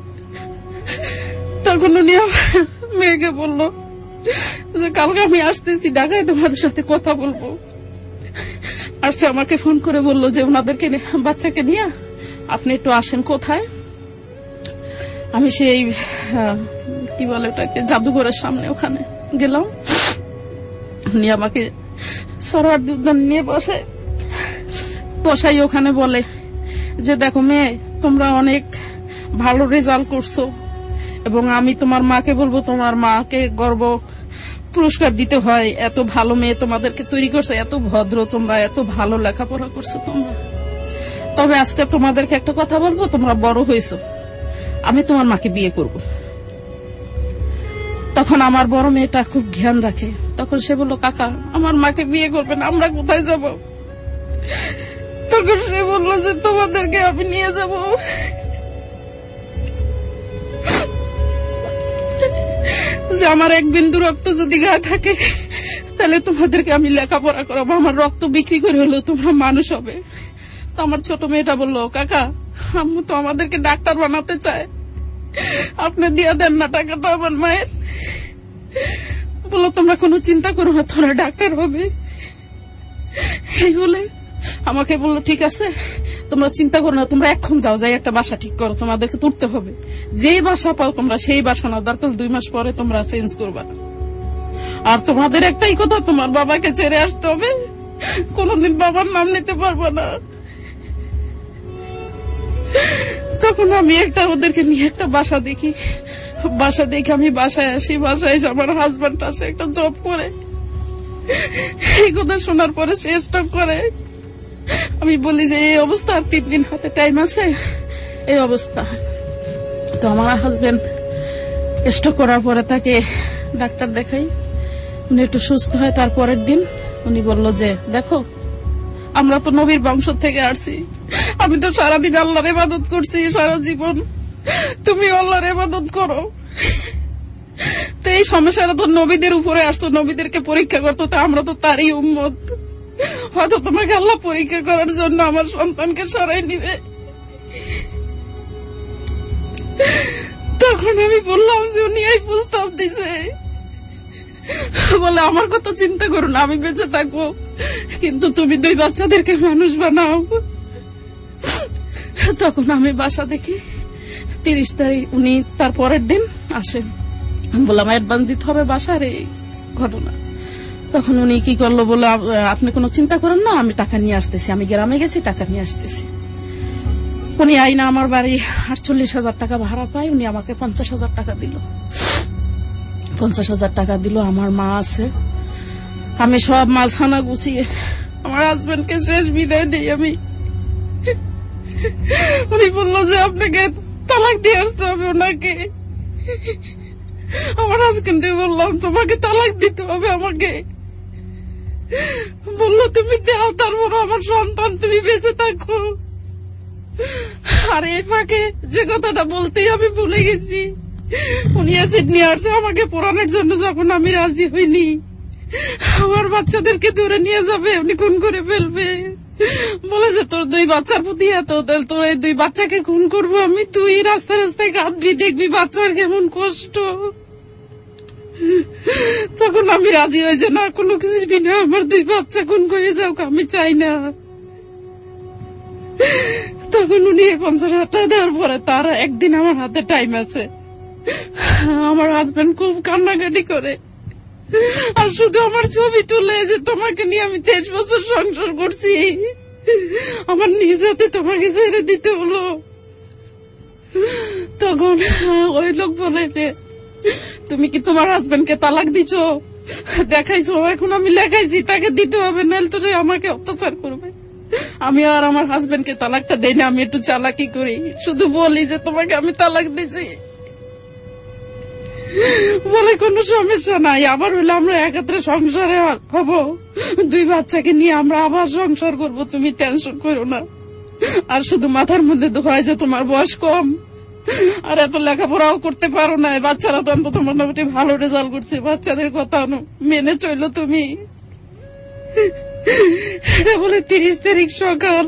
Speaker 18: তখন উনি মেয়েকে বলল যে কালকে আমি আসতেছি ঢাকায়, তোমাদের সাথে কথা বলবো। আর সে আমাকে ফোন করে বলল যে ওনাদেরকে বাচ্চাকে নিয়ে আপনি একটু আসেন কোথায়। আমি সেই কি বলে ওটাকে জাদুঘরের সামনে ওখানে গেলাম। উনি আমাকে সরার দুধ নিয়ে বসাই ওখানে বলে যে দেখো মেয়ে তোমরা অনেক ভালো রেজাল্ট করছো, এবং আমি তোমার মাকে বলবো তোমার মাকে গর্ব পুরস্কার দিতে হয়, এত ভালো মেয়ে তোমাদেরকে তৈরি করছে, এত ভদ্র তোমরা, এত ভালো লেখাপড়া করছো তোমরা। তবে আজকে তোমাদেরকে একটা কথা বলবো, তোমরা বড় হয়েছো, আমি তোমার মাকে বিয়ে করব। তখন আমার বড় মেয়েটা খুব জ্ঞান রাখে, তখন সে বলল কাকা আমার মাকে বিয়ে করবেন, আমরা কোথায় যাব? তখন সে বলল যে তোমাদেরকে আমি নিয়ে যাব। যে আমার 1 বিন্দু রক্ত যদি গায়ে থাকে তাহলে তোমাদেরকে আমি লেখাপড়া করাবো, আমার রক্ত বিক্রি করে হলেও তোমরা মানুষ হবে। তো আমার ছোট মেয়েটা বললো কাকা আম্মু তো আমাদেরকে ডাক্তার বানাতে চায়, আপনি দিয়ে দেন না টাকাটা আমার মায়ের। বললো তোমরা কোনো চিন্তা করো না, তোমরা ডাক্তার হবে। এই বলে আমাকে বললো ঠিক আছে তোমরা চিন্তা করো না, তোমরা এখন যাও, যাই একটা বাসা ঠিক করো, তোমাদেরকে তুলতে হবে, যেই বাসা পাও তোমরা সেই বাসা না, দরকার 2 মাস পরে তোমরা চেঞ্জ করবা, আর তোমাদের একটাই কথা, তোমার বাবাকে ছেড়ে আসতে হবে, কোনদিন বাবার নাম নিতে পারবো না। তখন আমি ওদেরকে নিয়ে একটা বাসা দেখি, বাসা দেখে আমি বাসায় আসি, বাসায় এসে আমার হাজবেন্ড আসে, একটা জব করে। এই কথা শোনার পরে সে স্টপ করে। আমি বলি যে এই অবস্থা, আর 3 দিন হাতে টাইম আছে, এই অবস্থা। তো আমার হাজবেন্ড স্টক করার পরে তাকে ডাক্তার দেখাই, উনি একটু সুস্থ হয়। তারপরের দিন উনি বলল যে দেখো আমরা তো নবীর বংশ থেকে আসছি, আমি তো সারাদিন আল্লাহর ইবাদত করছি সারা জীবন, তুমি আল্লাহর ইবাদত করো। তো এই সমস্যাটা তো নবীদের উপরে আসতো, নবীদেরকে পরীক্ষা করতো, তো আমরা তো তারই উম্মত, হয়তো তোমাকে আল্লাহ পরীক্ষা করার জন্য আমার সন্তানকে সরাই নিবে। তখন আমি বললাম যে উনি এই প্রস্তাব দিছে, বলে আমার কথা চিন্তা করো না, আমি বেঁচে থাকবো, কিন্তু তুমি 2 বাচ্চাদেরকে মানুষ বানাও। তখন আমি বাসা দেখি 30 তারিখ, উনি তার পরের দিন আসেন, আমি বললাম অ্যাডভান্স দিতে হবে বাসার এই ঘটনা। তখন উনি কি করলো, বলে আপনি কোনো চিন্তা করেন না, আমি টাকা নিয়ে আসতেছি, আমি গ্রামে গেছি, টাকা নিয়ে আসতেছি। উনি আইনা আমার বাড়ি 48,000 টাকা ভাড়া পায়, উনি আমাকে 50,000 টাকা দিল, 50,000 টাকা দিল। আমার মা আছে, আমি সব মালখানা গুছিয়ে আমার হাজবেন্ডকে শেষ বিদায় দিই আমি। উনি বললো যে আপনাকে তালাক দিয়ে আসতে হবে ওনাকে। আমার হাজবেন্ডে বললাম তোমাকে তালাক দিতে হবে আমাকে, বললো তুমি দাও, তারপর আমার সন্তান তুমি বেঁচে থাকো। আর এই ফাঁকে যে কথাটা বলতেই আমি ভুলে গেছি, উনি অ্যাসিড নিয়ে আসছে আমাকে পোড়ানোর জন্য, যখন আমি রাজি হইনি। আমার বাচ্চাদেরকে ধরে নিয়ে যাবে, উনি খুন করে ফেলবে, বলে যে তোর 2 বাচ্চার প্রতি এত, তোর এই 2 বাচ্চাকে খুন করবো আমি, তুই রাস্তায় রাস্তায় কাঁদবি, দেখবি বাচ্চার কেমন কষ্ট। তখন আমি রাজি হই যে না, কোনো কিছু বিনা, আমার 2 বাচ্চা খুন করে যাও, আমি চাই না। তখন উনি 50,000 টাকা দেওয়ার পরে তার একদিন আমার হাতে টাইম আছে, আমার হাজবেন্ড খুব কান্নাকাটি করে, আর শুধু আমার ছবি তুলে যে তোমাকে নিয়ে আমি 23 বছর সংসার করছি, আমার নিজ হাতে তোমাকে ছেড়ে দিতে হলো। তখন ওই লোক বলে যে তুমি কি তোমার হাজবেন্ডকে তালাক দিছো, দেখাইছো? এখন আমি লেখাইছি, তাকে দিতে হবে, নাহলে তো সে আমাকে অত্যাচার করবে। আমি আর আমার হাজবেন্ডকে তালাকটা দেই না, আমি একটু চালাকি করি, শুধু বলি যে তোমাকে আমি তালাক দিছি, বলে কোনো সমস্যা নাই, আবার হইলে আমরা একত্রে সংসারে হব, 2 বাচ্চাকে নিয়ে আমরা আবার সংসার করব, তুমি টেনশন করো না। আর শুধু মাথার মধ্যে হয় যে তোমার বয়স কম, আর এত লেখাপড়াও করতে পারো না, বাচ্চারা তো অন্তত মোটামুটি ভালো রেজাল্ট করছে, বাচ্চাদের কথা মেনে চললো তুমি। বলে 30 তারিখ সকাল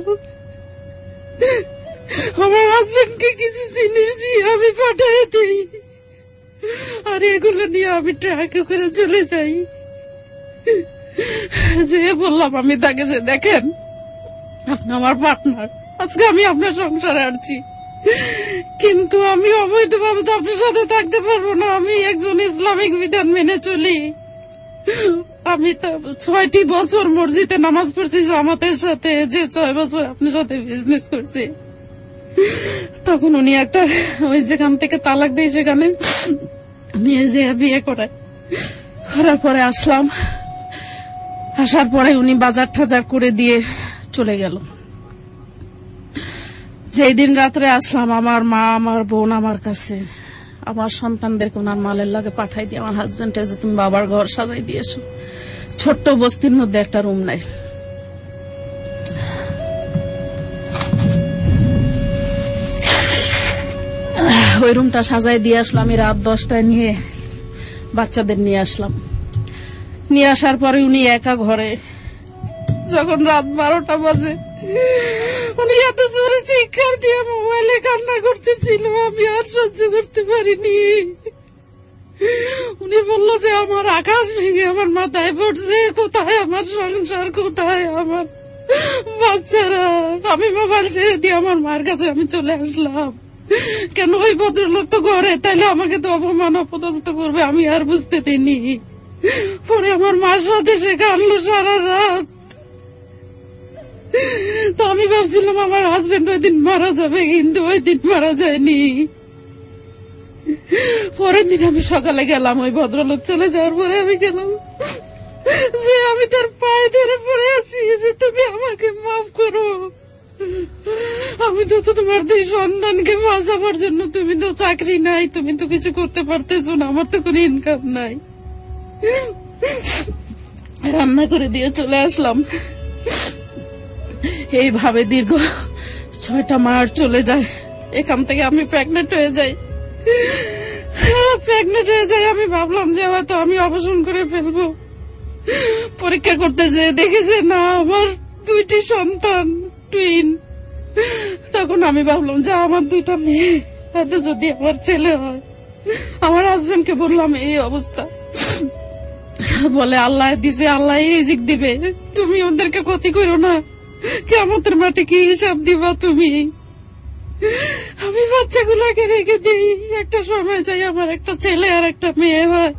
Speaker 18: আমার হাজবেন্ডকে কিছু জিনিস দিয়ে আমি পাঠিয়ে দিই, আর এগুলো নিয়ে আমি ট্রাকে করে চলে যাই। যে বললাম আমি তাকে যে দেখেন আপনি আমার পার্টনার, আজকে আমি আপনার সংসারে আসছি, কিন্তু আমি অবৈধভাবে তো আপনার সাথে থাকতে পারবো না, আমি একজন ইসলামিক বিধান মেনে চলি, আমি তো 6টি বছর মসজিদে নামাজ পড়ছি জামাতের সাথে, যে 6 বছর আপনার সাথে বিজনেস করছি। তখন উনি একটা ওই যেখান থেকে তালাক দেয় সেখানে নিয়ে যে বিয়ে করার পরে আসলাম, আসার পরে উনি বাজার টাজার করে দিয়ে চলে গেল। যেই দিন রাত্রে আসলাম, আমার মা আমার বোন আমার কাছে, আমার সন্তানদেরকে ওনার মালের লাগে পাঠাই দিয়ে আমার হাজবেন্ডের যে তুমি বাবার ঘর সাজাই দিয়েছো, ছোট্ট বস্তির মধ্যে একটা রুম নাই। ওই রুমটা সাজাই দিয়ে আসলাম, আমি রাত 10টায় নিয়ে বাচ্চাদের নিয়ে আসলাম। নিয়ে আসার পরে উনি একা ঘরে, যখন রাত 12টা বাজে উনি এত জোরে চিৎকার দিয়ে মোবাইলে কান্না করতেছিল, আমি আর সহ্য করতে পারিনি। উনি বললো যে আমার আকাশ ভেঙে আমার মাথায় পড়ছে, কোথায় আমার সংসার, কোথায় আমার বাচ্চারা। আমি মোবাইল ছেড়ে দিয়ে আমার মার কাছে আমি চলে আসলাম। কেন ওই ভদ্রলোক তো ঘরে, তাইলে আমাকে তো অপমান অপদস্থ করবে, আমি আর বুঝতে দিইনি। পরে আমার মার সাথে সে কাঁদলো সারা রাত। তো আমি ভাবছিলাম আমার হাজবেন্ড ওই দিন মারা যাবে, কিন্তু ওই দিন মারা যায়নি। পরের দিন আমি সকালে গেলাম, ওই ভদ্রলোক চলে যাওয়ার পরে আমি গেলাম, যে আমি তার পায়ে ধরে পড়ে আছি যে তুমি আমাকে মাফ করো। আমি তো তোমার 2 সন্তানকে বাঁচাবার জন্য, তুমি তো চাকরি নাই, তুমি তো কিছু করতে পারতেছো না, আমার তো কোনো ইনকাম নাই। রান্না করে দিয়ে চলে আসলাম। এইভাবে দীর্ঘ 6টা মাস চলে যায়। এখান থেকে আমি প্রেগনেন্ট হয়ে যাই। আমি ভাবলাম যে হয়তো আমি অবসান করে ফেলবো। পরীক্ষা করতে যেয়ে দেখেছে না আমার 2টি সন্তান, টুইন। তখন আমি ভাবলাম যে আমার 2টা মেয়ে, হয়তো যদি আমার ছেলে হয়। আমার হাজবেন্ডকে বললাম এই অবস্থা। বলে আল্লাহ দিছে, আল্লাহ রিজিক দিবে, তুমি ওদেরকে ক্ষতি করো না, কিয়ামতের মাঠে কি হিসাব দিবা তুমি। আমি বাচ্চাগুলাকে রেখে দিই, একটা সময় যাই আমার একটা ছেলে আর একটা মেয়ে হয়।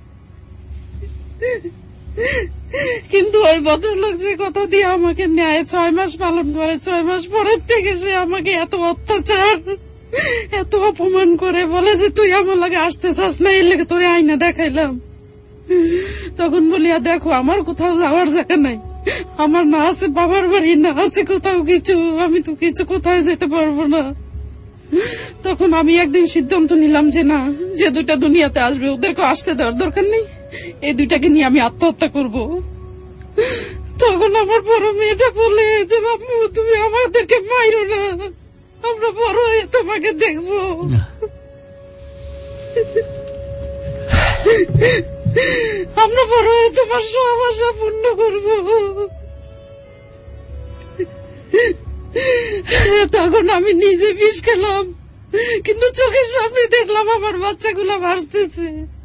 Speaker 18: কিন্তু ওই ভদ্রলোক যে কথা দিয়ে আমাকে নেয়, 6 মাস পালন করে, 6 মাস পরের থেকে সে আমাকে এত অত্যাচার, এত অপমান করে, বলে যে তুই আমার লাগে আসতে চাস না, এর লেগে তোরে আয়না দেখাইলাম। তখন বলিয়া দেখো আমার কোথাও যাওয়ার জায়গা নাই, আমার না আছে বাবার বাড়ি, না আছে কোথাও কিছু, আমি তো কিছু কোথায় যেতে পারবো না। তখন আমি একদিন সিদ্ধান্ত নিলাম যে না, যে 2টা দুনিয়াতে আসবে ওদেরকে আসতে দেওয়ার দরকার নেই, এই 2টাকে নিয়ে আমি আত্মহত্যা করব। তখন আমার বড় মেয়েটা বলে যে বাবু তুমি আমাদেরকে মাইরো না, আমরা বড় হয়ে তোমাকে দেখবো। আমরা বড় হয়ে তোমার সব আশা পূর্ণ করবো। তখন আমি নিজে বিষ খেলাম, কিন্তু চোখের সামনে দেখলাম আমার বাচ্চাগুলো ভাসতেছে।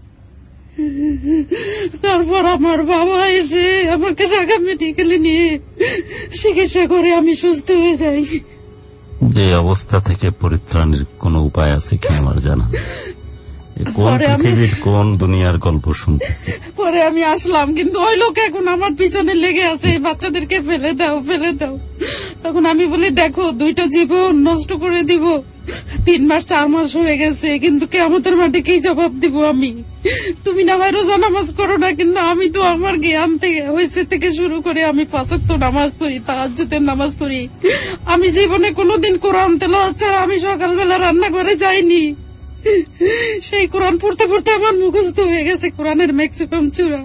Speaker 18: তারপর আমার বাবা এসে আমাকে ঢাকা মেডিকেলে নিয়ে চিকিৎসা করে আমি সুস্থ হয়ে যাই।
Speaker 3: যে অবস্থা থেকে পরিত্রাণের কোন উপায় আছে কি আমার জানা, কোন পৃথিবীর কোন দুনিয়ার গল্প শুনতেছি।
Speaker 18: পরে আমি আসলাম, কিন্তু ওই লোক এখন আমার পিছনে লেগে আছে, বাচ্চাদেরকে ফেলে দাও ফেলে দাও। তখন আমি বলি দেখো 2টা জীবন নষ্ট করে দিব, 3 মাস 4 মাস হয়ে গেছে, কিন্তু কিয়ামতের মাঠে কি জবাব দিব আমি। তুমি না হয় রোজা নামাজ করো না, কিন্তু আমি তো আমার জ্ঞান থেকে হয়েছে থেকে শুরু করে আমি 5 ওয়াক্ত নামাজ পড়ি, তাহাজ্জুদের নামাজ পড়ি। আমি জীবনে কোনোদিন কোরআন তেলাওয়াত ছাড়া আমি সকালবেলা রান্না করে যাইনি। সেই কোরআন পড়তে পড়তে আমার মুখস্থ হয়ে গেছে কোরআনের ম্যাক্সিমাম চূড়া।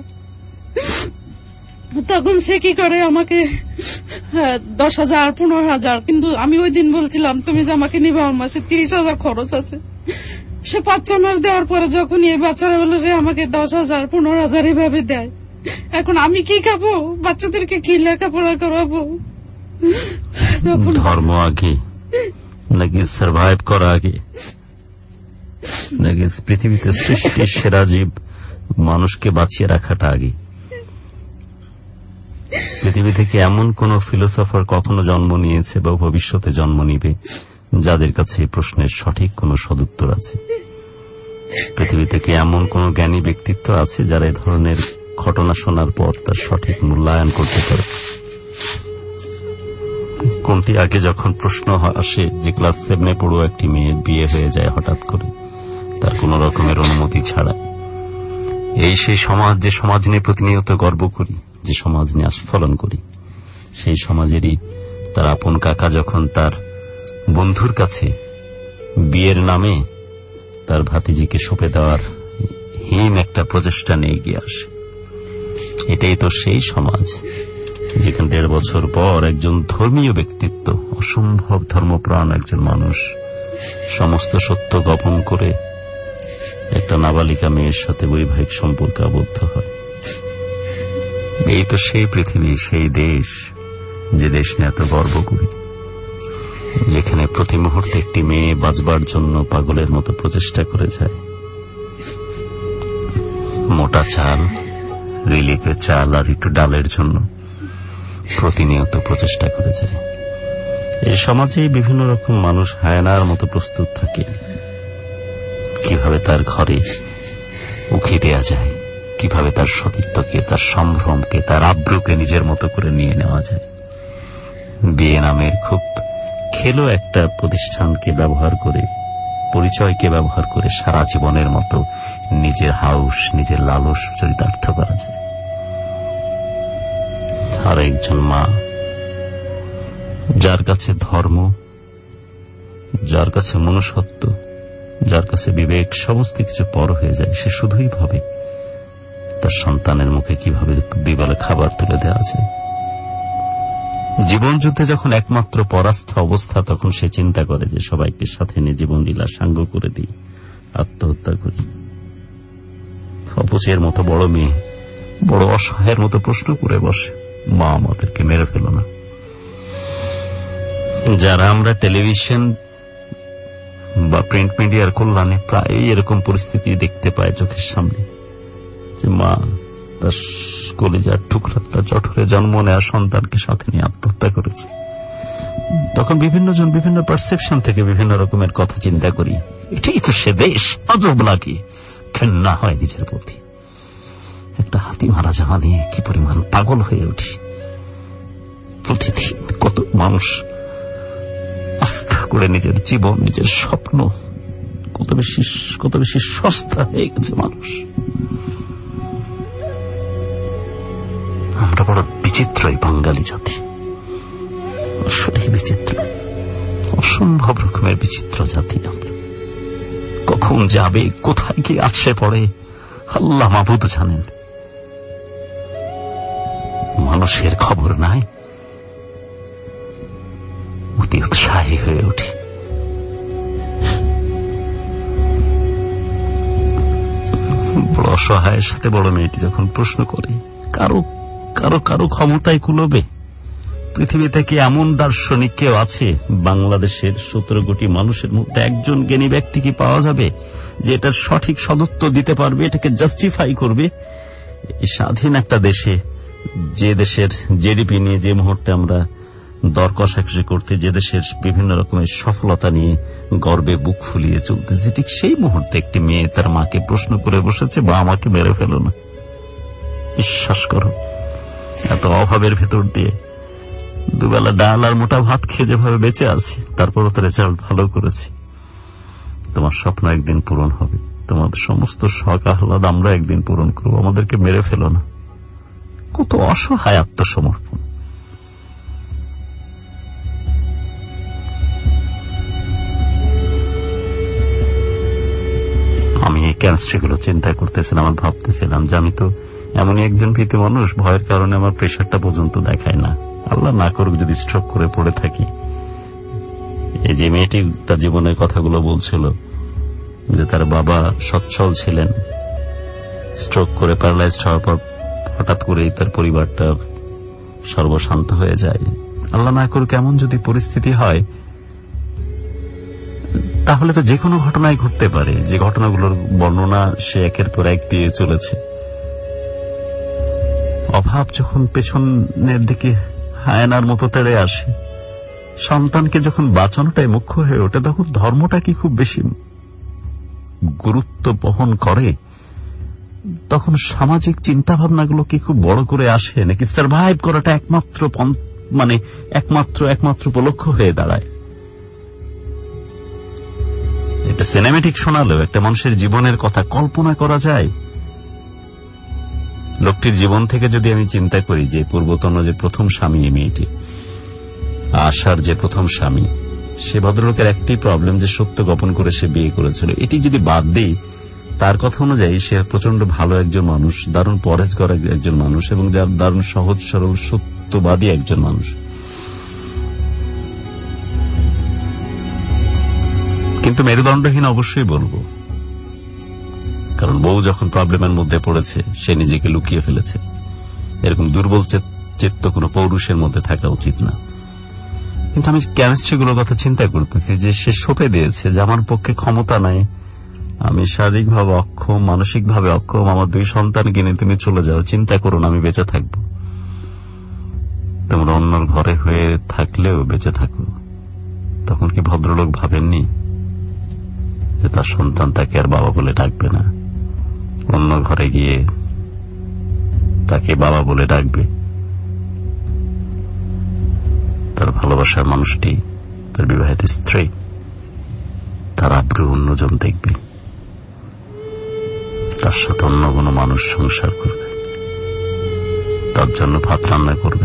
Speaker 18: তখন সে কি করে আমাকে 10,000 15,000, কিন্তু আমি ওই দিন বলছিলাম তুমি যে আমাকে নিবা মাসে 30,000 খরচ আছে। সে 5-6 মাস দেওয়ার পরে যখন এই বাচ্চারা বললো সে আমাকে 10,000 15,000 এভাবে দেয়। এখন আমি কি খাবো, বাচ্চাদেরকে কি লেখাপড়া করাবো?
Speaker 3: ধর্ম আগে নাকি সার্ভাইভ করা আগে, নাকি পৃথিবীতে সৃষ্টির সেরা জীব মানুষকে বাঁচিয়ে রাখাটা আগে? পৃথিবী থেকে এমন কোন ফিলোসফার কখনো জন্ম নিয়েছে বা ভবিষ্যতে জন্ম নিবে যাদের কাছে এই প্রশ্নের সঠিক কোন সদুত্তর আছে? পৃথিবী থেকে এমন কোন জ্ঞানী ব্যক্তিত্ব আছে যারা এই ধরনের ঘটনা শোনার পর তার সঠিক মূল্যায়ন করতে পারে? কোনটি আগে? যখন প্রশ্ন আসে যে ক্লাস 7-এ পড়ুয়া একটি মেয়ের বিয়ে হয়ে যায় হঠাৎ করে, তার কোন রকমের অনুমতি ছাড়া। এই সেই সমাজ, যে সমাজ নিয়ে প্রতিনিয়ত গর্ব করি, যে সমাজ নিয়ে আস্ফলন করি, সেই সমাজেরই তার আপন কাকা যখন তার বন্ধুর কাছে বিয়ের নামে তার ভাতিজিকে সঁপে দেওয়ার হীন একটা প্রচেষ্টা নিয়ে গিয়ে আসে। এটাই তো সেই সমাজ যেখানে 1.5 বছর পর একজন ধর্মীয় ব্যক্তিত্ব, অসম্ভব ধর্মপ্রাণ একজন মানুষ সমস্ত সত্য গোপন করে একটা নাবালিকা মেয়ের সাথে বৈবাহিক সম্পর্কে আবদ্ধ হয়। এই তো সেই পৃথিবী, সেই দেশ, যে দেশ নিয়ে এত গর্ব করি, যেখানে প্রতি মুহূর্তে একটি মেয়ে বাঁচবার জন্য পাগলের মতো প্রচেষ্টা করে যায়, মোটা চাল, রিলিফের চাল আর একটু ডালের জন্য প্রতিনিয়ত প্রচেষ্টা করে যায়। এই সমাজে বিভিন্ন রকম মানুষ হায়নার মতো প্রস্তুত থাকে কিভাবে তার ঘরে উকি দেয়া যায়, কিভাবে তার সতীত্বকে, তার সম্ভ্রমকে, তার আব্রুকে নিজের মতো করে নিয়ে নেওয়া যায়। বিয়ে নামের খুব খেলো একটা প্রতিষ্ঠানকে ব্যবহার করে, পরিচয়কে ব্যবহার করে সারা জীবনের মতো নিজের হাউস, নিজের লালস চরিতার্থ করা যায়। আর একজন মা যার কাছে ধর্ম, যার কাছে মনুষ্যত্ব, যার কাছে বিবেক সমস্ত কিছু পর হয়ে যায়, সে শুধুই ভাবে তার সন্তানের মুখে কিভাবে দুইবেলা খাবার তুলে দেওয়া যায়। জীবন যুদ্ধে যখন একমাত্র পরাস্ত অবস্থা, তখন সে চিন্তা করে যে সবাইকে সাথে নিয়ে জীবন লীলা সাঙ্গ করে দিই, আত্মহত্যা করি। অপচয়ের মতো বড় মেয়ে বড় অসহায়ের মতো প্রশ্ন করে বসে, মা আমাদেরকে মেরে ফেল না। যারা আমরা টেলিভিশন বা প্রিন্ট মিডিয়ার কল্যাণে প্রায় এরকম পরিস্থিতি দেখতে পাই চোখের সামনে, যে মা তার কলিজার টুকরা, তার জঠরে জন্ম নেওয়া সন্তানকে সাথে নিয়ে আত্মহত্যা করেছে, তখন বিভিন্ন জন বিভিন্ন পারসেপশন থেকে বিভিন্ন রকমের কথা চিন্তা করি। এটাই তো সে দেশ, আজব লাগে, ঘেন্না হয় নিজের প্রতি। একটা হাতি মারা যাওয়া নিয়ে কি পরিমাণ পাগল হয়ে উঠি। প্রতিদিন কত মানুষ আস্থা করে নিজের জীবন, নিজের স্বপ্ন কত বেশি সস্তা হয়ে গেছে মানুষ। আমরা বড় বিচিত্র এই বাঙালি জাতি, আসলে বিচিত্র, অসম্ভব রকমের বিচিত্র জাতি আমরা। কখন যাবে, কোথায় গিয়ে আছড়ে পড়ে আল্লাহ মাবুদ জানেন। মানুষের খবর নাই, অতি উৎসাহী হয়ে উঠি। বড় অসহায়ের সাথে বড় মেয়েটি যখন প্রশ্ন করে, কারো কারো কারো ক্ষমতায় কুলবে? পৃথিবীতে কি এমন দার্শনিক কেউ আছে? বাংলাদেশের 17 কোটি মানুষের মধ্যে একজন জ্ঞানী ব্যক্তি কি পাওয়া যাবে যে এটার সঠিক সদুত্তর দিতে পারবে, এটাকে জাস্টিফাই করবে? এই স্বাধীন একটা দেশে, যে দেশের জিডিপি নিয়ে যে মুহূর্তে আমরা দর কষাকষি করতে, যে দেশের বিভিন্ন রকমের সফলতা নিয়ে গর্বে বুক ফুলিয়ে চলতেছে, ঠিক সেই মুহূর্তে একটি মেয়ে তার মাকে প্রশ্ন করে বসেছে, বা আমাকে মেরে ফেলো না। বিশ্বাস করো, এত অভাবের ভেতর দিয়ে দুবেলা ডাল আর মোটা ভাত খেয়ে যেভাবে বেঁচে আছি, তারপরও তো রেজাল্ট ভালো করেছি। তোমার স্বপ্ন একদিন পূরণ হবে, তোমাদের সমস্ত শখ আহ্লাদ আমরা একদিন পূরণ করবো, আমাদেরকে মেরে ফেলো না। কত অসহায় আত্মসমর্পণ! আমি এই কেমিস্ট্রিগুলো চিন্তা করতেছিলাম, আর ভাবতেছিলাম যে আমি তো এমনই একজন ভীতু মানুষ, ভয়ের কারণে আমার প্রেশারটা পর্যন্ত দেখায় না। আল্লাহ না করুক যদি স্ট্রোক করে পড়ে থাকি। এই যে মেয়েটি তার জীবনের কথাগুলো বলছিল, যে তার বাবা সচ্ছল ছিলেন, স্ট্রোক করে প্যারালাইজড হওয়ার পর হঠাৎ করেই তার পরিবারটা সর্বশান্ত হয়ে যায়। আল্লাহ না করুক এমন যদি পরিস্থিতি হয়, তাহলে তো যে কোনো ঘটনাই ঘটতে পারে। যে ঘটনাগুলোর বর্ণনা সে একের পর এক দিয়ে চলেছে। অভাব যখন পেছনের দিকে হায়নার মতো তেড়ে আসে, সন্তানকে যখন বাঁচানোটাই মুখ্য হয়ে ওঠে, তখন ধর্মটা কি খুব বেশি গুরুত্ব বহন করে? তখন সামাজিক চিন্তা ভাবনাগুলো কি খুব বড় করে আসে, নাকি সার্ভাইভ করাটা একমাত্র উপলক্ষ হয়ে দাঁড়ায়? এটা সিনেমেটিক শোনালেও একটা মানুষের জীবনের কথা কল্পনা করা যায়। লোকটির জীবন থেকে যদি আমি চিন্তা করি, যে পূর্বতন যে প্রথম স্বামী, এই মেয়েটি আশার যে প্রথম স্বামী, সে ভদ্রলোকের একটি প্রবলেম যে সত্য গোপন করে সে বিয়ে করেছিল। এটি যদি বাদ দিই, তার কথা অনুযায়ী সে প্রচন্ড ভালো একজন মানুষ, দারুণ পরহেজগার একজন মানুষ, এবং যার দারুণ সহজ সরল সত্যবাদী একজন মানুষ। কিন্তু মেরুদণ্ডহীন অবশ্যই বলবো, কারণ বউ যখন প্রবলেমের মধ্যে পড়েছে, সে নিজেকে লুকিয়ে ফেলেছে। এরকম দুর্বল চিত্ত কোনো পৌরুষের মধ্যে থাকা উচিত না। কিন্তু আমি কেমিস্ট্রিগুলোর কথা চিন্তা করতেছি, যে সে সঁপে দিয়েছে যে আমার পক্ষে ক্ষমতা নাই, আমি শারীরিকভাবে অক্ষম, মানসিকভাবে অক্ষম, আমার 2 সন্তান কিনে তুমি চলে যাও, চিন্তা করো না, আমি বেঁচে থাকবো। তোমরা অন্যর ঘরে হয়ে থাকলেও বেঁচে থাকো। তখন কি ভদ্রলোক ভাবেননি যে তার সন্তান তাকে আর বাবা বলে ডাকবে না, অন্য ঘরে গিয়ে তাকে বাবা বলে ডাকবে? তার ভালোবাসার মানুষটি, তার বিবাহিত স্ত্রী, তার আগ্রহ অন্যজন দেখবে, তার সাথে অন্য কোনো মানুষ সংসার করবে, তার জন্য ভাত রান্না করবে,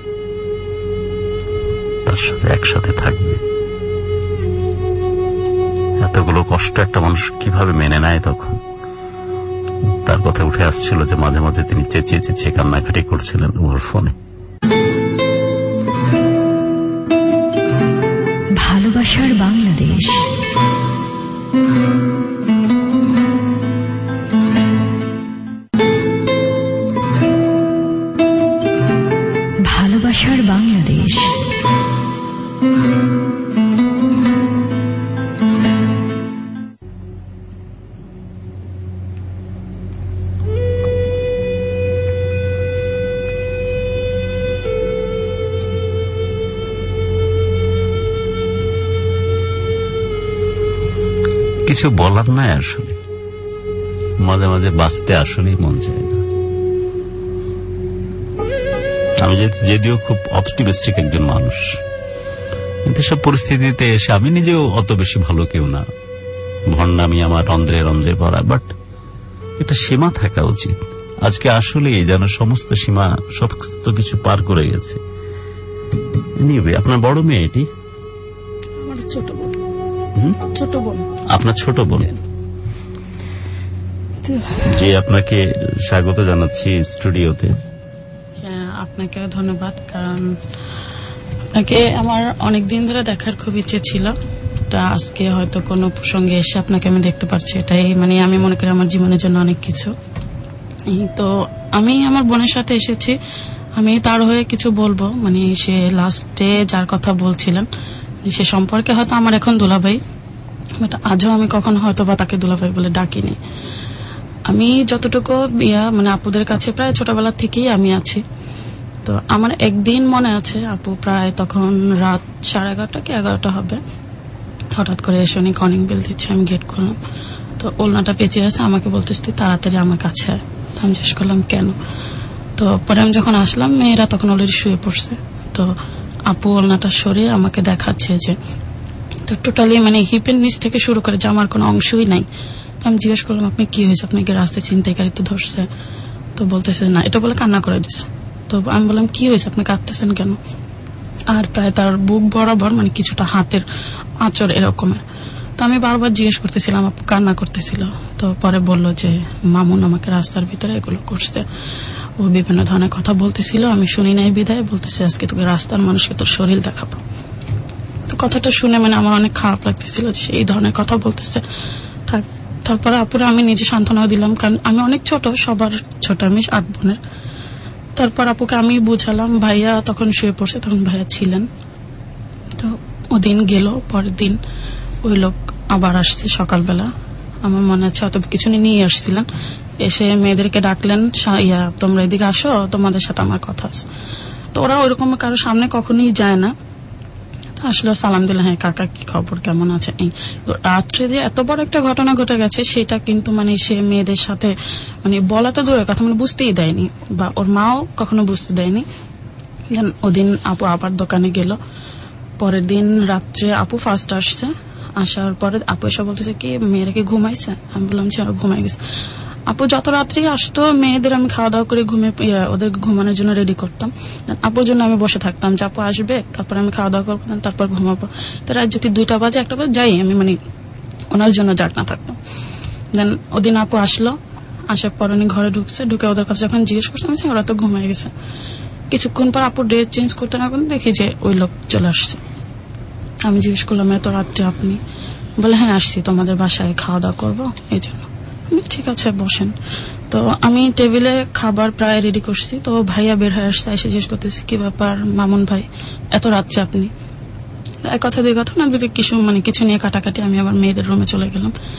Speaker 3: তার সাথে একসাথে থাকবে। এতগুলো কষ্ট একটা মানুষ কিভাবে মেনে নেয়? তখন তার কথা উঠে আসছিল যে মাঝে মাঝে তিনি চেঁচিয়ে চেঁচিয়ে কান্নাকাটি করছিলেন ওর ফোনে।
Speaker 8: ভালোবাসার বাংলাদেশ, ভালোবাসার বাংলাদেশ।
Speaker 3: কিছু বলার নাই আসলে, মাঝে মাঝে বাঁচতে আসলেই মন চায় না। আমি যদিও খুব অপটিমিস্টিক একজন মানুষ, কিন্তু সব পরিস্থিতিতে এসে আমি নিজেও অত বেশি ভালো কেউ না, ভণ্ডামি আমার রন্ধ্রে রন্ধ্রে ভরা, বাট একটা সীমা থাকা উচিত। আজকে আসলে যেন সমস্ত সীমা, সমস্ত কিছু পার করে গেছে। আপনার বড় মেয়ে এটি?
Speaker 18: আমার ছোট বোন। ছোট বোন।
Speaker 3: আপনার ছোট বোন? জি, আপনাকে স্বাগত জানাচ্ছি স্টুডিওতে।
Speaker 18: আপনাকে ধন্যবাদ, কারণ আপনাকে আমার অনেকদিন ধরে দেখার খুব ইচ্ছে ছিল। আজকে হয়তো কোনো প্রসঙ্গে এসে আপনাকে আমি দেখতে পারছি, এটাই মানে আমি মনে করি আমার জীবনের জন্য অনেক কিছু। তো আমি আমার বোনের সাথে এসেছি, আমি তার হয়ে কিছু বলবো। মানে সে লাস্টে যার কথা বলছিলেন সে সম্পর্কে হয়তো আমার এখন দুলাভাই, বাট আজও আমি কখনো হয়তো বা তাকে দুলাভাই বলে ডাকিনি। আমি যতটুকু মানে আপুদের কাছে প্রায় ছোটবেলা থেকেই আমি আছি। তো আমার একদিন মনে আছে, আপু প্রায় তখন রাত 11:30 কি 11টা হবে, হঠাৎ করে এসে উনি কলিং বেল দিচ্ছে, আমি গেট করলাম। তো ওলনাটা পেঁচিয়ে আছে, আমাকে বলতেছে তুই তাড়াতাড়ি আমার কাছে আয়। তো আমি জিজ্ঞেস করলাম কেন? তো পরে আমি যখন আসলাম মেয়েরা তখন অলরেডি শুয়ে পড়ছে। তো আপু ওলনাটা সরিয়ে আমাকে দেখাচ্ছে যে তো টোটালি মানে হিপের নিচ থেকে শুরু করে জামার কোনো অংশই নাই। তো আমি জিজ্ঞেস করলাম আপনি কি হয়েছে, আপনাকে রাস্তায় ছিনতাইকারী তো ধরছে? তো বলতেছে না, এটা বলে কান্না করে দিছে। তো আমি বললাম কি হয়েছে, আপনি কাঁদতেছেন কেন? আর প্রায় তার বুক বরাবর মানে কিছুটা হাতের আঁচড় এরকমের। তো আমি বারবার জিজ্ঞেস করতেছিলাম, আপু কান্না করতেছিল। তো পরে বললো যে মামুন আমাকে রাস্তার ভিতরে এগুলো করছে, ও বিভিন্ন ধরনের কথা বলতেছিল, আমি শুনি নাই বিধায় বলতেছে আজকে তোকে রাস্তার মানুষকে তোর শরীর দেখাবো। তো কথাটা শুনে মানে আমার অনেক খারাপ লাগতেছিল যে এই ধরনের কথা বলতেছে। তারপরে আপুরে আমি নিজে সান্ত্বনা দিলাম, কারণ আমি অনেক ছোট, সবার ছোট, আমি 8 বোনের। তারপর আপুকে আমি বুঝালাম, ভাইয়া তখন শুয়ে পড়ছে, তখন ভাইয়া ছিলেন। তো ওদিন গেল, পরের দিন ওই লোক আবার আসছে সকালবেলা, আমার মনে আছে অত কিছু নিয়ে আসছিলেন। এসে মেয়েদেরকে ডাকলেন, তোমরা এদিকে আসো, তোমাদের সাথে আমার কথা আছে। তো ওরা ওইরকম কারো সামনে কখনোই যায় না। আসলে সালাম দিল, হ্যাঁ কাকা কি খবর, কেমন আছে? এই রাত্রে যে এত বড় একটা ঘটনা ঘটে গেছে সেটা কিন্তু মানে সে মেয়েদের সাথে মানে বলা তো দূরের কথা, মানে বুঝতেই দেয়নি, বা ওর মাও কখনো বুঝতে দেয়নি। ওদিন আপু আবার দোকানে গেল। পরের দিন রাত্রে আপু ফার্স্ট আসছে, আসার পরে আপু এসে বলতেছে কি মেয়েরা কি ঘুমাইছে? আমি বললাম যে ওরা ঘুমাই গেছে। আপু যত রাত্রি আসতো মেয়েদের আমি খাওয়া দাওয়া করে ওদের ঘুমানোর জন্য রেডি করতাম। আপুর জন্য আমি বসে থাকতাম যে আপু আসবে, তারপর আমি খাওয়া দাওয়া করবো, তারপর ঘুমাবো। তো রাত যদি 2টা বাজে 1টা বাজে যাই আমি মানে ওনার জন্য জাগ না থাকতাম। দেন ওদিন আপু আসলো, আসার পর উনি ঘরে ঢুকছে, ঢুকে ওদের কাছে যখন জিজ্ঞেস করছে আমি ওরা তো ঘুমাই গেছে। কিছুক্ষণ পর আপু ড্রেস চেঞ্জ করতে না করতে দেখি যে ওই লোক চলে আসছে। আমি জিজ্ঞেস করলাম এত রাত্রে আপনি? বলে হ্যাঁ আসছি, তোমাদের বাসায় খাওয়া দাওয়া করবো এই জন্য। ঠিক আছে বসেন। তো আমি টেবিলে খাবার প্রায় রেডি করছি। তো ভাইয়া বের হয়ে আসছে, এসে জিজ্ঞেস করতেছি কি ব্যাপার মামুন ভাই, এত রাত্রে আপনি? এক কথা 2 কথা না, কিছু নিয়ে কাটাকাটি। আমি আবার মেয়েদের রুমে চলে গেলাম।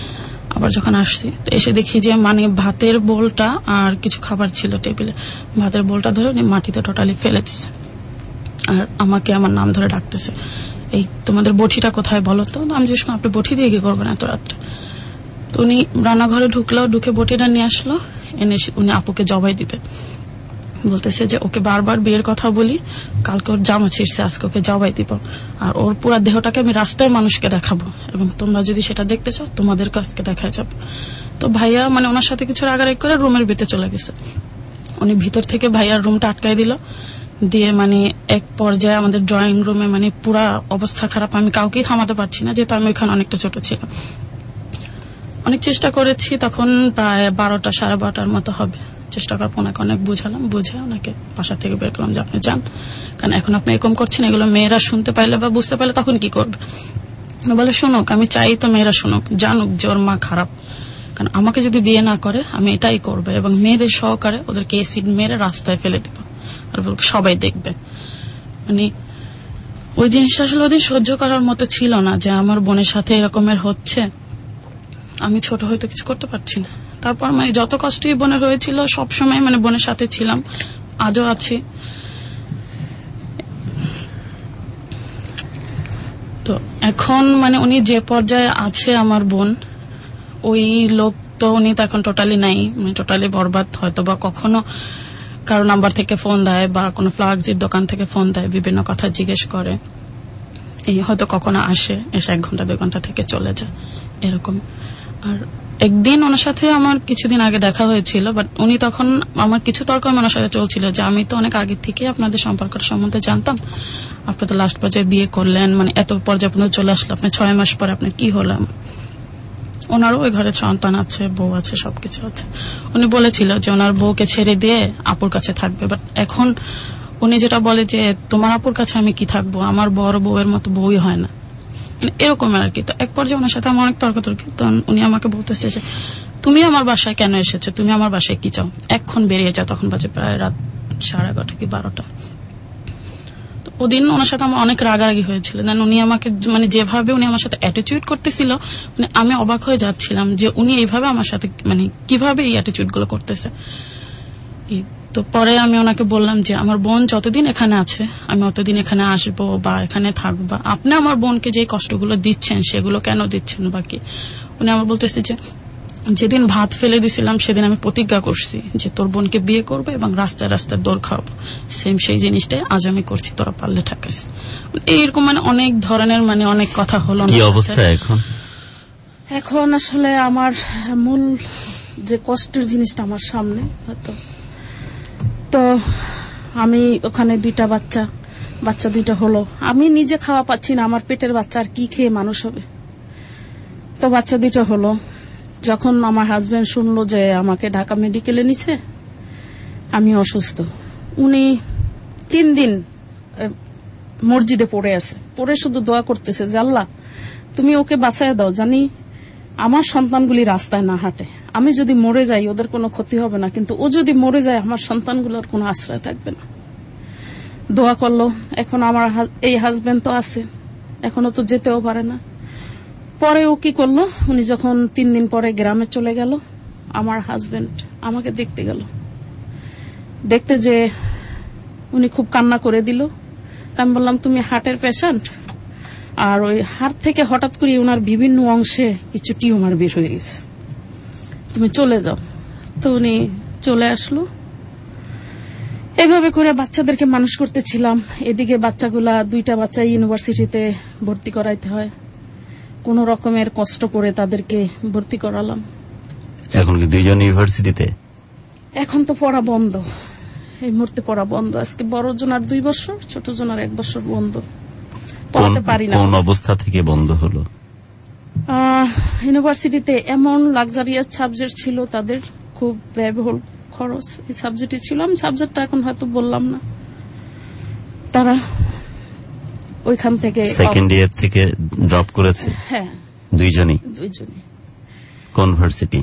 Speaker 20: আবার যখন আসছি তো এসে দেখি যে মানে ভাতের বোলটা আর কিছু খাবার ছিল টেবিলে, ভাতের বোলটা ধরে উনি মাটিতে টোটালি ফেলে দিচ্ছে আর আমাকে আমার নাম ধরে ডাকতেছে, এই তোমাদের বটিটা কোথায় বলো তো। আমি জিজ্ঞেস করলাম আপনি বটি দিয়ে কি করবেন এত রাত্রে। তো উনি রান্নাঘরে ঢুকলো, ঢুকে বটিটা নিয়ে আসলো, এনে উনি আপুকে জবাই দিবে। বলতেছে যে ওকে বারবার বিয়ের কথা বলি, কালকে ওর জামা ছিঁড়ছে, আজকে ওকে জবাই দিব, আর ওর পুরা দেহটাকে আমি রাস্তায় মানুষকে দেখাবো, এবং তোমরা যদি সেটা দেখতে চাও তোমাদের কাছকে দেখায় যাবো। তো ভাইয়া মানে ওনার সাথে কিছু রাগারাগি করে রুমের ভিতরে চলে গেছে। উনি ভিতর থেকে ভাইয়ার রুমটা আটকাই দিল, দিয়ে মানে এক পর্যায়ে আমাদের ড্রয়িং রুমে মানে পুরা অবস্থা খারাপ, আমি কাউকেই থামাতে পারছি না, যেহেতু আমি ওইখানে অনেকটা ছোট ছিলাম। অনেক চেষ্টা করেছি, তখন প্রায় 12টা 12:30 মতো হবে। চেষ্টা করার পর ওনাকে অনেক বুঝালাম, বুঝে ওনাকে বাসা থেকে বের করলাম যে আপনি যান, কারণ এখন আপনি এরকম করছেন, এগুলো মেয়েরা শুনতে পাইলে বা বুঝতে পারলে তখন কি করবে। বলে শুনুক, আমি চাই তো মেয়েরা শুনুক, জানুক যে ওর মা খারাপ, কারণ আমাকে যদি বিয়ে না করে আমি এটাই করবো, এবং মেয়েদের সহকারে ওদেরকে এসিড মেরে রাস্তায় ফেলে দিব, আর সবাই দেখবে। মানে ওই জিনিসটা আসলে ওদের সহ্য করার মতো ছিল না যে আমার বোনের সাথে এরকমের হচ্ছে। আমি ছোট হয়তো কিছু করতে পারছি না, তারপর মানে যত কষ্টই বোনের হয়েছিল সবসময় মানে বোনের সাথে ছিলাম, আজও আছি। তো এখন মানে উনি যে পর্যায়ে আছে আমার বোন, ওই লোক তো উনি তো এখন টোটালি নাই, মানে টোটালি বরবাদ। হয়তো বা কখনো কারো নাম্বার থেকে ফোন দেয় বা কোনো ফ্লাক্সির দোকান থেকে ফোন দেয়, বিভিন্ন কথা জিজ্ঞেস করে, এই হয়তো কখনো আসে, এসে 1 ঘন্টা 2 ঘন্টা থেকে চলে যায় এরকম। আর একদিন ওনার সাথে আমার কিছুদিন আগে দেখা হয়েছিল, বাট উনি তখন আমার কিছু তর্ক ওনার সাথে চলছিল যে আমি তো অনেক আগে থেকে আপনাদের সম্পর্কটা সম্বন্ধে জানতাম, আপনি তো লাস্ট পর্যায়ে বিয়ে করলেন, মানে এত পর্যায়ে পর্যন্ত চলে আসলো, আপনি 6 মাস পরে আপনার কি হলাম। ওনারও ওই ঘরে সন্তান আছে, বউ আছে, সবকিছু আছে। উনি বলেছিল যে ওনার বউকে ছেড়ে দিয়ে আপুর কাছে থাকবে, বাট এখন উনি যেটা বলে যে তোমার আপুর কাছে আমি কি থাকবো, আমার বড় বউয়ের মতো বউই হয় না, এরকম আর কি। তো এক পর্যায়ে ওনার সাথে আমার অনেক তর্কাতর্কি, তখন উনি আমাকে বলতেছে যে তুমি আমার বাসায় কেন এসেছো, তুমি আমার বাসায় কি চাও, এখন বেরিয়ে যাও। তখন বাজে প্রায় রাত 11:30 কি 12টা। তো ওদিন ওনার সাথে আমার অনেক রাগারাগি হয়েছিল, দেন উনি আমাকে মানে যেভাবে উনি আমার সাথে অ্যাটিটিউড করতেছিল, মানে আমি অবাক হয়ে যাচ্ছিলাম যে উনি এইভাবে আমার সাথে মানে কিভাবে এই অ্যাটিটিউড গুলো করতেছে। তো পরে আমি ওনাকে বললাম যে আমার বোন যতদিন এখানে আছে আমি অতদিন এখানে আসবো বা এখানে থাকবো, আপনি আমার বোনকে যে কষ্টগুলো দিচ্ছেন সেগুলো কেন দিচ্ছেন বাকি। উনি আমার বলতেছে যে যেদিন ভাত ফেলে দিছিলাম সেদিন আমি প্রতিজ্ঞা করছি যে তোর বোনকে বিয়ে করবো এবং রাস্তায় রাস্তায় দৌড় খাওয়াবো, সেম সেই জিনিসটাই আজ আমি করছি, তোরা পারলে ঠাকাস। এইরকম মানে অনেক ধরনের মানে অনেক কথা হলো।
Speaker 3: কি অবস্থা এখন?
Speaker 18: এখন আসলে আমার মূল যে কষ্টের জিনিসটা আমার সামনে, হয়তো তো আমি ওখানে 2টা বাচ্চা 2টা হলো, আমি নিজে খাওয়া পাচ্ছি না, আমার পেটের বাচ্চা আর কি খেয়ে মানুষ হবে। তো বাচ্চা 2টা হলো, যখন আমার হাজবেন্ড শুনলো যে আমাকে ঢাকা মেডিকেলে নিছে, আমি অসুস্থ, উনি 3 দিন মসজিদে পড়ে আছে, পড়ে শুধু দোয়া করতেছে যে আল্লাহ তুমি ওকে বাঁচায় দাও, জানি আমার সন্তানগুলি রাস্তায় না হাঁটে, আমি যদি মরে যাই ওদের কোনো ক্ষতি হবে না, কিন্তু ও যদি মরে যায় আমার সন্তানগুলোর কোনো আশ্রয় থাকবে না। দোয়া করলো। এখন আমার এই হাজবেন্ড তো আছে, এখনো তো যেতেও পারে না। পরে ও কি করলো, উনি যখন 3 দিন পরে গ্রামে চলে গেল, আমার হাজবেন্ড আমাকে দেখতে গেল, দেখতে যে উনি খুব কান্না করে দিল। আমি বললাম তুমি হার্টের পেশেন্ট, আর ওই হার্ট থেকে হঠাৎ করে ওনার বিভিন্ন অংশে কিছু টিউমার বের হয়ে গেছে, তুমি চলে যাও। তো উনি চলে আসলো। এভাবে করে বাচ্চাদেরকে মানুষ করতেছিলাম। এদিকে বাচ্চাগুলা 2টা বাচ্চা ইউনিভার্সিটিতে ভর্তি করাইতে হয়, কোন রকমের কষ্ট করে তাদেরকে ভর্তি করালাম।
Speaker 3: এখন কি 2জন ইউনিভার্সিটিতে?
Speaker 18: এখন তো পড়া বন্ধ, এই মুহূর্তে পড়া বন্ধ। আজকে বড় জনার 2 বছর, ছোট জনার 1 বছর বন্ধ, পড়াতে পারি না।
Speaker 3: কোন অবস্থা থেকে বন্ধ হলো?
Speaker 18: ইউনিভার্সিটিতে এমন লাক্সারিয়াস সাবজেক্ট ছিল, তাদের খুব ব্যয়বহুল খরচ এই সাবজেক্টে ছিল। আমি সাবজেক্টটা এখন হয়তো বললাম না। তারা ওইখান থেকে
Speaker 3: সেকেন্ড ইয়ার থেকে ড্রপ করেছে।
Speaker 18: হ্যাঁ,
Speaker 3: 2জনই। কোন ভার্সিটি?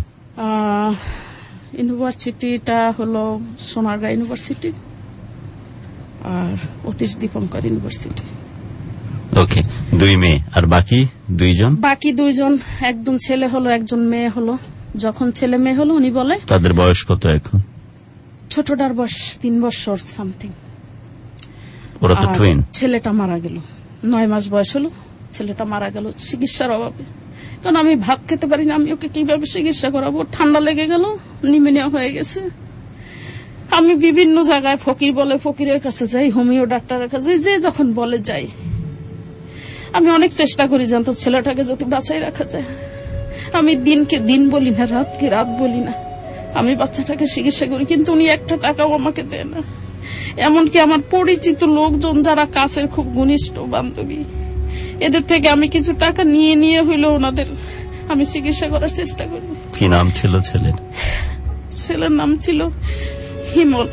Speaker 18: ইউনিভার্সিটিটা হলো সোনারগাঁ ইউনিভার্সিটি আর অতীশ দীপঙ্কর ইউনিভার্সিটি।
Speaker 3: ওকে, 2 মেয়ে আর বাকি 2 জন?
Speaker 18: বাকি 2 জন, একজন ছেলে হলো একজন মেয়ে হলো। যখন ছেলে মেয়ে হলো উনি বলে,
Speaker 3: তাদের বয়স কত এখন?
Speaker 18: ছোটটার বয়স 3 বছর সামথিং।
Speaker 3: ওরা তো টুইন।
Speaker 18: ছেলেটা মারা গেল, 9 মাস বয়স হলো, ছেলেটা মারা গেল চিকিৎসার অভাবে। কারণ আমি ভাত খেতে পারি না, আমি ওকে কিভাবে চিকিৎসা করাবো? ঠান্ডা লেগে গেল, নিউমোনিয়া হয়ে গেছে। আমি বিভিন্ন জায়গায় ফকির বলে ফকিরের কাছে যাই, হোমিও ডাক্তারের কাছে, যে যখন বলে যাই। আমি অনেক চেষ্টা করি জানতো ছেলেটাকে যদি বাঁচাই রাখা যায়। আমি দিনকে দিন বলি না, রাতকে রাত বলি না, আমি বাচ্চাটাকে চিকিৎসা করি, কিন্তু উনি একটা টাকাও আমাকে দেয় না। এমনকি আমার পরিচিত লোকজন যারা কাছের খুব ঘনিষ্ঠ বান্ধবী, এদের থেকে আমি কিছু টাকা নিয়ে হইলো ওনাদের আমি চিকিৎসা করার চেষ্টা করি।
Speaker 3: কি নাম ছিল ছেলের?
Speaker 18: ছেলের নাম ছিল হিমল।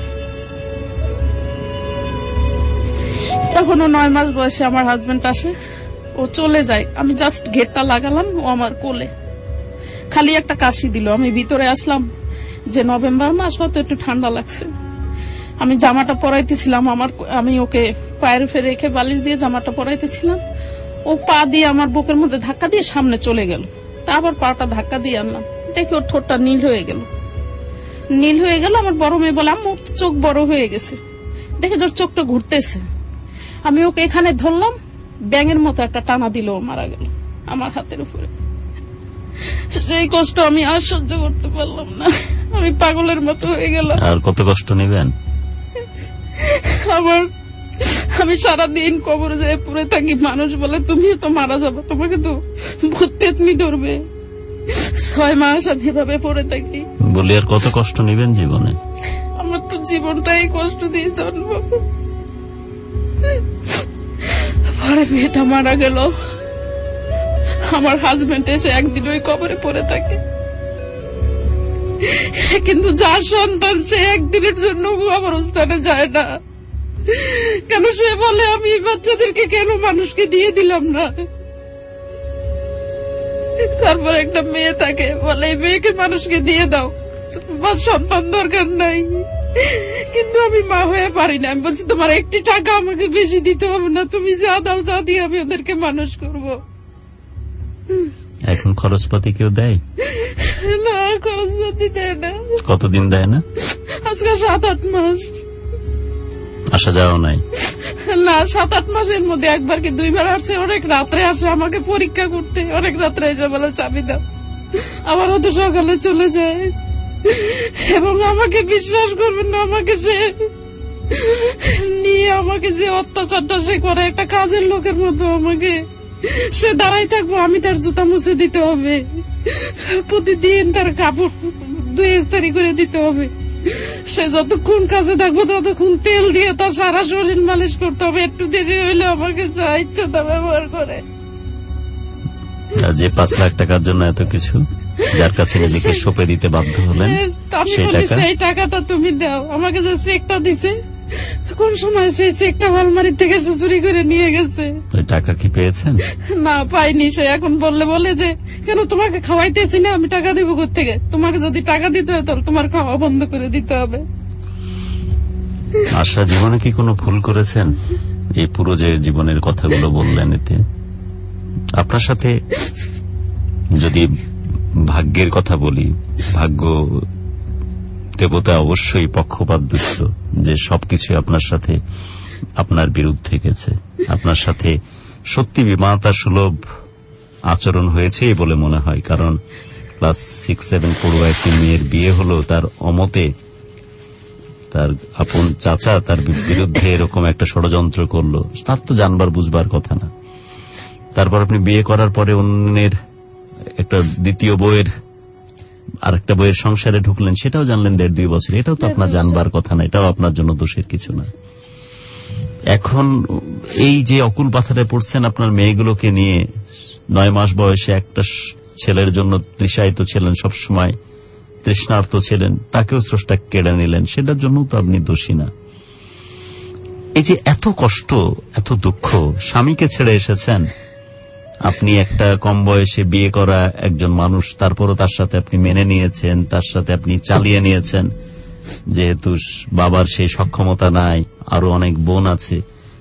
Speaker 18: তখন 9 মাস বয়সে আমার হাজবেন্ড আসে, ও চলে যায়। আমি জাস্ট গেটটা লাগালাম, ও আমার কোলে খালি একটা কাশি দিল। আমি ভিতরে আসলাম যে নভেম্বর মাস, হয়তো একটু ঠান্ডা লাগছে। আমি জামাটা পরাইতেছিলাম, আমি ওকে পায়ের উপরে রেখে বালিশ দিয়ে জামাটা পরাইতেছিলাম। ও পা দিয়ে আমার বুকের মধ্যে ধাক্কা দিয়ে সামনে চলে গেল। তা আবার পাটা ধাক্কা দিয়ে আনলাম, দেখি ওর ঠোঁটটা নীল হয়ে গেল। আমার বড় মেয়ে বলে, আম্মু চোখ বড় হয়ে গেছে, দেখে ওর চোখটা ঘুরতেছে। আমি ওকে এখানে ধরলাম, ব্যাঙের মতো একটা টানা দিল, ও মারা গেল আমার হাতের উপরে। সেই কষ্ট আমি আর সহ্য করতে পারলাম না, আমি পাগলের মতো হয়ে গেলাম।
Speaker 3: আর কত কষ্ট নেবেন?
Speaker 18: আমি সারাদিন কবরে যেয়ে পড়ে থাকি। মানুষ বলে তুমি তো মারা যাবে, তোমাকে তো ভূত পেতনি ধরবে। 6 মাস আমি এভাবে পড়ে থাকি।
Speaker 3: বলি আর কত কষ্ট নেবেন জীবনে?
Speaker 18: আমার তো জীবনটাই কষ্ট দিয়ে জন্ম। পরে মেয়েটা মারা গেল, আমার হাজবেন্ড এসে একদিন ওই কবরে পড়ে থাকে। কিন্তু যার সন্তান সে একদিনের জন্য কবরস্থানে যায় না কেন? সে বলে আমি বাচ্চাদেরকে কেন মানুষকে দিয়ে দিলাম না। তারপর একটা মেয়ে থাকে, বলে এই মেয়েকে মানুষকে দিয়ে দাও, সন্তান দরকার নাই। কিন্তু আমি মা হয়ে পারি না। আমি বলছি তোমার একটি টাকা আমাকে বেশি দিতে হবে না, তুমি যা দাও তা দিয়ে আমি ওদেরকে মানুষ করব।
Speaker 3: এখন খরচপাতি কেউ দেয়
Speaker 18: না? খরচপাতি দেয় না।
Speaker 3: কতদিন দেয় না?
Speaker 18: আজকে 7-8 মাস।
Speaker 3: আসা যাওয়া নাই?
Speaker 18: না, 7-8 মাসের মধ্যে একবার কি 2 বার আসে। অনেক রাত্রে আসে আমাকে পরীক্ষা করতে, অনেক রাত্রে এসে বলে চাবি দাও, আবার হয়তো সকালে চলে যায়। এবং আমাকে বিশ্বাস করবেন না, আমাকে সে নিয়ে আমাকে যে অত্যাচারটা সে করে, একটা কাজের লোকের মতো আমাকে সে দাঁড়াই থাকবো, আমি তার জুতা মুছে দিতে হবে, প্রতিদিন তার কাপড় 2 ইস্ত্রি করে দিতে হবে। সে যতক্ষণ কাছে থাকবো ততক্ষণ তেল দিয়ে তার সারা শরীর মালিশ করতে হবে। একটু দেরি হইলে আমাকে যা ইচ্ছা তা ব্যবহার করে।
Speaker 3: যে 5 লাখ টাকার জন্য এত কিছু, যার কাছে নিজেকে সঁপে দিতে বাধ্য হলেন,
Speaker 18: সেই টাকাটা তুমি দাও। আমাকে যে চেকটা দিছে, কোন সময় সেই চেকটা আলমারি থেকে সে চুরি করে নিয়ে গেছে।
Speaker 3: ওই টাকা কি পেয়েছেন?
Speaker 18: না, পাইনি। সে এখন বলে যে কেন তোমাকে খাওয়াইতেছি না, আমি টাকা দেবো কোত্থেকে? তোমাকে যদি টাকা দিতে হয় তাহলে তোমার খাওয়া বন্ধ করে দিতে হবে।
Speaker 3: আশা, জীবনে কি কোনো ভুল করেছেন? এই পুরো যে জীবনের কথাগুলো বললেন, এতে আপনার সাথে যদি ভাগ্যের কথা বলি, ভাগ্য দেবতা অবশ্যই পক্ষপাত দুষ্ট, যে সবকিছু আপনার সাথে আপনার বিরুদ্ধে গেছে। আপনার সাথে সত্যি বিমাতা সুলভ আচরণ হয়েছে বলে মনে হয়। কারণ ক্লাস 6-7 পড়ুয়া একটি মেয়ের বিয়ে হলো, তার অমতে তার আপন চাচা তার বিরুদ্ধে এরকম একটা ষড়যন্ত্র করলো, তার তো জানবার বুঝবার কথা না। তারপর আপনি বিয়ে করার পরে অন্যের একটা দ্বিতীয় বইয়ের আরেকটা বইয়ের সংসারে ঢুকলেন, সেটাও জানলেন 1.5-2 বছর। এটাও তো আপনার জানবার কথা না, এটাও আপনার জন্য দোষের কিছু না। এখন এই যে অকুল পাথারে পড়ছেন আপনার মেয়েগুলোকে নিয়ে, 9 মাস বয়সে একটা ছেলের জন্য তৃষায়িত ছিলেন, সবসময় তৃষ্ণার্ত ছিলেন, তাকেও স্রষ্টা কেড়ে নিলেন, সেটার জন্য তো আপনি দোষী না। এই যে এত কষ্ট, এত দুঃখ, স্বামীকে ছেড়ে এসেছেন, আপনি একটা কম বয়সে বিয়ে করা একজন মানুষ, তারপরও তার সাথে আপনি মেনে নিয়েছেন, তার সাথে আপনি চালিয়ে নিয়েছেন, যেহেতু বাবার সেই সক্ষমতা নাই, আরো অনেক বোন আছে,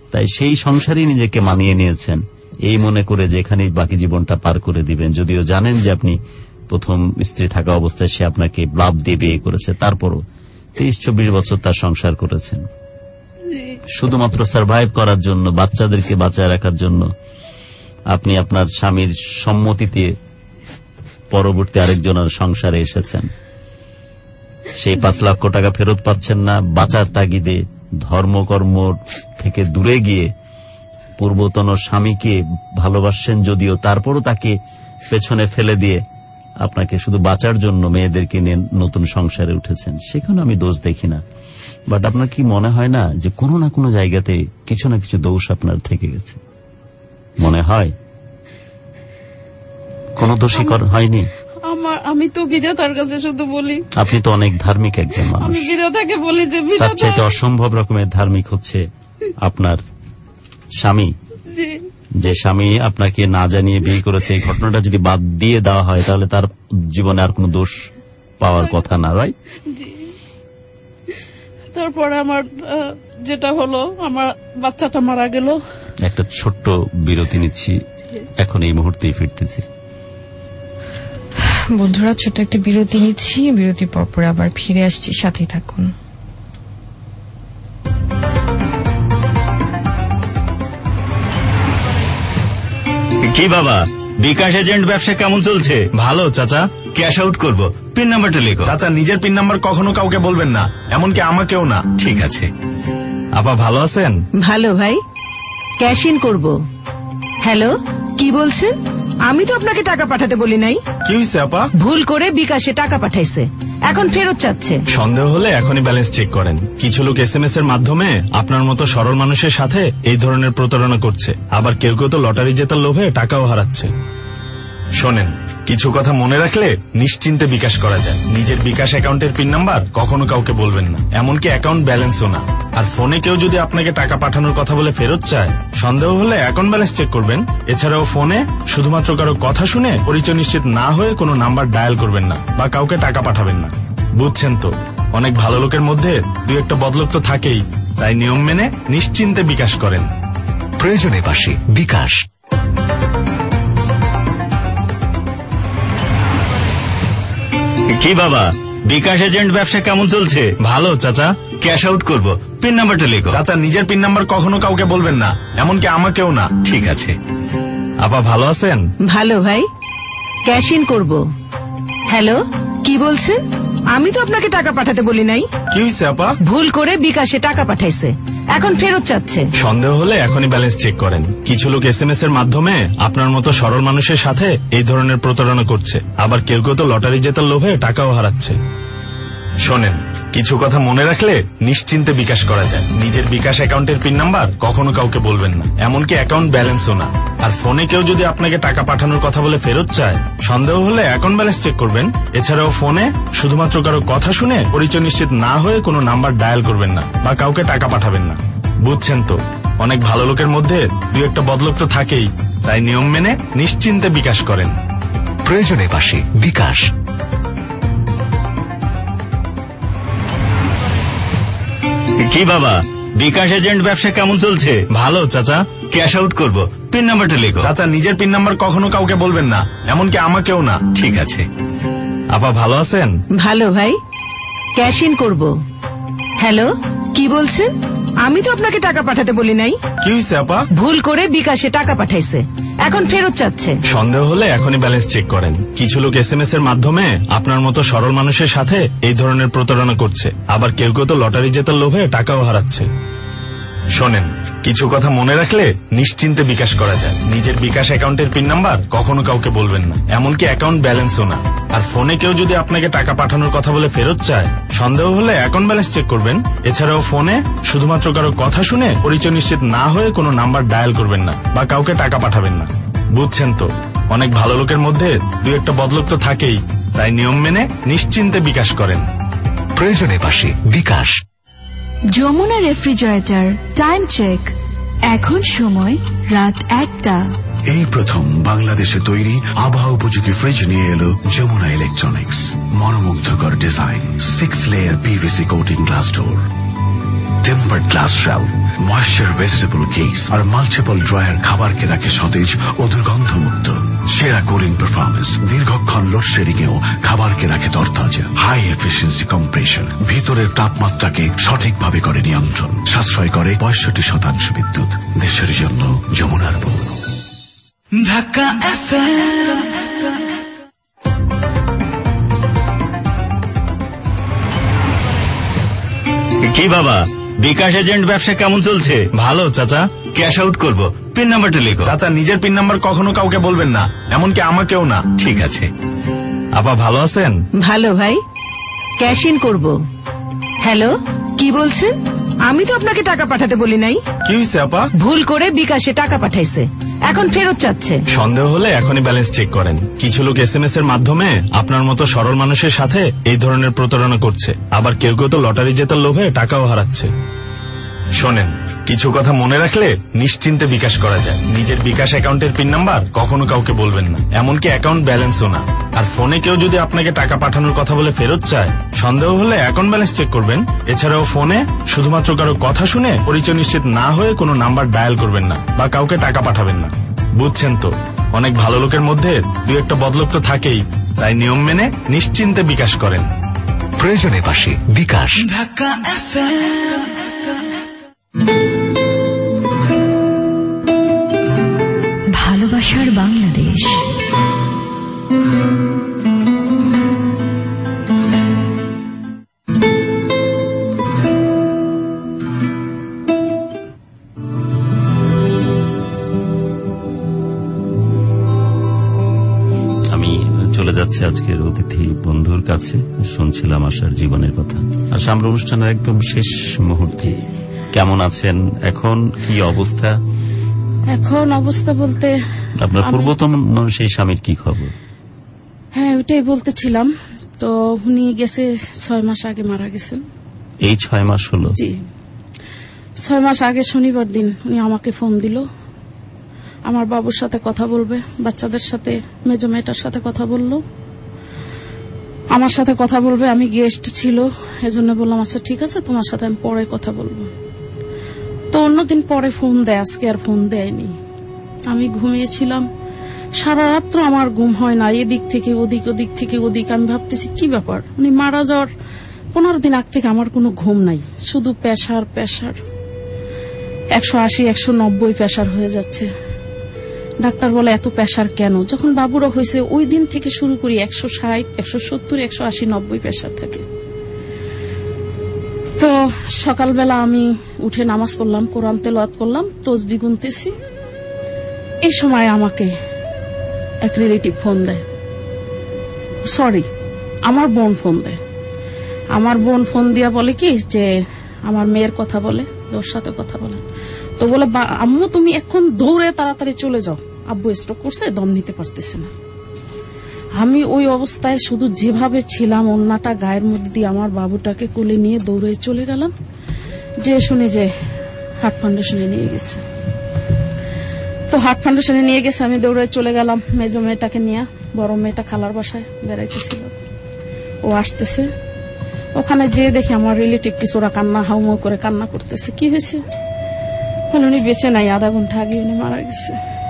Speaker 3: তাই সেই সংসারেই নিজেকে মানিয়ে নিয়েছেন, এই মনে করে যে এখানে বাকি জীবনটা পার করে দিবেন, যদিও জানেন যে আপনি প্রথম স্ত্রী থাকা অবস্থায় সে আপনাকে লাভ দিয়ে বিয়ে করেছে, তারপরও 23-24 বছর তার সংসার করেছেন শুধুমাত্র সার্ভাইভ করার জন্য, বাচ্চাদেরকে বাঁচায় রাখার জন্য। আপনি আপনার স্বামীর সম্মতিতে পরবর্তী আরেকজনের সংসারে এসেছেন, সেই 5 লক্ষ টাকা ফেরত পাচ্ছেন না, বাঁচার তাগিদে ধর্মকর্ম থেকে দূরে গিয়ে পূর্বতন স্বামীকে ভালোবাসেন যদিও, তারপরও তাকে পেছনে ফেলে দিয়ে আপনাকে শুধু বাঁচার জন্য মেয়েদেরকে নিয়ে নতুন সংসারে উঠেছেন। সেখানে আমি দোষ দেখি না, বাট আপনার কি মনে হয় না যে কোনো না কোনো জায়গাতে কিছু না কিছু দোষ আপনার থেকে গেছে? মনে হয় কোন দোষী হয়নি?
Speaker 20: আমি তো বিধাতার কাছে শুধু বলি।
Speaker 3: আপনি তো অনেক ধার্মিক একজন মানুষ।
Speaker 20: আমি বিধাতাকে বলি যে
Speaker 3: তার চাইতে অসম্ভব রকমের ধার্মিক হচ্ছে আপনার স্বামী, যে স্বামী আপনাকে না জানিয়ে বিয়ে করেছে। এই ঘটনাটা যদি বাদ দিয়ে দেওয়া হয় তাহলে তার জীবনে আর কোনো দোষ পাওয়ার কথা না, রাইট?
Speaker 20: তারপরে আমার যেটা হলো, আমার বাচ্চাটা মারা গেল।
Speaker 3: একটা ছোট্ট বিরতি নিচ্ছি, এখন এই মুহূর্তেই ফিরতেছি।
Speaker 2: বন্ধুরা, ছোট্ট একটা বিরতি নিচ্ছি, বিরতির পর আবার ফিরে আসছি, সাথেই থাকুন।
Speaker 21: কি বাবা, বিকাশ এজেন্ট ব্যবসা কেমন চলছে?
Speaker 4: ভালো চাচা।
Speaker 21: ক্যাশ আউট করব, পিন নাম্বারটা লিখো।
Speaker 4: চাচা, নিজের পিন নাম্বার কখনো কাউকে বলবেন না, এমনকি আমাকেও না।
Speaker 21: ঠিক আছে।
Speaker 4: আপা ভালো আছেন?
Speaker 5: ভালো ভাই, ক্যাশ ইন করব। হ্যালো, কি বলছেন? আমি তো আপনাকে টাকা পাঠাতে বলি নাই।
Speaker 4: কি হয়েছে আপা?
Speaker 5: ভুল করে বিকাশে টাকা পাঠাইছে, এখন ফেরত চাচ্ছে।
Speaker 4: সন্দেহ হলে এখনই ব্যালেন্স চেক করেন। কিছু লোক SMS এর মাধ্যমে আপনার মতো সরল মানুষের সাথে এই ধরনের প্রতারণা করছে, আবার কেউ কেউ তো লটারি জেতার লোভে টাকাও হারাচ্ছে। শোনেন, কিছু কথা মনে রাখলে নিশ্চিন্তে বিকাশ করা যায়। নিজের বিকাশ অ্যাকাউন্টের পিন নাম্বার কখনো কাউকে বলবেন না, এমনকি অ্যাকাউন্ট ব্যালেন্সও না। আর ফোনে কেউ যদি আপনাকে টাকা পাঠানোর কথা বলে ফেরত চায়, সন্দেহ হলে অ্যাকাউন্ট ব্যালেন্স চেক করবেন। এছাড়াও ফোনে শুধুমাত্র কারো কথা শুনে পরিচয় নিশ্চিত না হয়ে কোনো নাম্বার ডায়াল করবেন না বা কাউকে টাকা পাঠাবেন না। বুঝছেন তো, অনেক ভালো লোকের মধ্যে 2-1টা বদলোক তো থাকেই, তাই নিয়ম মেনে নিশ্চিন্তে বিকাশ করেন।
Speaker 6: প্রয়োজনে পাশে বিকাশ।
Speaker 21: কি বাবা, বিকাশ এজেন্ট ব্যবসা কেমন চলছে?
Speaker 4: ভালো চাচা।
Speaker 21: ক্যাশ আউট করব, পিন নাম্বারটা লিখো।
Speaker 4: চাচা, নিজের পিন নাম্বার কখনো কাউকে বলবেন না, এমনকি আমাকেও না।
Speaker 21: ঠিক আছে।
Speaker 4: আপা ভালো আছেন?
Speaker 5: ভালো ভাই, ক্যাশ ইন করব। হ্যালো, কি বলছেন? আমি তো আপনাকে টাকা পাঠাতে বলি নাই।
Speaker 4: কি হয়েছে আপা?
Speaker 5: ভুল করে বিকাশে টাকা পাঠাইছে, এখন ফেরত চাচ্ছে।
Speaker 4: সন্দেহ হলে এখনই ব্যালেন্স চেক করেন। কিছু লোক SMS এর মাধ্যমে আপনার মতো সরল মানুষের সাথে এই ধরনের প্রতারণা করছে, আবার কেউ কেউ তো লটারি জেতার লোভে টাকাও হারাচ্ছে। শোনেন, কিছু কথা মনে রাখলে নিশ্চিন্তে বিকাশ করা যায়। নিজের বিকাশ অ্যাকাউন্টের পিন নাম্বার কখনো কাউকে বলবেন না, এমনকি অ্যাকাউন্ট ব্যালেন্সও না। আর ফোনে কেউ যদি আপনাকে টাকা পাঠানোর কথা বলে ফেরত চায়, সন্দেহ হলে অ্যাকাউন্ট ব্যালেন্স চেক করবেন। এছাড়াও ফোনে শুধুমাত্র কারো কথা শুনে পরিচয় নিশ্চিত না হয়ে কোনো নাম্বার ডায়াল করবেন না বা কাউকে টাকা পাঠাবেন না। বুঝছেন তো, অনেক ভালো লোকের মধ্যে 2-1টা বদলোক তো থাকেই, তাই নিয়ম মেনে নিশ্চিন্তে বিকাশ করেন।
Speaker 6: প্রয়োজনে পাশে বিকাশ।
Speaker 21: কি বাবা, বিকাশ এজেন্ট ব্যবসা কেমন চলছে?
Speaker 4: ভালো চাচা।
Speaker 21: ক্যাশ আউট করব, পিন নাম্বারটা লিখো।
Speaker 4: চাচা, নিজের পিন নাম্বার কখনো কাউকে বলবেন না, এমনকি আমাকেও না।
Speaker 21: ঠিক আছে।
Speaker 4: আপা ভালো আছেন?
Speaker 5: ভালো ভাই, ক্যাশ ইন করব। হ্যালো, কি বলছেন? আমি তো আপনাকে টাকা পাঠাতে বলি নাই।
Speaker 4: কি হয়েছে আপা?
Speaker 5: ভুল করে বিকাশে টাকা পাঠাইছে, এখন ফেরত চাচ্ছে।
Speaker 4: সন্দেহ হলে এখনই ব্যালেন্স চেক করেন। কিছু লোক SMS এর মাধ্যমে আপনার মতো সরল মানুষের সাথে এই ধরনের প্রতারণা করছে, আবার কেউ কেউ তো লটারি জেতার লোভে টাকাও হারাচ্ছে। শোনেন, কিছু কথা মনে রাখলে নিশ্চিন্তে বিকাশ করা যায়। নিজের বিকাশ অ্যাকাউন্টের পিন নাম্বার কখনো কাউকে বলবেন না, এমনকি অ্যাকাউন্ট ব্যালেন্সও না। আর ফোনে কেউ যদি আপনাকে টাকা পাঠানোর কথা বলে ফেরত চায়, সন্দেহ হলে অ্যাকাউন্ট ব্যালেন্স চেক করবেন। এছাড়াও ফোনে শুধুমাত্র কারো কথা শুনে পরিচয় নিশ্চিত না হয়ে কোনো নাম্বার ডায়াল করবেন না বা কাউকে টাকা পাঠাবেন না। বুঝছেন তো, অনেক ভালো লোকের মধ্যে 2-1টা বদলোক তো থাকেই, তাই নিয়ম মেনে নিশ্চিন্তে বিকাশ করেন।
Speaker 6: প্রয়োজনে পাশে bKash.
Speaker 8: Jamuna refrigerator time check, এখন সময় রাত 1টা।
Speaker 6: এই প্রথম বাংলাদেশে তৈরি আবহাওয়া উপযোগী ফ্রিজ নিয়ে এলো যমুনা ইলেকট্রনিক্স। মনোমুগ্ধকর design, 6 layer PVC coating glass door, tempered glass shelf, moisture vegetable case আর মাল্টিপল ড্রয়ার খাবারকে রাখে সতেজ ও দুর্গন্ধমুক্ত। সেরা কুলিং পারফরমেন্স, দীর্ঘক্ষণ লোডশেডিং এও খাবারকে রাখে তরতাজা। হাই এফিসিয়েন্সি কম্প্রেসার ভিতরের তাপমাত্রাকে সঠিকভাবে করে নিয়ন্ত্রণ, সাশ্রয় করে 65% বিদ্যুৎ। দেশের জন্য যমুনার পৌর।
Speaker 11: ঢাকা এফএম।
Speaker 21: কি বাবা, বিকাশ এজেন্ট ব্যবসা কেমন চলছে?
Speaker 4: ভালো চাচা।
Speaker 21: ক্যাশ আউট করব, পিন নাম্বারটা লিখো।
Speaker 4: চাচা, নিজের পিন নাম্বার কখনো কাউকে বলবেন না, এমনকি আমাকেও না।
Speaker 21: ঠিক আছে।
Speaker 4: আপা ভালো আছেন?
Speaker 5: ভালো ভাই, ক্যাশ ইন করব। হ্যালো, কি বলছেন? আমি তো আপনাকে টাকা পাঠাতে বলি নাই।
Speaker 4: কি হয়েছে আপা?
Speaker 5: ভুল করে বিকাশে টাকা পাঠাইছে, এখন ফেরত চাচ্ছে।
Speaker 4: সন্দেহ হলে এখনই ব্যালেন্স চেক করেন। কিছু লোক এসএমএস এর মাধ্যমে আপনার মতো সরল মানুষের সাথে এই ধরনের প্রতারণা করছে। আবার কেউ কেউ তো লটারি জেতার লোভে টাকাও হারাচ্ছে। শোনেন, কিছু কথা মনে রাখলে নিশ্চিন্তে বিকাশ করা যায়। নিজের বিকাশ অ্যাকাউন্টের পিন নাম্বার কখনো কাউকে বলবেন না, এমনকি অ্যাকাউন্ট ব্যালেন্সও না। আর ফোনে কেউ যদি আপনাকে টাকা পাঠানোর কথা বলে ফেরত চায়, সন্দেহ হলে অ্যাকাউন্ট ব্যালেন্স চেক করবেন। এছাড়াও ফোনে শুধুমাত্র কারো কথা শুনে পরিচয় নিশ্চিত না হয়ে কোনো নাম্বার ডায়াল করবেন না বা কাউকে টাকা পাঠাবেন না। বুঝছেন তো, অনেক ভালো লোকের মধ্যে দু একটা বদলোক তো থাকেই, তাই নিয়ম মেনে নিশ্চিন্তে বিকাশ করেন।
Speaker 6: প্রয়োজনে পাশে বিকাশ।
Speaker 11: ঢাকা এফএম।
Speaker 8: ভালোবাসার বাংলাদেশ।
Speaker 3: চলে যাচ্ছে আজকের অতিথি বন্ধুর কাছে। শুনছিলাম আশার জীবনের কথা। আশা, আমরা অনুষ্ঠানের একদম শেষ মুহূর্তে। কেমন আছেন এখন? কি অবস্থা?
Speaker 18: এখন অবস্থা বলতে
Speaker 3: আপনার পূর্বতন সেই স্বামীর কি খবর?
Speaker 18: হ্যাঁ, ওইটাই বলতেছিলাম। তো উনি গেছে 6 মাস আগে মারা গেছেন।
Speaker 3: এই 6 মাস হলো?
Speaker 18: জি, 6 মাস আগে শনিবার দিন উনি আমাকে ফোন দিল। আমার বাবুর সাথে কথা বলবে, বাচ্চাদের সাথে, মেজো মেয়েটার সাথে কথা বললো, আমার সাথে কথা বলবে। আমি গেস্ট ছিল, এজন্য বললাম আচ্ছা ঠিক আছে, তোমার সাথে আমি পরে কথা বলবো। তো অন্যদিন পরে ফোন দেয়, আজকে আর ফোন দেয়নি। আমি ঘুমিয়েছিলাম, সারা রাত্র আমার ঘুম হয় না, এদিক থেকে ওদিক, ওদিক থেকে ওদিক। আমি ভাবতেছি কি ব্যাপার, উনি মারা যাওয়ার 15 দিন আগ থেকে আমার কোনো ঘুম নাই, শুধু প্রেসার প্রেসার, 180 190 প্রেসার হয়ে যাচ্ছে। ডাক্তার বলে এত প্রেসার কেন? যখন বাবুরা হয়েছে ওই দিন থেকে শুরু করি 160 170 180 90 প্রেসার থাকে। তো সকালবেলা আমি উঠে নামাজ পড়লাম, কোরআন তেলাওয়াত করলাম, তসবিহ গুনতেছি। এই সময় আমাকে এক রিলেটিভ ফোন দেয়, সরি আমার বোন ফোন দেয়। আমার বোন ফোন দিয়া বলে কি যে আমার মেয়ের কথা বলে, ওর সাথে কথা বলে। তো বলে আম্মু তুমি এখন দৌড়ে তাড়াতাড়ি চলে যাও, আব্বু স্ট্রোক করছে, দম নিতে পারতেছে না। আমি ওই অবস্থায় শুধু যেভাবে ছিলাম, ওন্নাটা গায়ের মধ্যে দিয়ে আমার বাবুটাকে কোলে নিয়ে দৌড়ে চলে গেলাম। যে শুনে যে হার্ট ফাউন্ডেশনে নিয়ে গেছে। তো হার্ট ফাউন্ডেশনে নিয়ে গেছে, আমি দৌড়ে চলে গেলাম মেজো মেয়েটাকে নিয়ে। বড় মেয়েটা খালার বাসায় বেড়াইতেছিল, ও আসতেছে। ওখানে যেয়ে দেখি আমার রিলেটিভ কিছু, ওরা কান্না হাউমাউ করে কান্না করতেছে। কি হয়েছে? উনি বেঁচে নাই, আধা ঘন্টা আগে উনি মারা গেছে।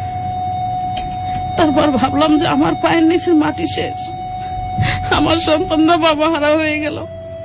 Speaker 18: তারপর ভাবলাম যে আমার পায়ের নিচে মাটি শেষ, আমার সন্তানরা বাবা হারা হয়ে গেল।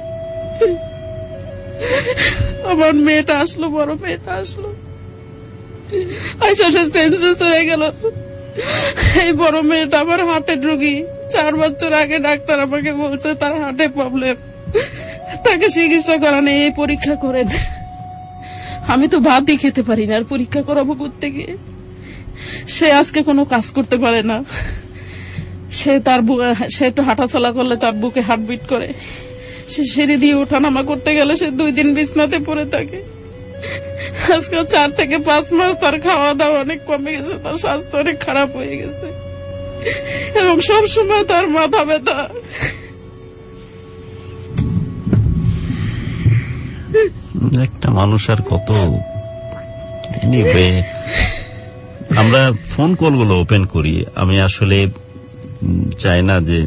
Speaker 18: আমার মেয়েটা আসলো, বড় মেয়েটা আসলো, আইসাসে সেন্সেস হয়ে গেল। এই বড় মেয়েটা আমার হার্টের রোগী। 4 বছর আগে ডাক্তার আমাকে বলছে তার হার্টে প্রবলেম, তাকে চিকিৎসা করান, এই পরীক্ষা করেন। আমি তো ভাতই খেতে পারি না, আর পরীক্ষা করাবো করতে গিয়ে। সে আজকে কোনো কাজ করতে পারে না, সে একটু হাঁটাচলা করলে তার বুকে হার্টবিট করে। সে সিঁড়ি দিয়ে ওঠানামা করতে গেলে সে 2 দিন বিছনাতে পড়ে থাকে। আজকে 4 থেকে 5 মাস তার খাওয়া দাওয়া অনেক কমে গেছে, তার স্বাস্থ্য অনেক খারাপ হয়ে গেছে, এবং সবসময় তার মাথা ব্যথা।
Speaker 3: একটা মানুষ আর কত। আমরা ফোন কলগুলো ওপেন করি। আমি আসলে চাই না যে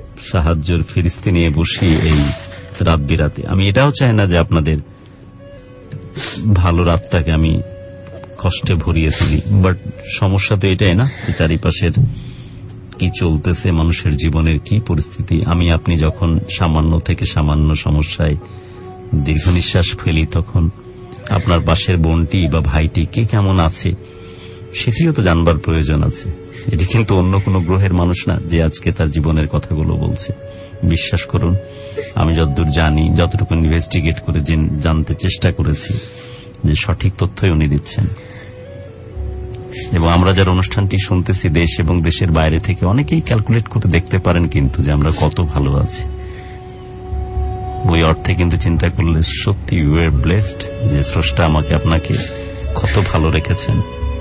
Speaker 3: সাহায্যের ফিরিস্তি নিয়ে বসি এই রাত বিরাতে। আমি এটাও চাই না যে আপনাদের ভালো রাতটাকে আমি কষ্টে ভরিয়ে তুলি। বাট সমস্যা তো এটাই না, চারিপাশের কি চলতেছে, মানুষের জীবনের কি পরিস্থিতি। আমি আপনি যখন সামান্য থেকে সামান্য সমস্যায় দীর্ঘ নিঃশ্বাস ফেলি, তখন আপনার পাশের বোনটি বা ভাইটি কে কেমন আছে সেটিও তো জানবার প্রয়োজন আছে। এটি কিন্তু অন্য কোনো গ্রহের মানুষ না যে আজকে তার জীবনের কথাগুলো বলছে। বিশ্বাস করুন, আমি যতদূর জানি, যতটুকু ইনভেস্টিগেট করে জানতে চেষ্টা করেছি, যে সঠিক তথ্যই উনি দিচ্ছেন। এবং আমরা যারা অনুষ্ঠানটি শুনতেছি দেশ এবং দেশের বাইরে থেকে, অনেকেই ক্যালকুলেট করে দেখতে পারেন কিন্তু যে আমরা কত ভালো আছি। ওই অর্থে কিন্তু চিন্তা করলে সত্যি ইউ আর ব্লেসড, যে স্রষ্টা আমাকে আপনাকে কত ভালো রেখেছেন।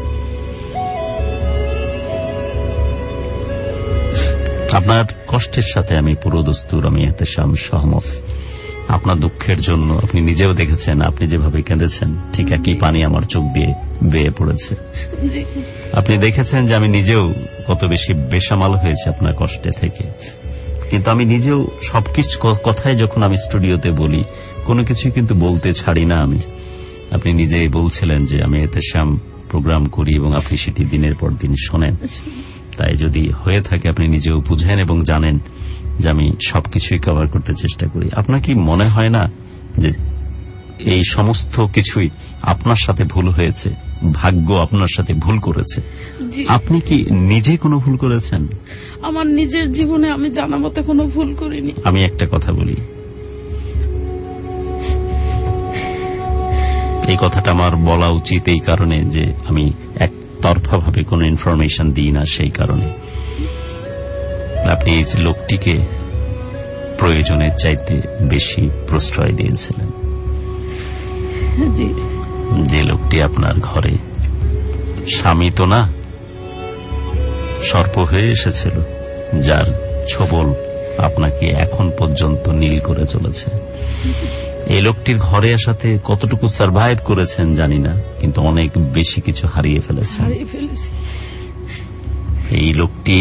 Speaker 3: আপনার কষ্টের সাথে আমি পুরো দস্তুর, আমি এহতেশাম সহমত। আপনার দুঃখের জন্য আপনি নিজেও দেখেছেন, আপনি যেভাবে কেঁদেছেন ঠিক একই পানি আমার চোখ দিয়ে বেয়ে পড়েছে। আপনি দেখেছেন যে আমি নিজেও কত বেশি বেসামাল হয়েছে আপনার কষ্টে থেকে। কিন্তু আমি নিজেও সবকিছু কথাই যখন আমি স্টুডিওতে বলি, কোনো কিছুই কিন্তু বলতে ছাড়ি না আমি। আপনি নিজেই বলছিলেন যে আমি এহতেশাম প্রোগ্রাম করি এবং আপনি সেটি দিনের পর দিন শোনেন। তাই যদি হয়ে থাকে আপনি নিজেও বুঝেন এবং জানেন যে আমি সবকিছুই কভার করতে চেষ্টা করি। আপনার কি মনে হয় না যে এই সমস্ত কিছুই আপনার সাথে ভুল হয়েছে, ভাগ্য আপনার সাথে ভুল করেছে? আপনি কি নিজে কোনো ভুল করেছেন?
Speaker 20: আমার নিজের জীবনে আমি জানা মতে কোনো ভুল করিনি।
Speaker 3: আমি একটা কথা বলি, এই কথাটা আমার বলা উচিত এই কারণে যে আমি একতরফা ভাবে কোনো ইনফরমেশন দিই না। সেই কারণে আপনি এই লোকটিকে প্রয়োজনের চাইতে বেশি প্রশ্রয় দিয়েছিলেন। যে লোকটি আপনার ঘরে স্বামী তো না, সর্প হয়ে এসেছিল, যার ছোবল আপনাকে এখন পর্যন্ত নীল করে চলেছে। এই লোকটির ঘরে আসাতে কতটুকু সার্ভাইভ করেছেন জানি না, কিন্তু অনেক বেশি কিছু হারিয়ে ফেলেছেন। এই লোকটি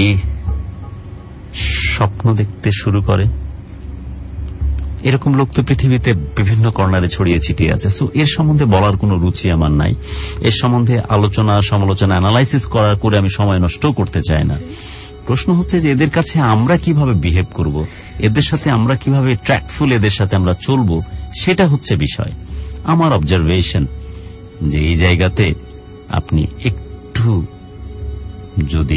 Speaker 3: স্বপ্ন দেখতে শুরু করে, এরকম লোক তো পৃথিবীতে বিভিন্ন কর্নারে ছড়িয়ে ছিটিয়ে আছে। সো এর সম্বন্ধে বলার কোনো রুচি আমার নাই। এর সম্বন্ধে আলোচনা সমালোচনা অ্যানালাইসিস করে আমি সময় নষ্ট করতে চাই না। প্রশ্ন হচ্ছে যে এদের কাছে আমরা কিভাবে বিহেভ করব, এদের সাথে আমরা কিভাবে ট্র্যাকফুল এদের সাথে আমরা চলব, সেটা হচ্ছে বিষয়। আমার অবজারভেশন যে এই জায়গাতে আপনি একটু যদি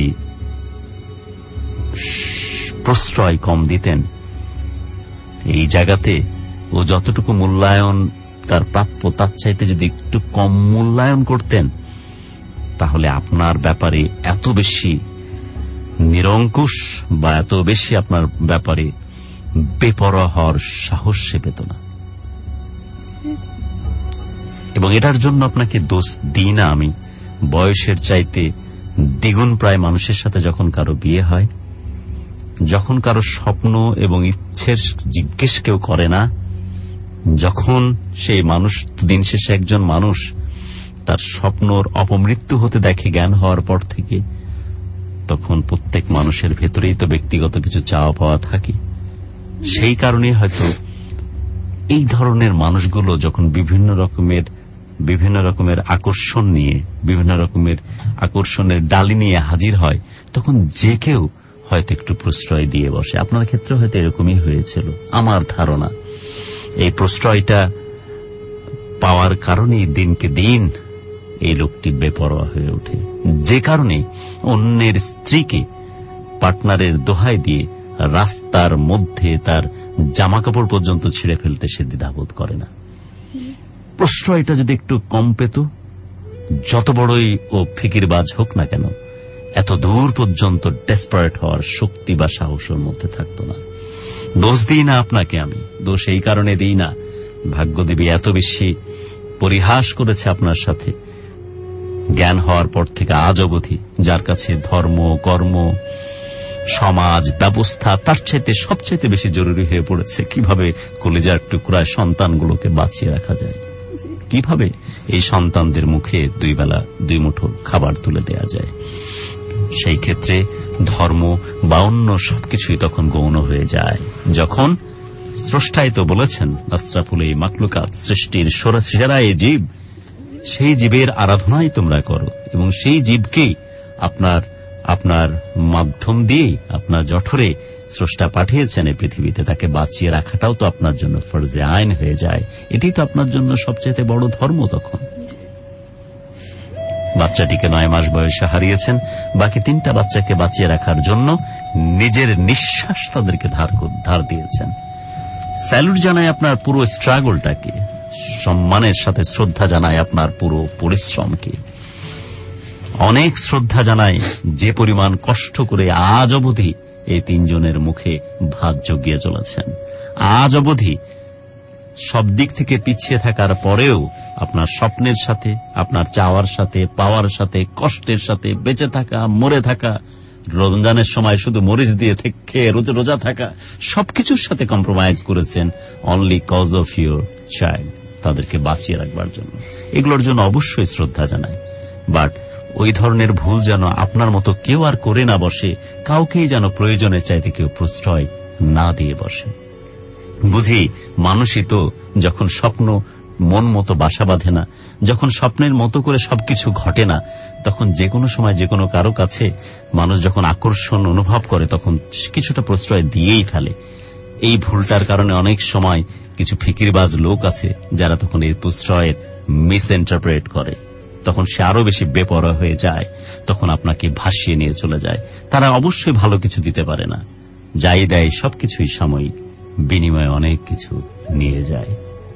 Speaker 3: প্রশ্রয় কম দিতেন, এই জায়গাতে ও যতটুকু মূল্যায়ন তার প্রাপ্য তার চাইতে যদি একটু কম মূল্যায়ন করতেন, তাহলে আপনার ব্যাপারে এত বেশি নিরঙ্কুশ বা এত বেশি আপনার ব্যাপারে বেপরোয়া হওয়ার সাহস সে পেত না। এবং এটার জন্য আপনাকে দোষ দিই না আমি। বয়সের চাইতে দ্বিগুণ প্রায় মানুষের সাথে যখন কারো বিয়ে হয়, যখন কারো স্বপ্ন এবং ইচ্ছের জিজ্ঞেস কেউ করে না, যখন সেই মানুষ দিন শেষে একজন মানুষ তার স্বপ্নর অপমৃত্যু হতে দেখে জ্ঞান হওয়ার পর থেকে, তখন প্রত্যেক মানুষের ভেতরেই তো ব্যক্তিগত কিছু চাওয়া পাওয়া থাকে। সেই কারণে হয়তো এই ধরনের মানুষগুলো যখন বিভিন্ন রকমের আকর্ষণ নিয়ে, বিভিন্ন রকমের আকর্ষণের ডালি নিয়ে হাজির হয়, তখন যে কেউ হয়তো একটু প্রশ্রয় দিয়ে বসে। আপনার ক্ষেত্রে হয়তো এরকমই হয়েছিল আমার ধারণা। এই প্রশ্রয়টা পাওয়ার কারণেই দিনকে দিন এই লোকটি বেপরোয়া হয়ে ওঠে, যে কারণে অন্যের স্ত্রীকে পার্টনারের দোহাই দিয়ে রাস্তার মধ্যে তার জামাকাপড় পর্যন্ত ছিঁড়ে ফেলতে সে দ্বিধাবোধ করে না। প্রশ্রয়টা যদি একটু কম পেত, যত বড়ই ও ফিকিরবাজ হোক না কেন, এত দূর পর্যন্ত ডেসপারেট হওয়ার শক্তি বা সাহসের মধ্যে থাকতো না। দোষ দিই না আপনাকে, আমি দোষ এই কারণে দিই না, ভাগ্যদেবী এত বেশি পরিহাস করেছে আপনার সাথে জ্ঞান হওয়ার পর থেকে আজ অবধি, যার কাছে ধর্ম, কর্ম, সমাজ ব্যবস্থা তার চাইতে সবচাইতে বেশি জরুরি হয়ে পড়েছে কিভাবে কলিজার টুকরায় সন্তানগুলোকে বাঁচিয়ে রাখা যায়, কিভাবে এই সন্তানদের মুখে দুই বেলা দুই মুঠো খাবার তুলে দেয়া যায়। সেই ক্ষেত্রে ধর্ম বা অন্য সবকিছুই তখন গৌণ হয়ে যায়, যখন স্রষ্টাই তো বলেছেন আশরাফুল এই মাখলুকাত, সৃষ্টির সেরা এই জীব, সেই জীবের আরাধনাই তোমরা করো এবং সেই জীবকেই আপনার মাধ্যম দিয়ে আপনার জঠরে স্রষ্টা পাঠিয়েছেন এই পৃথিবীতে, তাকে বাঁচিয়ে রাখাটাও তো আপনার জন্য ফরজে আইন হয়ে যায়। এটাই তো আপনার জন্য সবচেয়ে বড় ধর্ম। তখন বাচ্চাটিকে 9 মাস বয়সে হারিয়েছেন, বাকি 3টা বাচ্চাকে বাঁচিয়ে রাখার জন্য নিজের নিঃশ্বাস তাদেরকে ধার দিয়েছেন। স্যালুট জানায় আপনার পুরো স্ট্রাগলটাকে, সম্মানের সাথে শ্রদ্ধা জানায় আপনার পুরো পরিশ্রমকে, অনেক শ্রদ্ধা জানায় যে পরিমাণ কষ্ট করে আজ অবধি এই 3 জনের মুখে ভাত জুগিয়ে চলেছেন। আজ অবধি সব দিক থেকে পিছিয়ে থাকার পরেও আপনার স্বপ্নের সাথে, আপনার চাওয়ার সাথে, পাওয়ার সাথে, কষ্টের সাথে, বেঁচে থাকা, মরে থাকা, রমজানের সময় শুধু মরিচ দিয়ে খেয়ে রোজা থাকা, সবকিছুর সাথে কম্প্রোমাইজ করেছেন only cause of your child, তাদেরকে বাঁচিয়ে রাখবার জন্য। এগুলোর জন্য অবশ্যই শ্রদ্ধা জানায়, বাট ওই ধরনের ভুল যেন আপনার মতো কেউ আর করে না বসে, কাউকেই যেন প্রয়োজনের চাইতে কেউ প্রশ্রয় না দিয়ে বসে। বুঝি মানুষই তো যখন স্বপ্ন মন মতো বাসা বাঁধে না, যখন স্বপ্নের মতো করে সবকিছু ঘটে না, তখন যে কোনো সময় যে কোনো কারো কাছে মানুষ যখন আকর্ষণ অনুভব করে তখন কিছুটা প্রশ্রয় দিয়েই ফেলে। এই ভুলটার কারণে অনেক সময় কিছু ফিকিরবাজ লোক আছে যারা তখন এই প্রশ্রয়ের মিস ইন্টারপ্রেট করে, তখন সে আরো বেশি বেপরোয়া হয়ে যায়, তখন আপনাকে ভাসিয়ে নিয়ে চলে যায়। তারা অবশ্যই ভালো কিছু দিতে পারে না, যাই দেয় সবকিছুই সাময়িক, বিনিময়ে অনেক কিছু নিয়ে যায়।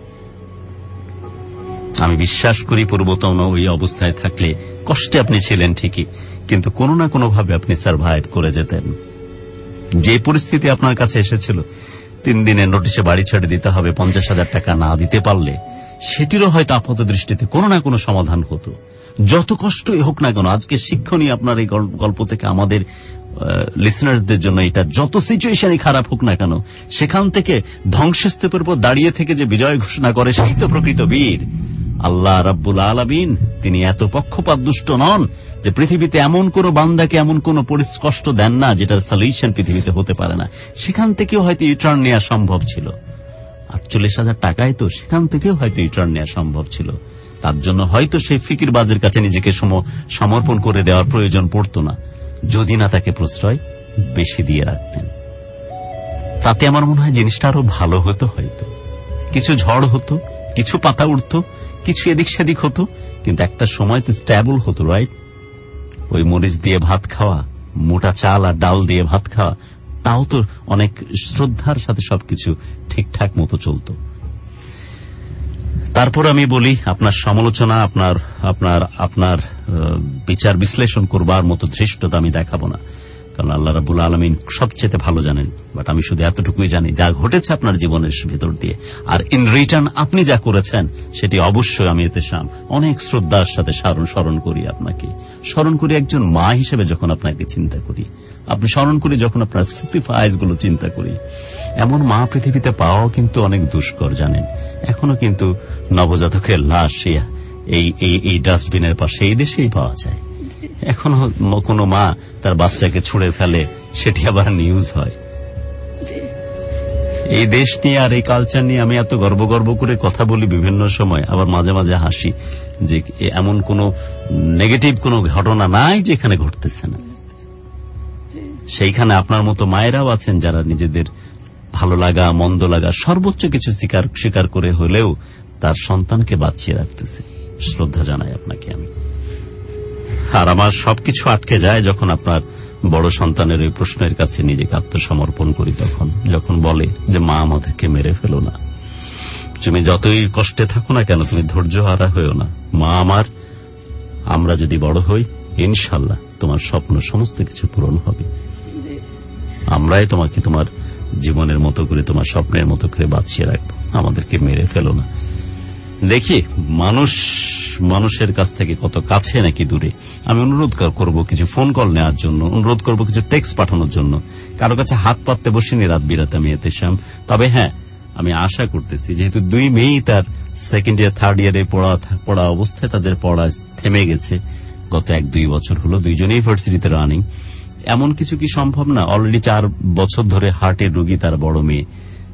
Speaker 3: আমি বিশ্বাস করি পূর্বতন ওই অবস্থায় থাকলে কষ্টে আপনি ছিলেন ঠিকই, কিন্তু কোনো না কোনো ভাবে আপনি সার্ভাইভ করে যেতেন। যে পরিস্থিতি আপনার কাছে এসেছিল, 3 দিনের নোটিশে বাড়ি ছেড়ে দিতে হবে, 50,000 টাকা না দিতে পারলে সেটিরও হয়তো আপাত দৃষ্টিতে কোনো না কোনো সমাধান হতো। যত কষ্টই হোক না কেন, আজকে শিক্ষণীয় আপনার এই গল্প থেকে আমাদের লিসনার্সদের জন্য, এটা যত সিচুয়েশনই খারাপ হোক না কেন, সেখান থেকে ধ্বংসস্তূপের উপর দাঁড়িয়ে থেকে যে বিজয় ঘোষণা করে সেই তো প্রকৃত বীর। আল্লাহ রাব্বুল আলামিন তিনি এত পক্ষপাত দুষ্ট নন যে পৃথিবীতে এমন কোন বান্দাকে এমন কোন কষ্ট দেন না যেটার সলিউশন পৃথিবীতে হতে পারে না। সেখান থেকেও হয়তো রিটার্ন নেওয়া সম্ভব ছিল। 48,000 টাকায় তো সেখান থেকেও হয়তো রিটার্ন নেওয়া সম্ভব ছিল। তার জন্য হয়তো সেই ফিকিরবাজের কাছে নিজেকে সমর্পণ করে দেওয়ার প্রয়োজন পড়তো না, যদি না তাকে প্রশ্রয় বেশি দিয়ে রাখতেন। তাতে আমার মনে হয় জিনিসটা আরো ভালো হতো। হয়তো কিছু ঝড় হতো, কিছু পাতা উঠতো, কিছু এদিক সেদিক হতো, কিন্তু একটা সময় তো স্ট্যাবল হতো, রাইট? ওই মরিচ দিয়ে ভাত খাওয়া, মোটা চাল আর ডাল দিয়ে ভাত খাওয়া, তাও তো অনেক শ্রদ্ধার সাথে সবকিছু ঠিকঠাক মতো চলতো। তারপর আমি বলি, আপনার সমালোচনা, আপনার বিচার বিশ্লেষণ করবার মতো ধৃষ্টতা আমি দেখাবো না, কারণ আল্লাহ রাব্বুল আলামিন সবচেয়ে ভালো জানেন। বাট আমি শুধু এতটুকুই জানি, যা ঘটেছে আপনার জীবনের ভেতর দিয়ে, আর ইন রিটার্ন আপনি যা করেছেন সেটি অবশ্যই আমি এতে অনেক শ্রদ্ধার সাথে স্মরণ করি। আপনাকে স্মরণ করি একজন মা হিসেবে, যখন আপনাকে চিন্তা করি, আপনি স্মরণ করি যখন আপনার স্যাক্রিফাইস গুলো চিন্তা করি। এমন মা পৃথিবীতে পাওয়াও কিন্তু অনেক দুষ্কর, জানেন। এখনো কিন্তু নবজাতকের লাশ এই ডাস্টবিনের পাশে এই দেশেই পাওয়া যায়। এখনো কোনো মা তার বাচ্চাকে ছুঁড়ে ফেলে, সেটি আবার নিউজ হয়। এই দেশ নিয়ে আর এই কালচার নিয়ে আমি এত গর্ব করে কথা বলি বিভিন্ন সময়, আবার মাঝে মাঝে হাসি যে এমন কোন নেগেটিভ কোন ঘটনা নাই যেখানে ঘটতেছে না। সেইখানে আপনার মতো মায়েরাও আছেন যারা নিজেদের ভালো লাগা মন্দ লাগা সর্বোচ্চ কিছু স্বীকার করে হলেও তার সন্তানকে বাঁচিয়ে রাখতেছে। শ্রদ্ধা জানাই আপনাকে আমি। আর আমার সবকিছু আটকে যায় যখন আপনার বড় সন্তানের এই প্রশ্নের কাছে নিজেকে আত্মসমর্পণ করি, যখন বলে যে মা আমাদেরকে মেরে ফেলো না, তুমি যতই কষ্টে থাকো না কেন, তুমি ধৈর্য হারা হয়েও না, মা আমার, আমরা যদি বড় হই ইনশাল্লাহ তোমার স্বপ্ন সমস্ত কিছু পূরণ হবে, আমরাই তোমাকে তোমার জীবনের মতো করে তোমার স্বপ্নের মতো করে বাঁচিয়ে রাখবো, আমাদেরকে মেরে ফেলো না। দেখি মানুষের কাছ থেকে কত কাছে নাকি দূরে। আমি অনুরোধ করব কিছু ফোন কল নেওয়ার জন্য, অনুরোধ করব কিছু টেক্সট পাঠানোর জন্য। কারো কাছে হাত পাততে বসিনি রাত বিরাতে আমি এতেশাম। তবে হ্যাঁ, আমি আশা করতেছি যেহেতু 2 মেয়েই তার 2nd ইয়ার 3rd ইয়ারে পড়া অবস্থায় তাদের পড়া থেমে গেছে, গত 1-2 বছর হলো, 2জনেই ইউনিভার্সিটিতে রানিং, এমন কিছু কি সম্ভব না? অলরেডি 4 বছর ধরে হার্টের রোগী তার বড় মেয়ে,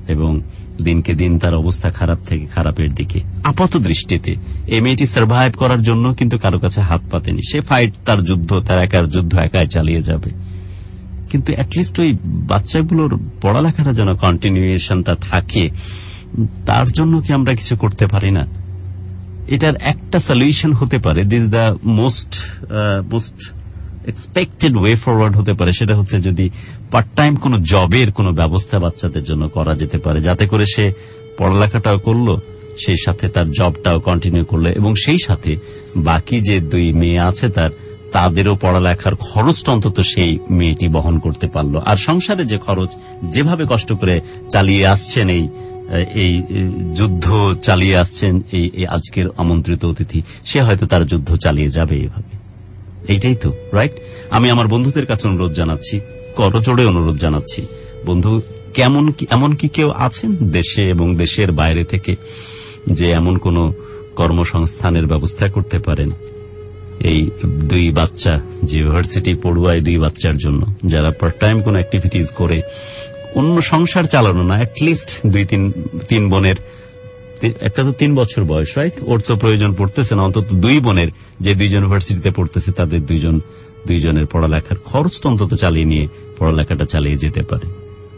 Speaker 3: এবং দিনকে দিন তার অবস্থা খারাপ থেকে খারাপের দিকে। আপাত দৃষ্টিতে এই মেয়েটি সার্ভাইভ করার জন্য কিন্তু কারো কাছে হাত পাতেনি। সে ফাইট, তার যুদ্ধ, তার একার যুদ্ধ একাই চালিয়ে যাবে, কিন্তু অ্যাটলিস্ট ওই বাচ্চাগুলোর পড়ালেখাটা যেন কন্টিনিউয়েশনটা থাকে, তার জন্য কি আমরা কিছু করতে পারি না? এটার একটা সলিউশন হতে পারে, this the most expected way forward হতে পারে, সেটা হচ্ছে যদি পার্ট টাইম কোন জবের কোন ব্যবস্থা বাচ্চাদের জন্য করা যেতে পারে, যাতে করে সে পড়ালেখাটাও করলো, সেই সাথে তার জবটাও কন্টিনিউ করলো, এবং সেই সাথে বাকি যে 2 মেয়ে আছে তাদেরও পড়ালেখার খরচটা অন্তত সেই মেয়েটি বহন করতে পারলো। আর সংসারে যে খরচ যেভাবে কষ্ট করে চালিয়ে আসছেন, এই যুদ্ধ চালিয়ে আসছেন এই আজকের আমন্ত্রিত অতিথি, সে হয়তো তার যুদ্ধ চালিয়ে যাবে এইভাবে। এইটাই তো রাইট। আমি আমার বন্ধুদের কাছে অনুরোধ জানাচ্ছি, করজোড়ে অনুরোধ জানাচ্ছি, বন্ধু এমন কি কেউ আছেন দেশে এবং দেশের বাইরে থেকে যে এমন কোন কর্মসংস্থানের ব্যবস্থা করতে পারেন এই 2 বাচ্চা, যে ইউনিভার্সিটি পড়ুয়া এই 2 বাচ্চার জন্য, যারা পার্ট টাইম কোন অ্যাক্টিভিটিস করে অন্য সংসার চালানো না, অ্যাটলিস্ট 2-3 বোনের, একটা তো 3 বছর বয়স, রাইট, ওর তো প্রয়োজন পড়তেছে না, অন্তত 2 বোনের যে 2 ইউনিভার্সিটিতে পড়তেছে তাদের 2জনের পড়ালেখার খরচটা অন্তত চালিয়ে নিয়ে পড়ালেখাটা চালিয়ে যেতে পারে।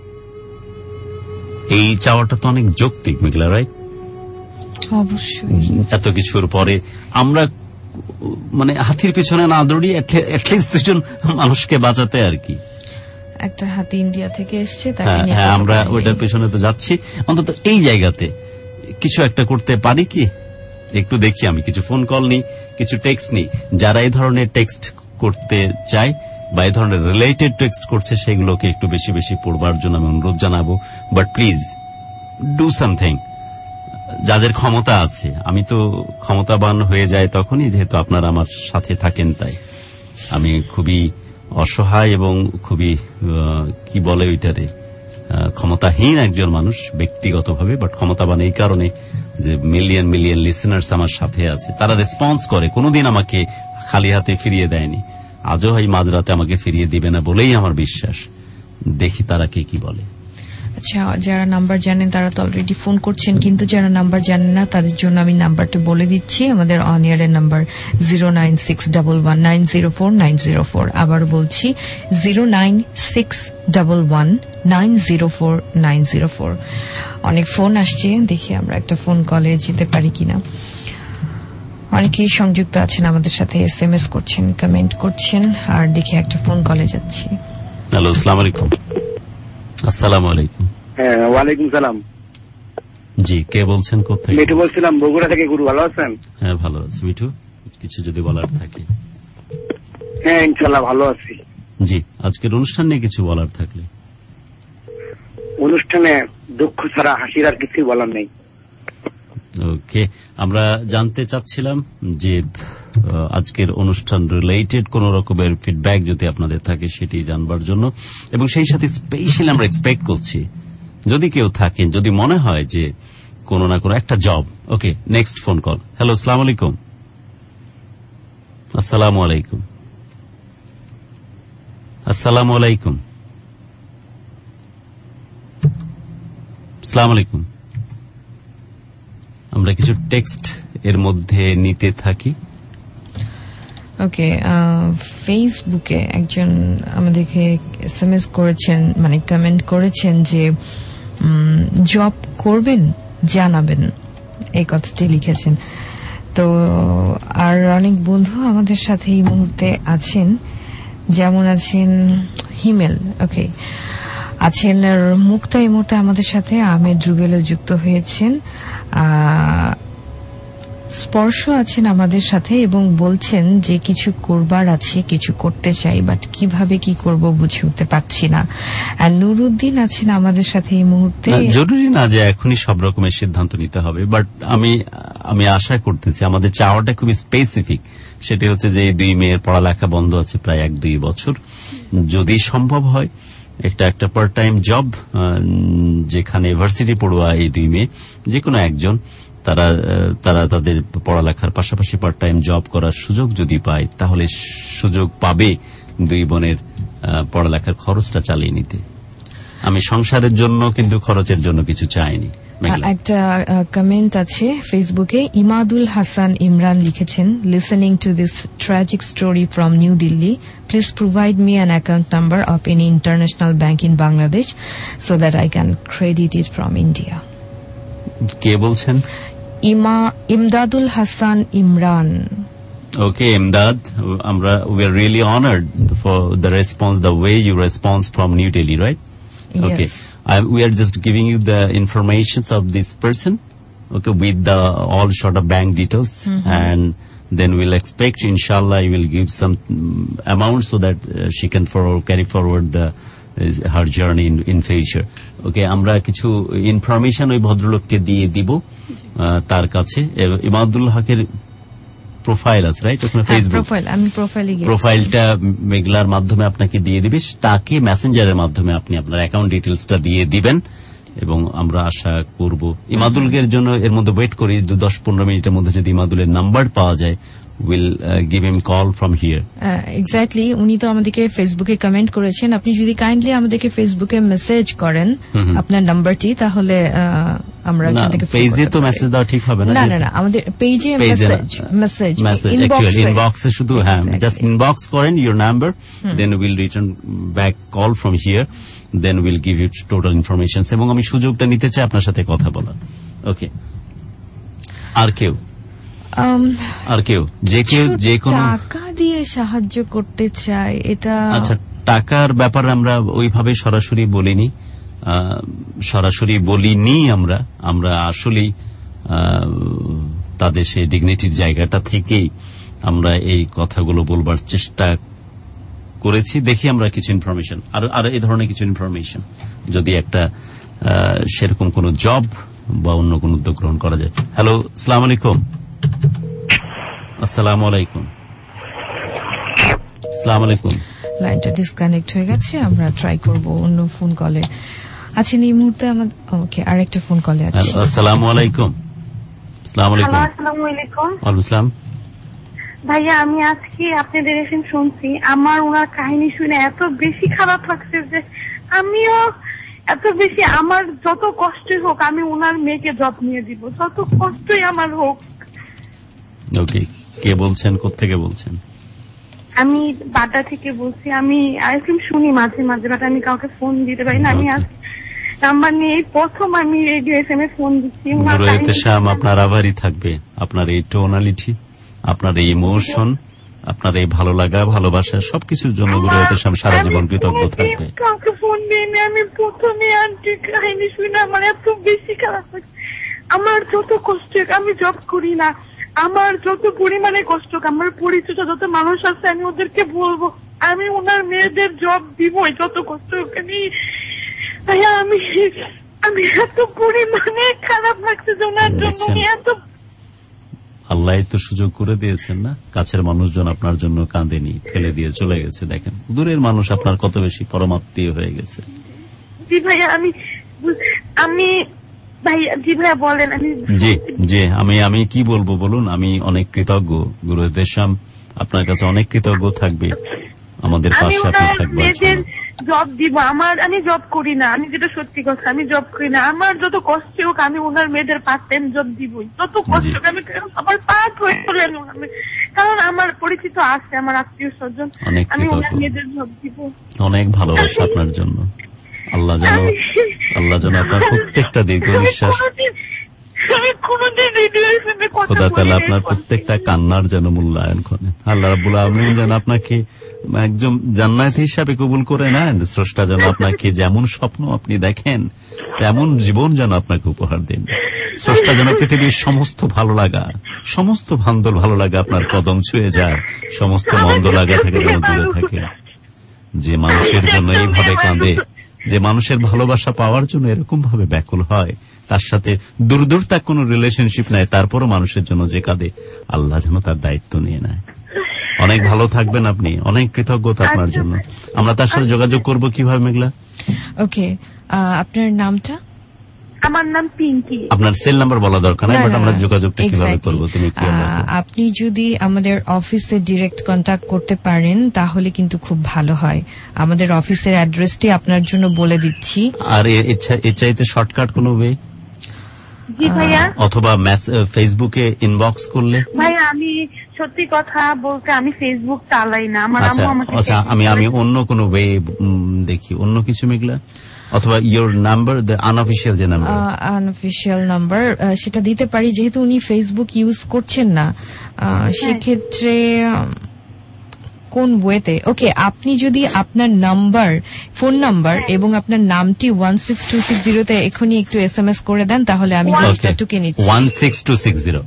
Speaker 3: এই চাওয়াটা তো অনেক যৌক্তিক, মেঘলা, রাইট?
Speaker 2: অবশ্যই।
Speaker 3: এত কিছুর পরে আমরা মানে হাতির পিছনে না দৌড়িয়ে অ্যাটলিস্ট 2জন মানুষকে বাঁচাতে আর কি।
Speaker 2: একটা হাতি ইন্ডিয়া থেকে এসছে,
Speaker 3: হ্যাঁ, আমরা ওইটার পেছনে তো যাচ্ছি, অন্তত এই জায়গাতে কিছু একটা করতে পারি কি? একটু দেখি, আমি কিছু ফোন কল নিই, কিছু টেক্সট নিই। যারা এই ধরনের টেক্সট করতে চায় বা এই ধরনের রিলেটেড টেক্সট করছে, সেগুলোকে একটু বেশি বেশি পড়বার জন্য আমি অনুরোধ জানাবো। But please do something. যাদের ক্ষমতা আছে, আমি তো ক্ষমতাবান হয়ে যায় তখনই যেহেতু আপনারা আমার সাথে থাকেন, তাই আমি খুবই অসহায় এবং খুবই কি বলে ওইটারে, ক্ষমতাহীন একজন মানুষ ব্যক্তিগতভাবে, বাট ক্ষমতাবান এই কারণে যে মিলিয়ন লিসেনার্স আমার সাথে আছে, তারা রেসপন্স করে, কোনোদিন আমাকে খালি হাতে ফিরিয়ে দেয়নি, আজও এই মাঝরাতে আমাকে ফিরিয়ে দিবে না বলেই আমার বিশ্বাস। দেখি তারা কি বলে।
Speaker 2: আচ্ছা, যারা নাম্বার জানেন তারা তো অলরেডি ফোন করছেন, কিন্তু যারা নাম্বার জানেন না তাদের জন্য আমি নাম্বারটা বলে দিচ্ছি। আমাদের অন এয়ারের নাম্বার 09611904904। আবার বলছি 09611904904। অনেক ফোন আসছে, দেখি আমরা একটা ফোন কলে যেতে পারি কিনা। অনেকেই সংযুক্ত আছেন আমাদের সাথে, SMS করছেন, কমেন্ট করছেন, আর দেখি একটা ফোন কলে যাচ্ছি।
Speaker 3: হ্যালো, আসসালামু আলাইকুম। আসসালামু আলাইকুম।
Speaker 9: হ্যাঁ, ওয়ালাইকুম সালাম।
Speaker 3: জি, কে বলছেন? কোথায়?
Speaker 9: মিঠু বলছিলাম, বগুড়া থেকে। গুরু ভালো আছেন?
Speaker 3: হ্যাঁ, ভালো আছি। মিঠু, কিছু যদি বলার থাকে?
Speaker 9: হ্যাঁ, ইনশাআল্লাহ ভালো আছি।
Speaker 3: জি, আজকের অনুষ্ঠান নিয়ে কিছু বলার থাকলে?
Speaker 9: অনুষ্ঠানে দুঃখ ছাড়া হাসির আর কিছুই বলার নেই।
Speaker 3: ওকে, আমরা জানতে চাচ্ছিলাম যে আজকের অনুষ্ঠান রিলেটেড কোন রকমের ফিডব্যাক যদি আপনাদের থাকে সেটি জানবার জন্য, এবং সেই সাথে স্পেশালি আমরা এক্সপেক্ট করছি যদি কেউ থাকেন, যদি মনে হয় যে কোনো না কোনো একটা job. Okay, next phone call. Hello, আসসালামু আলাইকুম। আসসালামু আলাইকুম। আসসালামু আলাইকুম। আসসালামু আলাইকুম। আমরা কিছু টেক্সট এর মধ্যে নিতে থাকি।
Speaker 2: ওকে, ফেসবুকে একজন আমাদেরকে SMS করেছেন, মানে কমেন্ট করেছেন যে জব করবেন জানাবেন, এই কথাটি লিখেছেন। তো আর অনেক বন্ধু আমাদের সাথে এই মুহূর্তে আছেন, যেমন আছেন হিমেল, ওকে, আছেন মুক্তা এই মুহূর্তে আমাদের সাথে, আহমেদ রুবেলও যুক্ত হয়েছেন, স্পর্শ আছেন আমাদের সাথে এবং বলছেন যে কিছু করবার আছে, কিছু করতে চাই, বাট কিভাবে কি করব বুঝে উঠতে পারছি না। আর নুরুদ্দিন আছেন আমাদের সাথে এই মুহূর্তে।
Speaker 3: জরুরি না যে এখনই সব রকমের সিদ্ধান্ত নিতে হবে, বাট আমি আশা করতেছি আমাদের চাওয়াটা খুবই স্পেসিফিক। সেটা হচ্ছে যে এই 2 মেয়ের পড়ালেখা বন্ধ আছে প্রায় 1-2 বছর, যদি সম্ভব হয় একটা পার্ট টাইম জব, যেখানে ইউনিভার্সিটি পড়ুয়া এই 2 মেয়ে যে কোনো একজন, তারা তাদের পড়ালেখার পাশাপাশি পার্ট টাইম জব করার সুযোগ যদি পায়, তাহলে সুযোগ পাবে 2 বোনের পড়ালেখার খরচটা চালিয়ে নিতে। আমি সংসারের জন্য কিন্তু খরচের জন্য কিছু চাইনি।
Speaker 2: একটা কমেন্ট আছে ফেসবুকে, ইমাদুল হাসান ইমরান লিখেছেন, listening to this tragic story from new Delhi, please provide me an account number of any international bank in Bangladesh so that I can credit it from India.
Speaker 3: কে বলছেন?
Speaker 2: Imdadul Hasan Imran.
Speaker 3: Okay, Imdad, we are really honored for the response, the way you respond from New Delhi, right?
Speaker 2: Yes.
Speaker 3: Okay. We are just giving you the informations of this person, okay, with the all sort of bank details, and then we'll expect, inshallah, you will give some amount so that she can carry forward her journey in future. Okay, আমরা কিছু information ওই ভদ্রলোককে দিয়ে দিব তার কাছে। ইমাদুল হকের profile আছে, রাইট? ওখানে ফেসবুক প্রোফাইলটা মেঘলার মাধ্যমে আপনাকে দিয়ে দিবে, তাকে মেসেঞ্জারের মাধ্যমে আপনি আপনার অ্যাকাউন্ট ডিটেলসটা দিয়ে দিবেন, এবং আমরা আশা করব ইমাদুলের জন্য এর মধ্যে ওয়েট করি 10-15 মিনিটের মধ্যে যদি ইমাদুলের নাম্বার পাওয়া যায়, will give him call from here.
Speaker 2: Exactly, উনি তো আমাদেরকে ফেসবুকে কমেন্ট করেছেন, আপনি যদি কাইন্ডলি আমাদেরকে ফেসবুকে মেসেজ করেন আপনার নাম্বারটি, তাহলে আমরা
Speaker 3: পেজে তো মেসেজ দেওয়া ঠিক হবে না।
Speaker 2: না, আমাদের পেজে মেসেজ
Speaker 3: ইনবক্সে শুধু, হ্যাঁ, জাস্ট ইনবক্স করেন your number, then we'll return back call from here, then we'll give you total information, এবং আমি সুযোগটা নিতে চাই আপনার সাথে কথা বলার। ওকে, আর কেউ যে কোনো
Speaker 2: টাকা দিয়ে সাহায্য করতে চায়, এটা
Speaker 3: আচ্ছা, টাকার ব্যাপারে আমরা ওইভাবে সরাসরি বলিনি। আমরা আসলেই তাদের সেই ডিগনিটির জায়গাটা থেকেই আমরা এই কথাগুলো বলবার চেষ্টা করেছি। দেখি আমরা কিছু ইনফরমেশন, আর এই ধরনের কিছু ইনফরমেশন যদি একটা সেরকম কোন জব বা অন্য কোন উদ্যোগ গ্রহণ করা যায়। হ্যালো, আসসালামু আলাইকুম। আসসালামু আলাইকুম। আসসালামু আলাইকুম।
Speaker 2: লাইনটা ডিসকানেক্ট হয়ে গেছে, আমরা ট্রাই করব অন্য ফোন কলে। আচ্ছা, এই মুহূর্তে আমাদের ওকে আরেকটা ফোন কলে আছে।
Speaker 3: আসসালামু আলাইকুম। আসসালামু আলাইকুম।
Speaker 15: আসসালামু আলাইকুম।
Speaker 3: ওয়ালাইকুম আসসালাম।
Speaker 15: ভাইয়া, আমি আজকে আপনাদের এসে শুনছি, আমার ওনার কাহিনী শুনে এত বেশি খারাপ লাগছে যে আমিও এত বেশি, আমার যত কষ্টই হোক আমি ওনার মেয়েকে জব নিয়ে দিব, যত কষ্টই আমার হোক।
Speaker 3: ওকে, কে বলছেন, কোত্থেকে বলছেন?
Speaker 15: আমি বাড্ডা থেকে বলছি। আমি আইসক্রিম শুনি মাঝে মাঝে, বাট আমি কাউকে ফোন দিতে পারি না। আমি আজ নাম্বার নিয়ে প্রথম আমি রেডিও এফএম এ ফোন দিচ্ছি।
Speaker 3: আপনার আভারই থাকবে, আপনার এই টোনালিটি, আপনার এই ইমোশন, আপনার এই ভালো লাগা, ভালোবাসা, সবকিছুর জন্য গুরুয়ের সামনে সারা জীবন কৃতজ্ঞ থাকবে।
Speaker 15: কাউকে ফোন দিইনি, আমি প্রথমে আন্টি কাহিনী শুনে আমার এত বেশি খারাপ লাগছে। আমার যত কষ্ট, আমি জব করি না, আমার যত পরিমাণে কষ্ট, আমার পরিচিত যত মানুষ আছে আমি ওদেরকে বলবো আমি ওনার মেয়েদের জব দিবই, যত কষ্ট হোক। আমি এত পরিমাণে খারাপ লাগছে যে ওনার জন্য এত।
Speaker 3: আল্লাহ তো সুযোগ করে দিয়েছেন না, কাছের মানুষজন আপনার জন্য কাঁদেনি, ফেলে দিয়ে চলে গেছে। দেখেন, দূরের মানুষ আপনার কত বেশি পরমাত্মীয় হয়ে গেছে।
Speaker 15: জি ভাইয়া, আমি ভাইয়া, জি ভাইয়া বলেন।
Speaker 3: জি আমি কি বলবো বলুন, আমি অনেক কৃতজ্ঞ গুরুদেশাম, আপনার কাছে অনেক কৃতজ্ঞ থাকবে, আমাদের পাশে আপনি থাকবেন।
Speaker 15: জব দিব, আমি জব করি না, আমি যেটা সত্যি কথা, আমি জব করি না। আমার যত কষ্ট হোক আমি ওনার মেয়েদের পার্ট টাইম জব দিবই, যত কষ্ট হোক। আমি আমার পার্ট হয়ে চলেন, কারণ আমার পরিচিত আছে, আমার আত্মীয় স্বজন, আমি ওনার মেয়েদের জব দিব।
Speaker 3: অনেক ভালোবাসা আপনার জন্য। আল্লাহ যেন আপনার প্রত্যেকটা দীর্ঘ নিঃশ্বাস, খোদা তাআলা আপনার প্রত্যেকটা কান্নার যেন মূল্যায়ন করেন। আল্লাহ রাব্বুল আলামিন যেন আপনাকে একজন জান্নাত হিসাবে কবুল করে নেন। স্রষ্টা যেন আপনাকে যেমন স্বপ্ন আপনি দেখেন তেমন জীবন যেন আপনাকে উপহার দেন। স্রষ্টা যেন পৃথিবীর সমস্ত ভালো লাগা, সমস্ত ভালো লাগা আপনার কদম ছুঁয়ে যায়, সমস্ত মন্দ লাগা থেকে যেন দূরে থাকে। যে মানুষের জন্য এইভাবে কাঁদে, যে মানুষের ভালোবাসা পাওয়ার জন্য এরকম ভাবে ব্যাকুল হয়, তার সাথে দূর তার কোন রিলেশনশিপ নাই, তারপরও মানুষের জন্য যে কাঁদে, আল্লাহ যেন তার দায়িত্ব নিয়ে নেয়। অনেক ভালো থাকবেন আপনি, অনেক কৃতজ্ঞতা আপনার জন্য। আমরা তার সাথে যোগাযোগ করব কিভাবে মেঘলা?
Speaker 2: ওকে, আপনার নামটা?
Speaker 15: আমার নাম পিঙ্কি।
Speaker 3: আপনার সেল নাম্বার বলা দরকার নাই, বাট আমরা যোগাযোগটা কিভাবে করব তুমি কি বলবে?
Speaker 2: আপনি যদি আমাদের অফিসে ডিরেক্ট কন্টাক্ট করতে পারেন তাহলে কিন্তু খুব ভালো হয়। আমাদের অফিসের অ্যাড্রেসটি আপনার জন্য বলে দিচ্ছি।
Speaker 3: আর এর চাইতে শর্টকাট কোনো ওয়ে?
Speaker 15: জি ভাইয়া।
Speaker 3: অথবা ফেসবুকে ইনবক্স করলে?
Speaker 15: ভাইয়া আমি সত্যি কথা বলতে আমি ফেসবুক চালাই না, আমার আম্মু আমাকে।
Speaker 3: আচ্ছা আমি অন্য কোনো ওয়ে দেখি, অন্য কিছু মেঘলা, অথবা ইয়োর নাম্বার, দ্য আনঅফিশিয়াল যে নাম্বার,
Speaker 2: আনঅফিশিয়াল নাম্বার সেটা দিতে পারি, যেহেতু উনি ফেসবুক ইউজ করছেন না সেক্ষেত্রে কোন ওয়েতে? ওকে, আপনি যদি আপনার নাম্বার, ফোন নাম্বার এবং আপনার নামটি 16260 এখনই একটু SMS করে দেন তাহলে আমি জিনিসটা টুকে নিচ্ছি।
Speaker 3: 16260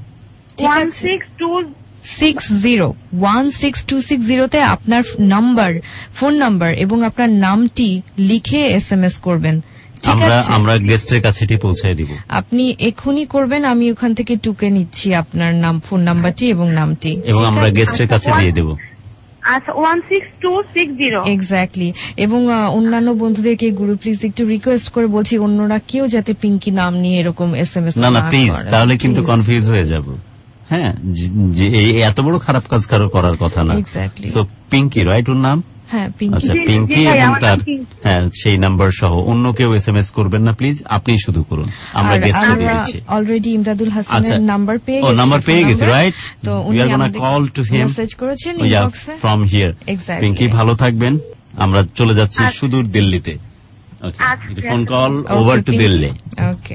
Speaker 2: 16260 আপনার নাম্বার, ফোন নাম্বার এবং আপনার নামটি লিখে SMS করবেন।
Speaker 3: আমরা গেস্টের কাছে এটি পৌঁছে দিব।
Speaker 2: আপনি এখনই করবেন, আমি ওখান থেকে টুকে নিচ্ছি আপনার নাম, ফোন নাম্বারটি এবং নামটি,
Speaker 3: এবং আমরা গেস্টের কাছে দিয়ে দেব।
Speaker 15: আচ্ছা 16260
Speaker 2: এক্স্যাক্টলি। এবং অন্যান্য বন্ধুদেরকে গুরু প্লিজ একটু রিকোয়েস্ট করে বলছি অন্যরা কেউ যাতে পিঙ্কি নাম নিয়ে এরকম SMS
Speaker 3: না প্লিজ, তাহলে কিন্তু কনফিউজ হয়ে যাব। হ্যাঁ, যে এত বড় খারাপ কাজ কারো করার কথা না। সো পিঙ্কি, রাইট ওর নাম?
Speaker 2: হ্যাঁ পিঙ্কি।
Speaker 3: আচ্ছা পিঙ্কি, এবং তার সেই নাম্বার সহ অন্য কেউ SMS করবেন না প্লিজ, আপনি শুধু করুন, আমরা গেস্টকে দিয়ে দিচ্ছি।
Speaker 2: অলরেডি ইমদাদুল হাসানের নাম্বার
Speaker 3: পেয়ে গেছি, রাইট? তো we are gonna call to him,
Speaker 2: message করেছেন ইনবক্সে
Speaker 3: ফ্রম হিয়ার। পিঙ্কি ভালো থাকবেন, আমরা চলে যাচ্ছি সুদূর দিল্লিতে। Okay, phone call over to Delhi.
Speaker 2: Okay,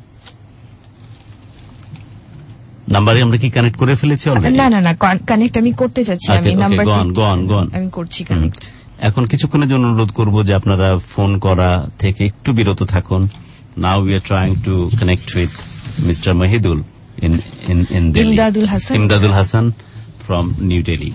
Speaker 3: নাম্বারে আমরা কি কানেক্ট করে ফেলেছি অলরেডি?
Speaker 2: না কানেক্ট আমি করতে চাচ্ছি, আমি নাম্বার আমি করছি কানেক্ট।
Speaker 3: এখন কিছুক্ষণের জন্য অনুরোধ করব যে আপনারা ফোন করা থেকে একটু বিরত থাকুন। Now we are trying to connect with mister Mohidul in Delhi, Imdadul Hasan from new Delhi.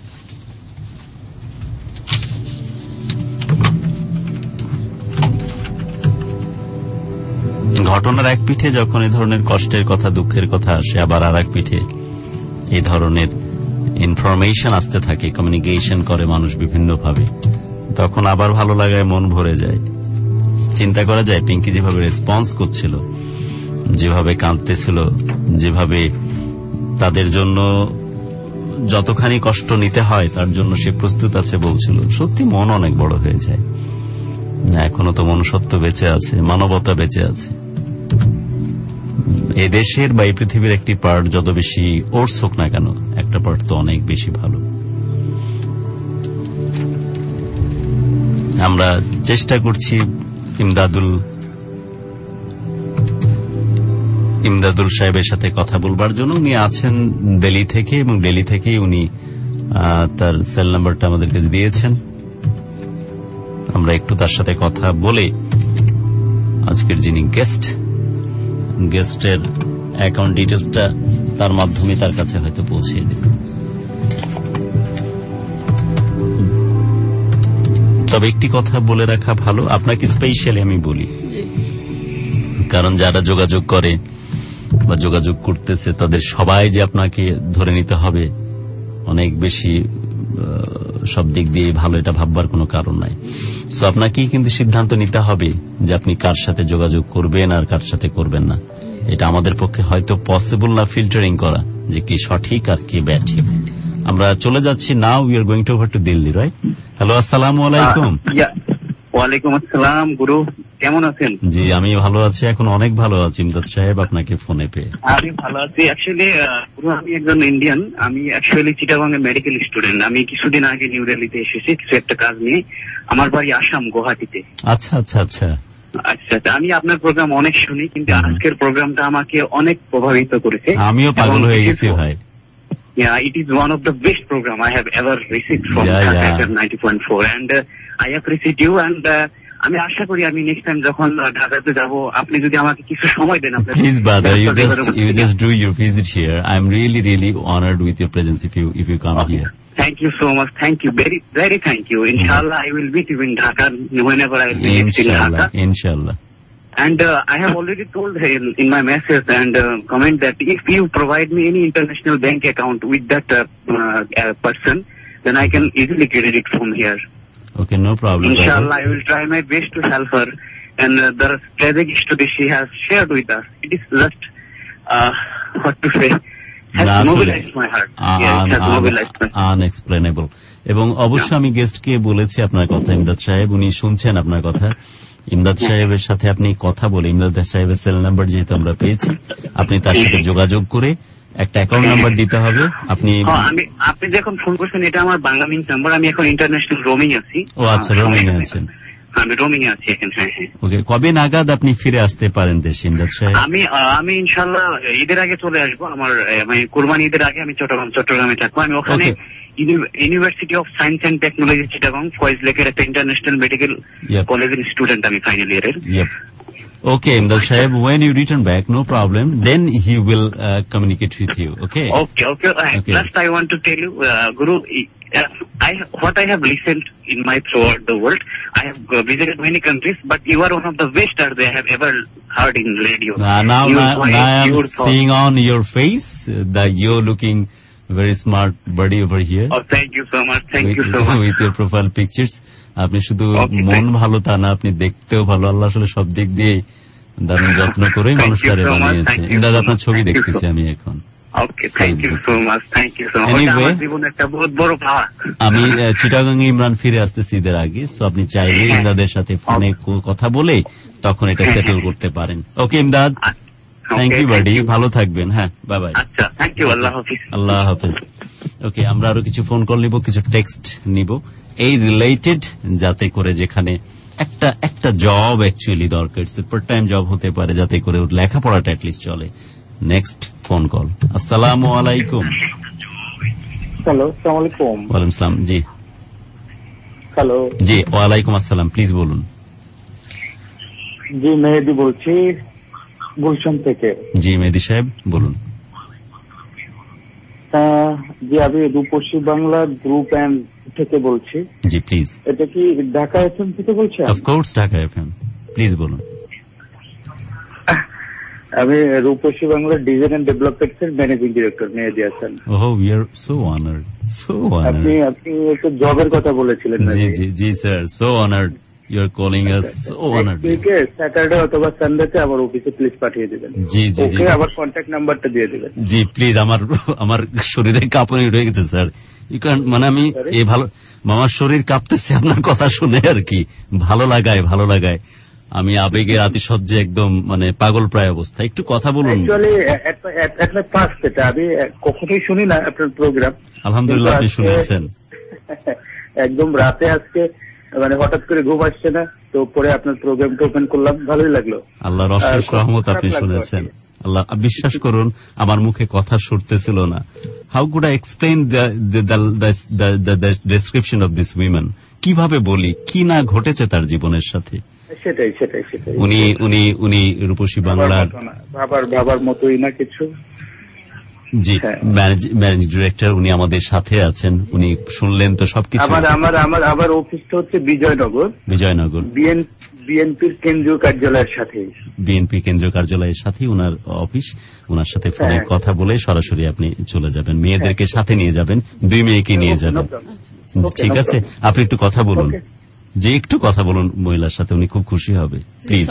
Speaker 3: ঘটনার এক পিঠে যখন এই ধরনের কষ্টের কথা, দুঃখের কথা আসে, আবার আর এক পিঠে এই ধরনের ইনফরমেশন আসতে থাকে, কমিউনিকেশন করে মানুষ বিভিন্ন ভাবে, তখন আবার ভালো লাগায় মন ভরে যায়। চিন্তা করা যায় পিঙ্কি যেভাবে রেসপন্স করছিল, যেভাবে কাঁদতেছিল, যেভাবে তাদের জন্য যতখানি কষ্ট নিতে হয় তার জন্য সে প্রস্তুত আছে বলছিল, সত্যি মন অনেক বড় হয়ে যায়। এখনো তো মনুষ্যত্ব বেঁচে আছে, মানবতা বেঁচে আছে। এই দেশের বা এই পৃথিবীর একটি পার্ট যত বেশি ওর্স হোক না কেন, একটা পার্ট তো অনেক বেশি ভালো। আমরা চেষ্টা করছি ইমদাদুল সাহেবের সাথে কথা বলবার জন্য। উনি আছেন দিল্লি থেকে, এবং দিল্লি থেকে উনি তার সেল নাম্বারটা আমাদেরকে দিয়েছেন। আমরা একটু তার সাথে কথা বলে আজকের যিনি গেস্টের অ্যাকাউন্ট ডিটেলসটা তার মাধ্যমে তার কাছে হয়তো পৌঁছে দেব। তবে একটি কথা বলে রাখা ভালো, আপনাকে স্পেশালি আমি বলি, কারণ যারা যোগাযোগ করে বা যোগাযোগ করতেছে তাদের সবাই যে আপনাকে ধরে নিতে হবে অনেক বেশি সব দিক দিয়ে ভালো, এটা ভাববার কোনো কারণ নাই। সো আপনাকেই কিন্তু সিদ্ধান্ত নিতে হবে যে আপনি কার সাথে যোগাযোগ করবেন আর কার সাথে করবেন না। এটা আমাদের পক্ষে হয়তো পসিবল না ফিল্টারিং করা যে কি সঠিক আর কি ব্যাড। আমরা চলে যাচ্ছি, now we are going to over to Delhi, right? Hello, আসসালামু আলাইকুম।
Speaker 16: ওয়ালাইকুম আসসালাম। গুরু কেমন আছেন?
Speaker 3: জি আমি ভালো আছি, এখন অনেক ভালো আছি ইমদাদ সাহেব, আপনাকে ফোনে পেয়ে।
Speaker 16: আমি ভালো আছি। অ্যাকচুয়ালি গুরু আমি একজন ইন্ডিয়ান, আমি অ্যাকচুয়ালি চিটাগাংয়ের মেডিকেল স্টুডেন্ট। আমি কিছুদিন আগে নিউ দিল্লিতে এসেছি কিছু একটা কাজ নিয়ে। আমার বাড়ি আসাম, গুয়াহাটিতে।
Speaker 3: আচ্ছা আচ্ছা আচ্ছা
Speaker 16: আচ্ছা, আমি আপনার প্রোগ্রাম অনেক শুনি, কিন্তু আজকের প্রোগ্রামটা আমাকে অনেক প্রভাবিত করেছে।
Speaker 3: আমিও পাগল হয়ে গেছি ভাই।
Speaker 16: Yeah, it is one of the best program I have ever received from Dhaka FM 90.4, and I appreciate you, and আমি আশা করি আমি নেক্সট টাইম যখন ঢাকাতে যাব আপনি যদি আমাকে কিছু সময় দেন।
Speaker 3: Please brother, you just do your visit here. I'm really honored with your presence if you come here.
Speaker 16: Thank you so much. Thank you. Very thank you. Inshallah, I will meet you in Dhaka whenever I will be in Dhaka.
Speaker 3: Inshallah.
Speaker 16: And I have already told him in my message and comment that if you provide me any international bank account with that person, then I can easily credit it from here.
Speaker 3: Okay, no problem.
Speaker 16: Inshallah, I will try my best to help her. and the tragic story she has shared with us, it is just what to say, has mobilized my heart. It has mobilized my heart.
Speaker 3: Unexplainable. এবং অবশ্যই আমি গেস্টকে বলেছি আপনার কথা, ইমদাদ সাহেব, উনি শুনছেন আপনার কথা। ইমদাদ সাহেবের সাথে আপনি কথা বলে, ইমদাদ সাহেবের সেল নাম্বার যেহেতু আমরা পেয়েছি, আপনি তার সাথে যোগাযোগ করে একটা অ্যাকাউন্ট নাম্বার দিতে হবে। আপনি
Speaker 16: যখন ফোন করছেন, এটা আমার বাংলা মিন্স নাম্বার, আমি এখন ইন্টারন্যাশনাল রোমিং আছি।
Speaker 3: ও আচ্ছা, রোমিং এ আছেন।
Speaker 16: আমি রোমিং এ আছি এখন। হ্যাঁ।
Speaker 3: ওকে, কবে নাগাদ আপনি ফিরে আসতে পারেন দেশে ইমদাদ সাহেব?
Speaker 16: আমি ইনশাআল্লাহ ঈদের আগে চলে আসবো। আমার মানে কুরবানি ঈদের আগে আমি চট্টগ্রামে থাকবো। আমি ওখানে university of science and technology Chittagong Foy's লেকের একটা ইন্টারন্যাশনাল মেডিকেল কলেজের স্টুডেন্ট, আমি ফাইনাল ইয়ারের।
Speaker 3: Okay, Imdad Sahib, when you return back, no problem, then he will communicate with you, okay?
Speaker 16: Okay. Last I want to tell you, Guru, what I have listened in my throughout the world, I have visited many countries, but you are one of the best stars I have ever heard in radio.
Speaker 3: Now I am seeing on your face that you're looking very smart buddy over here.
Speaker 16: Oh, thank you so much. Thank you so much.
Speaker 3: With your profile pictures. আপনি শুধু মন ভালো তা না, আপনি দেখতেও ভালো। আল্লাহ আসলে সব দিক দিয়ে দারুণ যত্ন করে মানুষটারে বানিয়েছে। দাদা, আপনার ছবি দেখতেছি আমি এখন। আমি চিটাগাং ইমরান ফিরে আসতেছি ঈদের আগে, সো আপনি চাইলে ইমদাদের সাথে ফোনে কথা বলে তখন এটা সেটেল করতে পারেন। Okay Imdad, thank you buddy, ভালো থাকবেন। হ্যাঁ, বাই বাই।
Speaker 16: আচ্ছা, থ্যাংক ইউ, আল্লাহ হাফেজ।
Speaker 3: আল্লাহ হাফেজ। ওকে, আমরা আরো কিছু ফোন কল নিব, কিছু টেক্সট নিব এই রিলেটেড, যাতে করে যেখানে একটা জব অ্যাকচুয়ালি দরকার, পার্ট টাইম জব হতে পারে, যাতে করে ওর লেখাপড়াটা অ্যাটলিস্ট চলে। Next phone call. আসসালামু আলাইকুম।
Speaker 7: হ্যালো, আসসালামু আলাইকুম।
Speaker 3: ওয়ালাইকুম আসসালাম। জি
Speaker 7: হ্যালো।
Speaker 3: জি, ওয়ালাইকুম আসসালাম, প্লিজ বলুন।
Speaker 7: জি, মেহেদি বলছি গুলশান থেকে।
Speaker 3: জি মেহেদি সাহেব বলুন।
Speaker 7: জি, আমি রূপসী বাংলা গ্রুপ এন্ড থেকে বলছি।
Speaker 3: জি প্লিজ।
Speaker 7: এটা কি ঢাকা এফএম থেকে বলছেন?
Speaker 3: অফকোর্স ঢাকা এফএম, প্লিজ বলুন।
Speaker 7: আমি Rupashi Bangla design and development এর managing director Mehedi Hasan.
Speaker 3: Oh, we are so honoured, so honoured.
Speaker 7: আপনি একটা জবের কথা বলেছিলেন।
Speaker 3: জি sir, so honoured, you are calling us, so honoured.
Speaker 7: Saturday অথবা সানডেতে আমার অফিসে প্লিজ পাঠিয়ে দিবেন।
Speaker 3: জি জি জি,
Speaker 7: আবার কন্ট্যাক্ট নাম্বারটা দিয়ে দিবেন।
Speaker 3: জি প্লিজ। আমার শরীরে কাঁপুনি উঠে গেছে স্যার, মানে আমি আমার শরীর কাঁপতেছে আপনার কথা শুনে আর কি। ভালো লাগায় আমি আবেগের আতিশয্যে একদম মানে পাগল প্রায় অবস্থা। একটু কথা বলুন।
Speaker 7: আমি কখনোই শুনি না আপনার প্রোগ্রাম।
Speaker 3: আলহামদুলিল্লাহ, আপনি শুনেছেন।
Speaker 7: একদম রাতে আজকে মানে হঠাৎ করে ঘুম আসছে না, তো পরে আপনার প্রোগ্রামটা ওপেন করলাম, ভালোই লাগলো।
Speaker 3: আল্লাহর অশেষ রহমত, আপনি শুনেছেন। আল্লাহ, বিশ্বাস করুন আমার মুখে কথা সরতেছিল না। How could I explain the description of this women? কিভাবে বলি কি না ঘটেছে তার জীবনের সাথে।
Speaker 7: সেটাই
Speaker 3: উনি রূপসী বাংলার
Speaker 7: বাবার মতোই না কিছু।
Speaker 3: জি, ম্যানেজিং ডিরেক্টর, উনি আমাদের সাথে আছেন। উনি শুনলেন তো সবকিছু।
Speaker 7: আমার অফিসটা হচ্ছে বিজয়নগর বিএনপির কেন্দ্রীয় কার্যালয়ের সাথে উনার অফিস। উনার সাথে ফোনে কথা বলে সরাসরি আপনি চলে যাবেন। মেয়েদেরকে সাথে নিয়ে যাবেন, 2 মেয়েকে নিয়ে যাবেন। ঠিক আছে, আপনি একটু কথা বলুন। যে একটু কথা বলুন মহিলার সাথে, উনি খুব খুশি হবে, প্লিজ।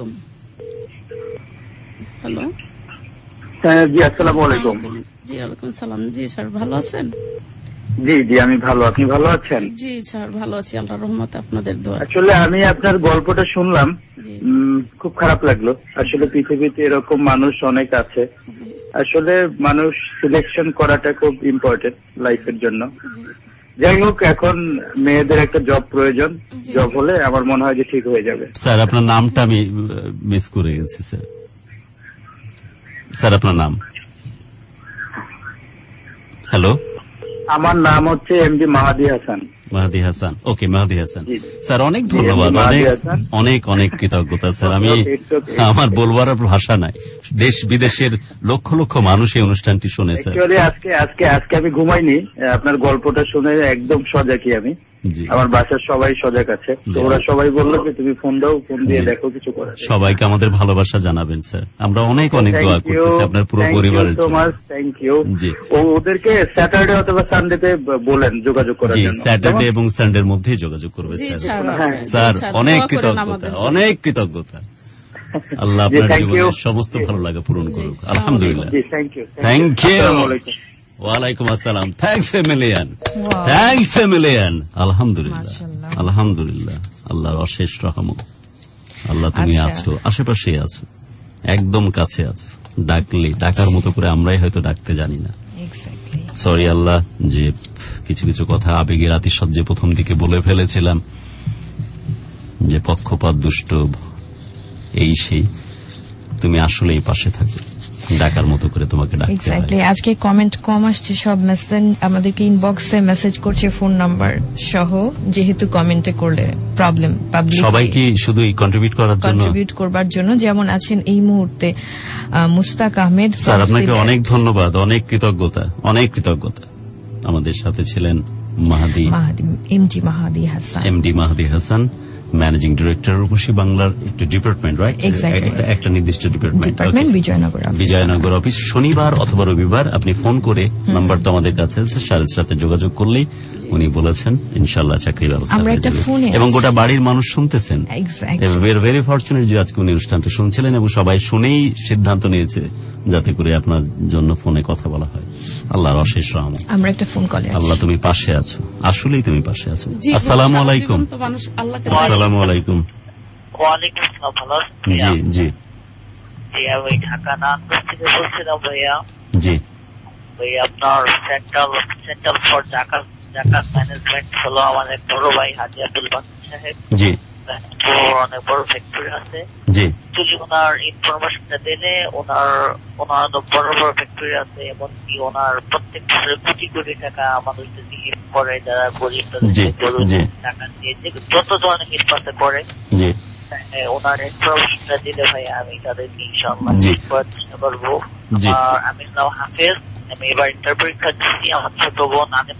Speaker 7: হ্যালো। জি, আসসালামু আলাইকুম।
Speaker 18: জি, ওয়ালাইকুম সালাম। জি স্যার, ভালো আছেন?
Speaker 7: জি, আমি ভালো। আপনি ভালো আছেন?
Speaker 18: জি স্যার, ভালো আছি, আল্লাহর রহমতে, আপনাদের দোয়া।
Speaker 7: আসলে আমি আপনার গল্পটা শুনলাম, খুব খারাপ লাগলো। আসলে পৃথিবীতে এরকম মানুষ অনেক আছে। আসলে মানুষ সিলেকশন করাটা খুব ইম্পর্টেন্ট লাইফের জন্য। যাই হোক, এখন মেয়েদের একটা জব প্রয়োজন। জব হলে আমার মনে হয় যে ঠিক হয়ে যাবে।
Speaker 3: স্যার, আপনার নামটা আমি মিস করে গেছি স্যার। স্যার, আপনার নাম? হ্যালো,
Speaker 7: আমার নাম হচ্ছে MD Mahadi Hasan.
Speaker 3: Mahadi Hasan. Okay, Mahadi Hasan sir, অনেক ধন্যবাদ, অনেক কৃতজ্ঞতা স্যার। আমি আমার বলবার ভাষা নাই। দেশ বিদেশের লক্ষ লক্ষ মানুষ এই অনুষ্ঠানটি শুনে স্যার।
Speaker 7: আজকে আমি ঘুমাইনি, আপনার গল্পটা শুনে একদম সজাগই আমি। আমার বাসার সবাই সজাগ আছে, তো ওরা সবাই বললো যে তুমি ফোন দাও, ফোন দিয়ে দেখো কিছু করে।
Speaker 3: সবাইকে আমাদের ভালোবাসা জানাবেন স্যার, আমরা অনেক অনেক দোয়া করতেছি আপনার পুরো পরিবারের জন্য।
Speaker 7: Thank you. ওদেরকে স্যাটারডে অথবা সানডেতে বলেন যোগাযোগ করার জন্য।
Speaker 3: জি, স্যাটারডে এবং সানডের মধ্যেই যোগাযোগ করবে স্যার। স্যার অনেক কৃতজ্ঞতা, অনেক কৃতজ্ঞতা। আল্লাহ আপনার জীবনের সমস্ত ভালো লাগা পূরণ করুক। আলহামদুলিল্লাহ, থ্যাংক ইউ। ওয়ালাইকুম আসসালাম। Thanks a million, thanks a million. আলহামদুলিল্লাহ, আলহামদুলিল্লাহ, আল্লাহর অশেষ রহমত। আল্লাহ তুমি আছো, আশেপাশে আছো, একদম কাছে আছো, ডাকলে ডাকার মতো করে আমরাই হয়তো ডাকতে জানি না। সরি আল্লাহ যে কিছু কিছু কথা আবেগের আতিশয্যে প্রথম দিকে বলে ফেলেছিলাম, যে পক্ষপাত দুষ্ট এই সেই, তুমি আসলেই পাশে থাকো, ডাকার মতো করে তোমাকে ডাকতে হয়।
Speaker 2: আজকে কমেন্ট কম আসছে, সব মেসেজ আমাদেরকে ইনবক্সে মেসেজ করছে ফোন নাম্বার সহ, যেহেতু কমেন্টে করলে প্রবলেম।
Speaker 3: সবাই কি শুধু কন্ট্রিবিউট
Speaker 2: করবার জন্য যেমন আছেন এই মুহূর্তে মুস্তাক আহমেদ
Speaker 3: স্যার, আপনাকে অনেক ধন্যবাদ, অনেক কৃতজ্ঞতা, অনেক কৃতজ্ঞতা। আমাদের সাথে ছিলেন MD Mahadi Hasan, managing director Rupashi বাংলার একটা ডিপার্টমেন্ট, রাইট? একটা নির্দিষ্ট ডিপার্টমেন্ট বিজয়নগর অফিস। শনিবার অথবা রবিবার আপনি ফোন করে, নাম্বার তো আমাদের কাছে আছে, স্যারের সাথে যোগাযোগ করলেই উনি বলেছেন ইনশাল্লাহ চাকরির ব্যবস্থা এবং গোটা বাড়ির মানুষ শুনতেছেন। ভেরি ফরচুনেট যে আজকে উনি অনুষ্ঠানটা শুনছিলেন এবং সবাই শুনেই সিদ্ধান্ত নিয়েছে যাতে করে আপনার জন্য ফোনে কথা বলা হয়। আল্লাহর অশেষ রহমত।
Speaker 2: আমরা একটা ফোন কলে
Speaker 3: আল্লাহ তুমি পাশে আছো, আসলেই তুমি পাশে আছো। আসসালামু আলাইকুম। আসসালামু আলাইকুম।
Speaker 10: ওয়ালাইকুম আসসালাম। ভালো আছেন?
Speaker 3: জি জি
Speaker 10: জি, আমি ঢাকা নারায়ণগঞ্জ থেকে বলছিলাম ভাইয়া।
Speaker 3: জি
Speaker 10: ভাইয়া, আপনার সেন্ট্রাল ফর জাকাত ম্যানেজমেন্ট হলো আমার এক বড় ভাই হাজী আব্দুল বাকির সাহেব।
Speaker 3: জি,
Speaker 10: অনেক বড় ফ্যাক্টরি আছে।
Speaker 3: জি,
Speaker 10: যদি ওনার ইনফরমেশনটা দিলে, ওনার বড় বড় ফ্যাক্টরি আছে, এমনকি ওনার প্রত্যেক বছরে কোটি কোটি টাকা মানুষদের দিয়ে করে, যারা গরিব টাকা দিয়ে যত ধরনের নিষ্পাতে করে। ওনার ইনফরমেশনটা দিলে ভাই আমি তাদেরকে ইনশাআল্লাহ চেষ্টা করবো। আমি নাম হাফেজ, আমি এবার ইন্টার পরীক্ষা দিচ্ছি। আমার ছোট বোন আগে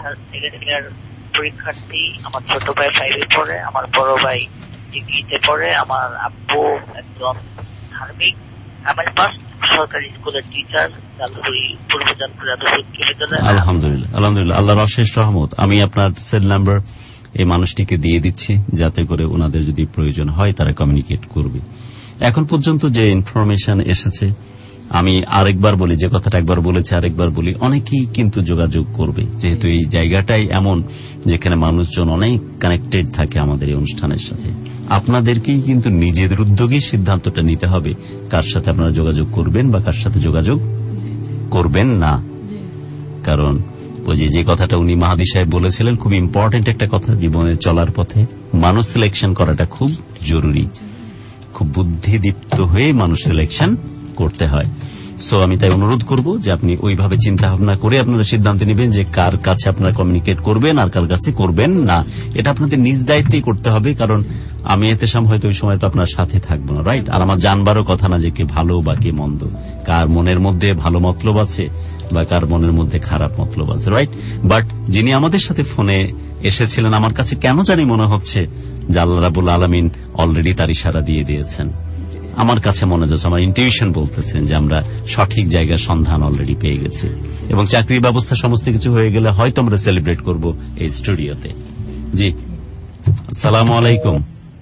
Speaker 10: পরীক্ষার্থী, আমার ছোট ভাই 5 এ পড়ে, আমার বড় ভাই ডিগ্রিতে পড়ে, আমার আব্বু একজন ধার্মিক, আমার ফার্স্ট সরকারি স্কুলের টিচার, পূর্ব জালপুরি আদর্শ উচ্চ বিদ্যালয়।
Speaker 3: আলহামদুলিল্লাহ, আলহামদুলিল্লাহ, আল্লাহর অশেষ রহমত। আমি আপনার সেল নাম্বার এই মানুষটিকে দিয়ে দিচ্ছি, যাতে করে ওনাদের যদি প্রয়োজন হয় তারা কমিউনিকেট করবে। এখন পর্যন্ত যে ইনফরমেশন এসেছে, আমি আরেকবার বলি, যে কথাটা একবার বলেছি আরেকবার বলি, অনেকেই কিন্তু যোগাযোগ করবে, যেহেতু এই জায়গাটাই এমন যেখানে মানুষজন অনেক কানেক্টেড থাকে আমাদের এই অনুষ্ঠানের সাথে। আপনাদেরকেই কিন্তু নিজেদের উদ্যোগী সিদ্ধান্তটা নিতে হবে কার সাথে আপনারা যোগাযোগ করবেন বা কার সাথে যোগাযোগ করবেন না। কারণ ওই যে কথাটা উনি মাহাদি সাহেব বলেছিলেন, খুব ইম্পর্টেন্ট একটা কথা, জীবনে চলার পথে মানুষ সিলেকশন করাটা খুব জরুরি, খুব বুদ্ধিদীপ্ত হয়ে মানুষ সিলেকশন করতে হয়। সো আমি তাই অনুরোধ করব যে আপনি ওইভাবে চিন্তা ভাবনা করে আপনারা সিদ্ধান্ত নেবেন যে কার কাছে আপনারা কমিউনিকেট করবেন আর কার কাছে করবেন না। এটা আপনাদের নিজ দায়িত্বেই করতে হবে, কারণ আমি এতেশাম হয়তো ওই সময় তো আপনার সাথে থাকবো না, রাইট? আর আমার জানবারও কথা না যে কে ভালো বা কে মন্দ, কার মনের মধ্যে ভালো মতলব আছে বা কার মনের মধ্যে খারাপ মতলব আছে, রাইট? বাট যিনি আমাদের সাথে ফোনে এসেছিলেন, আমার কাছে কেন জানি মনে হচ্ছে যে আল্লাহ রাব্বুল আলামিন অলরেডি তার ইশারা দিয়ে দিয়েছেন। আমার কাছে মনে হচ্ছে, আমার ইনটিউশন বলতেছেন যে আমরা সঠিক জায়গার সন্ধান অলরেডি পেয়ে গেছি এবং চাকরির ব্যবস্থা সমস্ত কিছু হয়ে গেলে হয়তো আমরা সেলিব্রেট করব এই স্টুডিওতে। জি, আসসালামু আলাইকুম।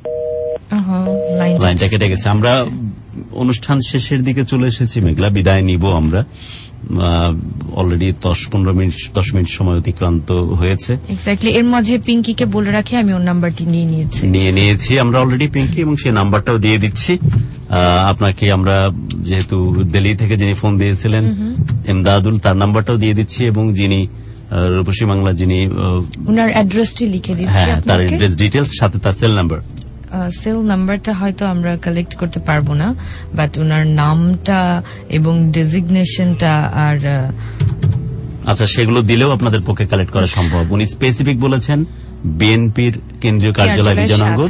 Speaker 3: লাইনটা কেটে গেছে। আমরা অনুষ্ঠান শেষের দিকে চলে এসেছি, মেঘলা, বিদায় নিব আমরা। অলরেডি 10 মিনিট সময় অতিক্রান্ত হয়েছে।
Speaker 2: এক্স্যাক্টলি। এর মাঝে পিঙ্কিকে বলে রাখি আমি ওর নাম্বারটি নিয়ে নিয়েছি আমরা অলরেডি পিঙ্কি, এবং সেই নাম্বারটাও দিয়ে দিচ্ছি আপনাকে। আমরা যেহেতু দিল্লি থেকে যিনি ফোন দিয়েছিলেন এমদাদুল, তার নাম্বারটাও দিয়ে দিচ্ছি, এবং যিনি রূপসী বাংলা যিনি ওনার অ্যাড্রেসটি লিখে দিচ্ছি,
Speaker 3: হ্যাঁ, তার অ্যাড্রেস ডিটেলস সাথে তার সেল নাম্বার।
Speaker 2: সেল নাম্বারটা হয়তো আমরা কালেক্ট করতে পারবো না, বাট ওনার নামটা এবং ডেজিগনেশনটা আর
Speaker 3: আচ্ছা সেগুলো দিলেও আপনাদের পক্ষে কালেক্ট করা সম্ভব। উনি স্পেসিফিক বলেছেন বিএনপির কেন্দ্রীয় কার্যালয় বিজয়নগর,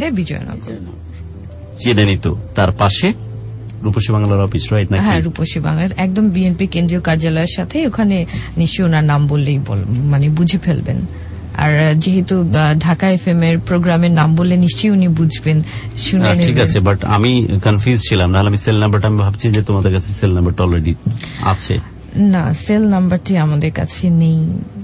Speaker 3: চিনে নিত, তার পাশে রূপসী বাংলার অফিস, রাইট? না,
Speaker 2: হ্যাঁ, রূপসী বাংলার একদম বিএনপি কেন্দ্রীয় কার্যালয়ের সাথে। ওখানে নিশ্চয়ই ওনার নাম বললেই মানে বুঝে ফেলবেন। আর যেহেতু ঢাকা FM এর প্রোগ্রামের নাম বলে নিশ্চয়ই উনি বুঝবেন, শুনে নেবেন।
Speaker 3: ঠিক আছে, বাট আমি কনফিউজ ছিলাম, নাহলে আমি সেল নাম্বারটা আমি ভাবছি যে তোমাদের কাছে সেল নাম্বারটা অলরেডি আছে।
Speaker 2: না, সেল নাম্বারটি আমাদের কাছে নেই।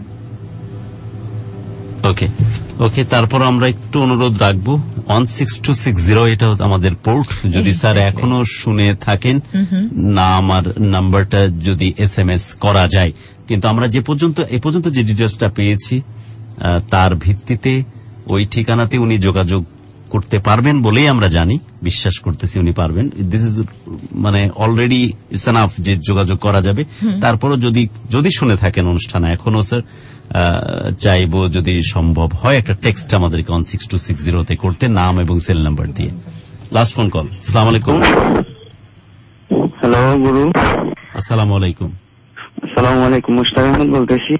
Speaker 3: ওকে ওকে, তারপর আমরা একটু অনুরোধ রাখবো 16260 এটা আমাদের পোর্ট, যদি স্যার এখনো শুনে থাকেন না আমার নাম্বারটা যদি SMS করা যায়। কিন্তু আমরা এ পর্যন্ত যে ডিটেলসটা পেয়েছি তার ভিত্তিতে ওই ঠিকানাতে উনি যোগাযোগ করতে পারবেন বলেই আমরা জানি, বিশ্বাস করতেছি উনি পারবেন। দিস ইজ মানে অলরেডি ইটস এনাফ যে যোগাযোগ করা যাবে। তারপরও যদি শুনে থাকেন অনুষ্ঠানে এখনো স্যার চাইবো যদি সম্ভব হয় একটা টেক্সট আমাদেরকে 16260 করতে, নাম এবং সেল নাম্বার দিয়ে। Last phone call. আসসালামু আলাইকুম।
Speaker 14: হ্যালো গুরু।
Speaker 3: আসসালামু আলাইকুম।
Speaker 14: আসসালামু আলাইকুম, মুশতাক আহমেদ বলতেছি,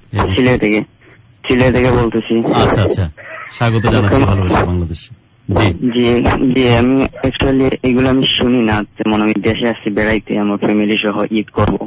Speaker 14: সিলেট থেকে বলতেছি।
Speaker 3: আচ্ছা আচ্ছা, স্বাগত জানাচ্ছি ভালোবাসা বাংলাদেশ। জি
Speaker 14: জি জি, আমি অ্যাকচুয়ালি এগুলো আমি শুনি না, যেমন আমি দেশে আসছি বেড়াইতে, আমার ফ্যামিলি সহ ঈদ করবো,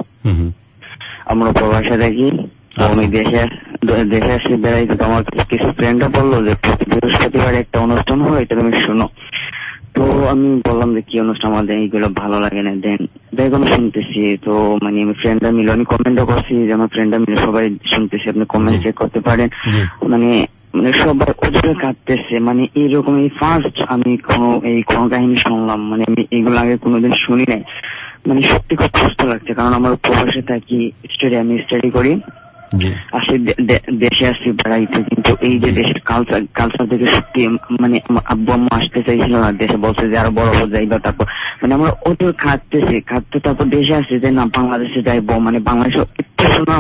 Speaker 14: আমরা প্রবাসে থাকি। আমি দেশে আসছি বেড়াইতে, তো আমার কিছু ফ্রেন্ডরা বললো যে প্রতি বৃহস্পতিবার একটা অনুষ্ঠান হয়, এটা তুমি শোনো। তো আমি বললাম যে কি অনুষ্ঠান, আমাদের এইগুলো ভালো লাগে না, দেন দেখুন শুনতেছি। তো মানে আমি ফ্রেন্ডরা মিলে, আমি কমেন্টও করছি যে আমার ফ্রেন্ডরা মিলে সবাই শুনতেছি, আপনি কমেন্ট চেক করতে পারেন। মানে সবাই ওজোরে কাঁদতেছে, মানে এইরকম এই ফার্স্ট আমি কোনো কাহিনী শুনলাম, মানে আমি এইগুলো আগে কোনোদিন শুনি নাই। মানে সত্যি খুব কষ্ট লাগছে, কারণ আমার প্রবাসে থাকি, আমি স্টাডি করি, আসি দেশে আসছি বেড়াইতে, কিন্তু এই যে দেশের কালচার থেকে সত্যি মানে আব্বু আম্মু আসতে চাইছিল না দেশে, বলছে যে আরো বড় যাইবা। তারপর মানে আমরা ওদের খাটতে তারপর দেশে আসছি যে না বাংলাদেশে যাইবো, মানে বাংলাদেশে একটু শুনলাম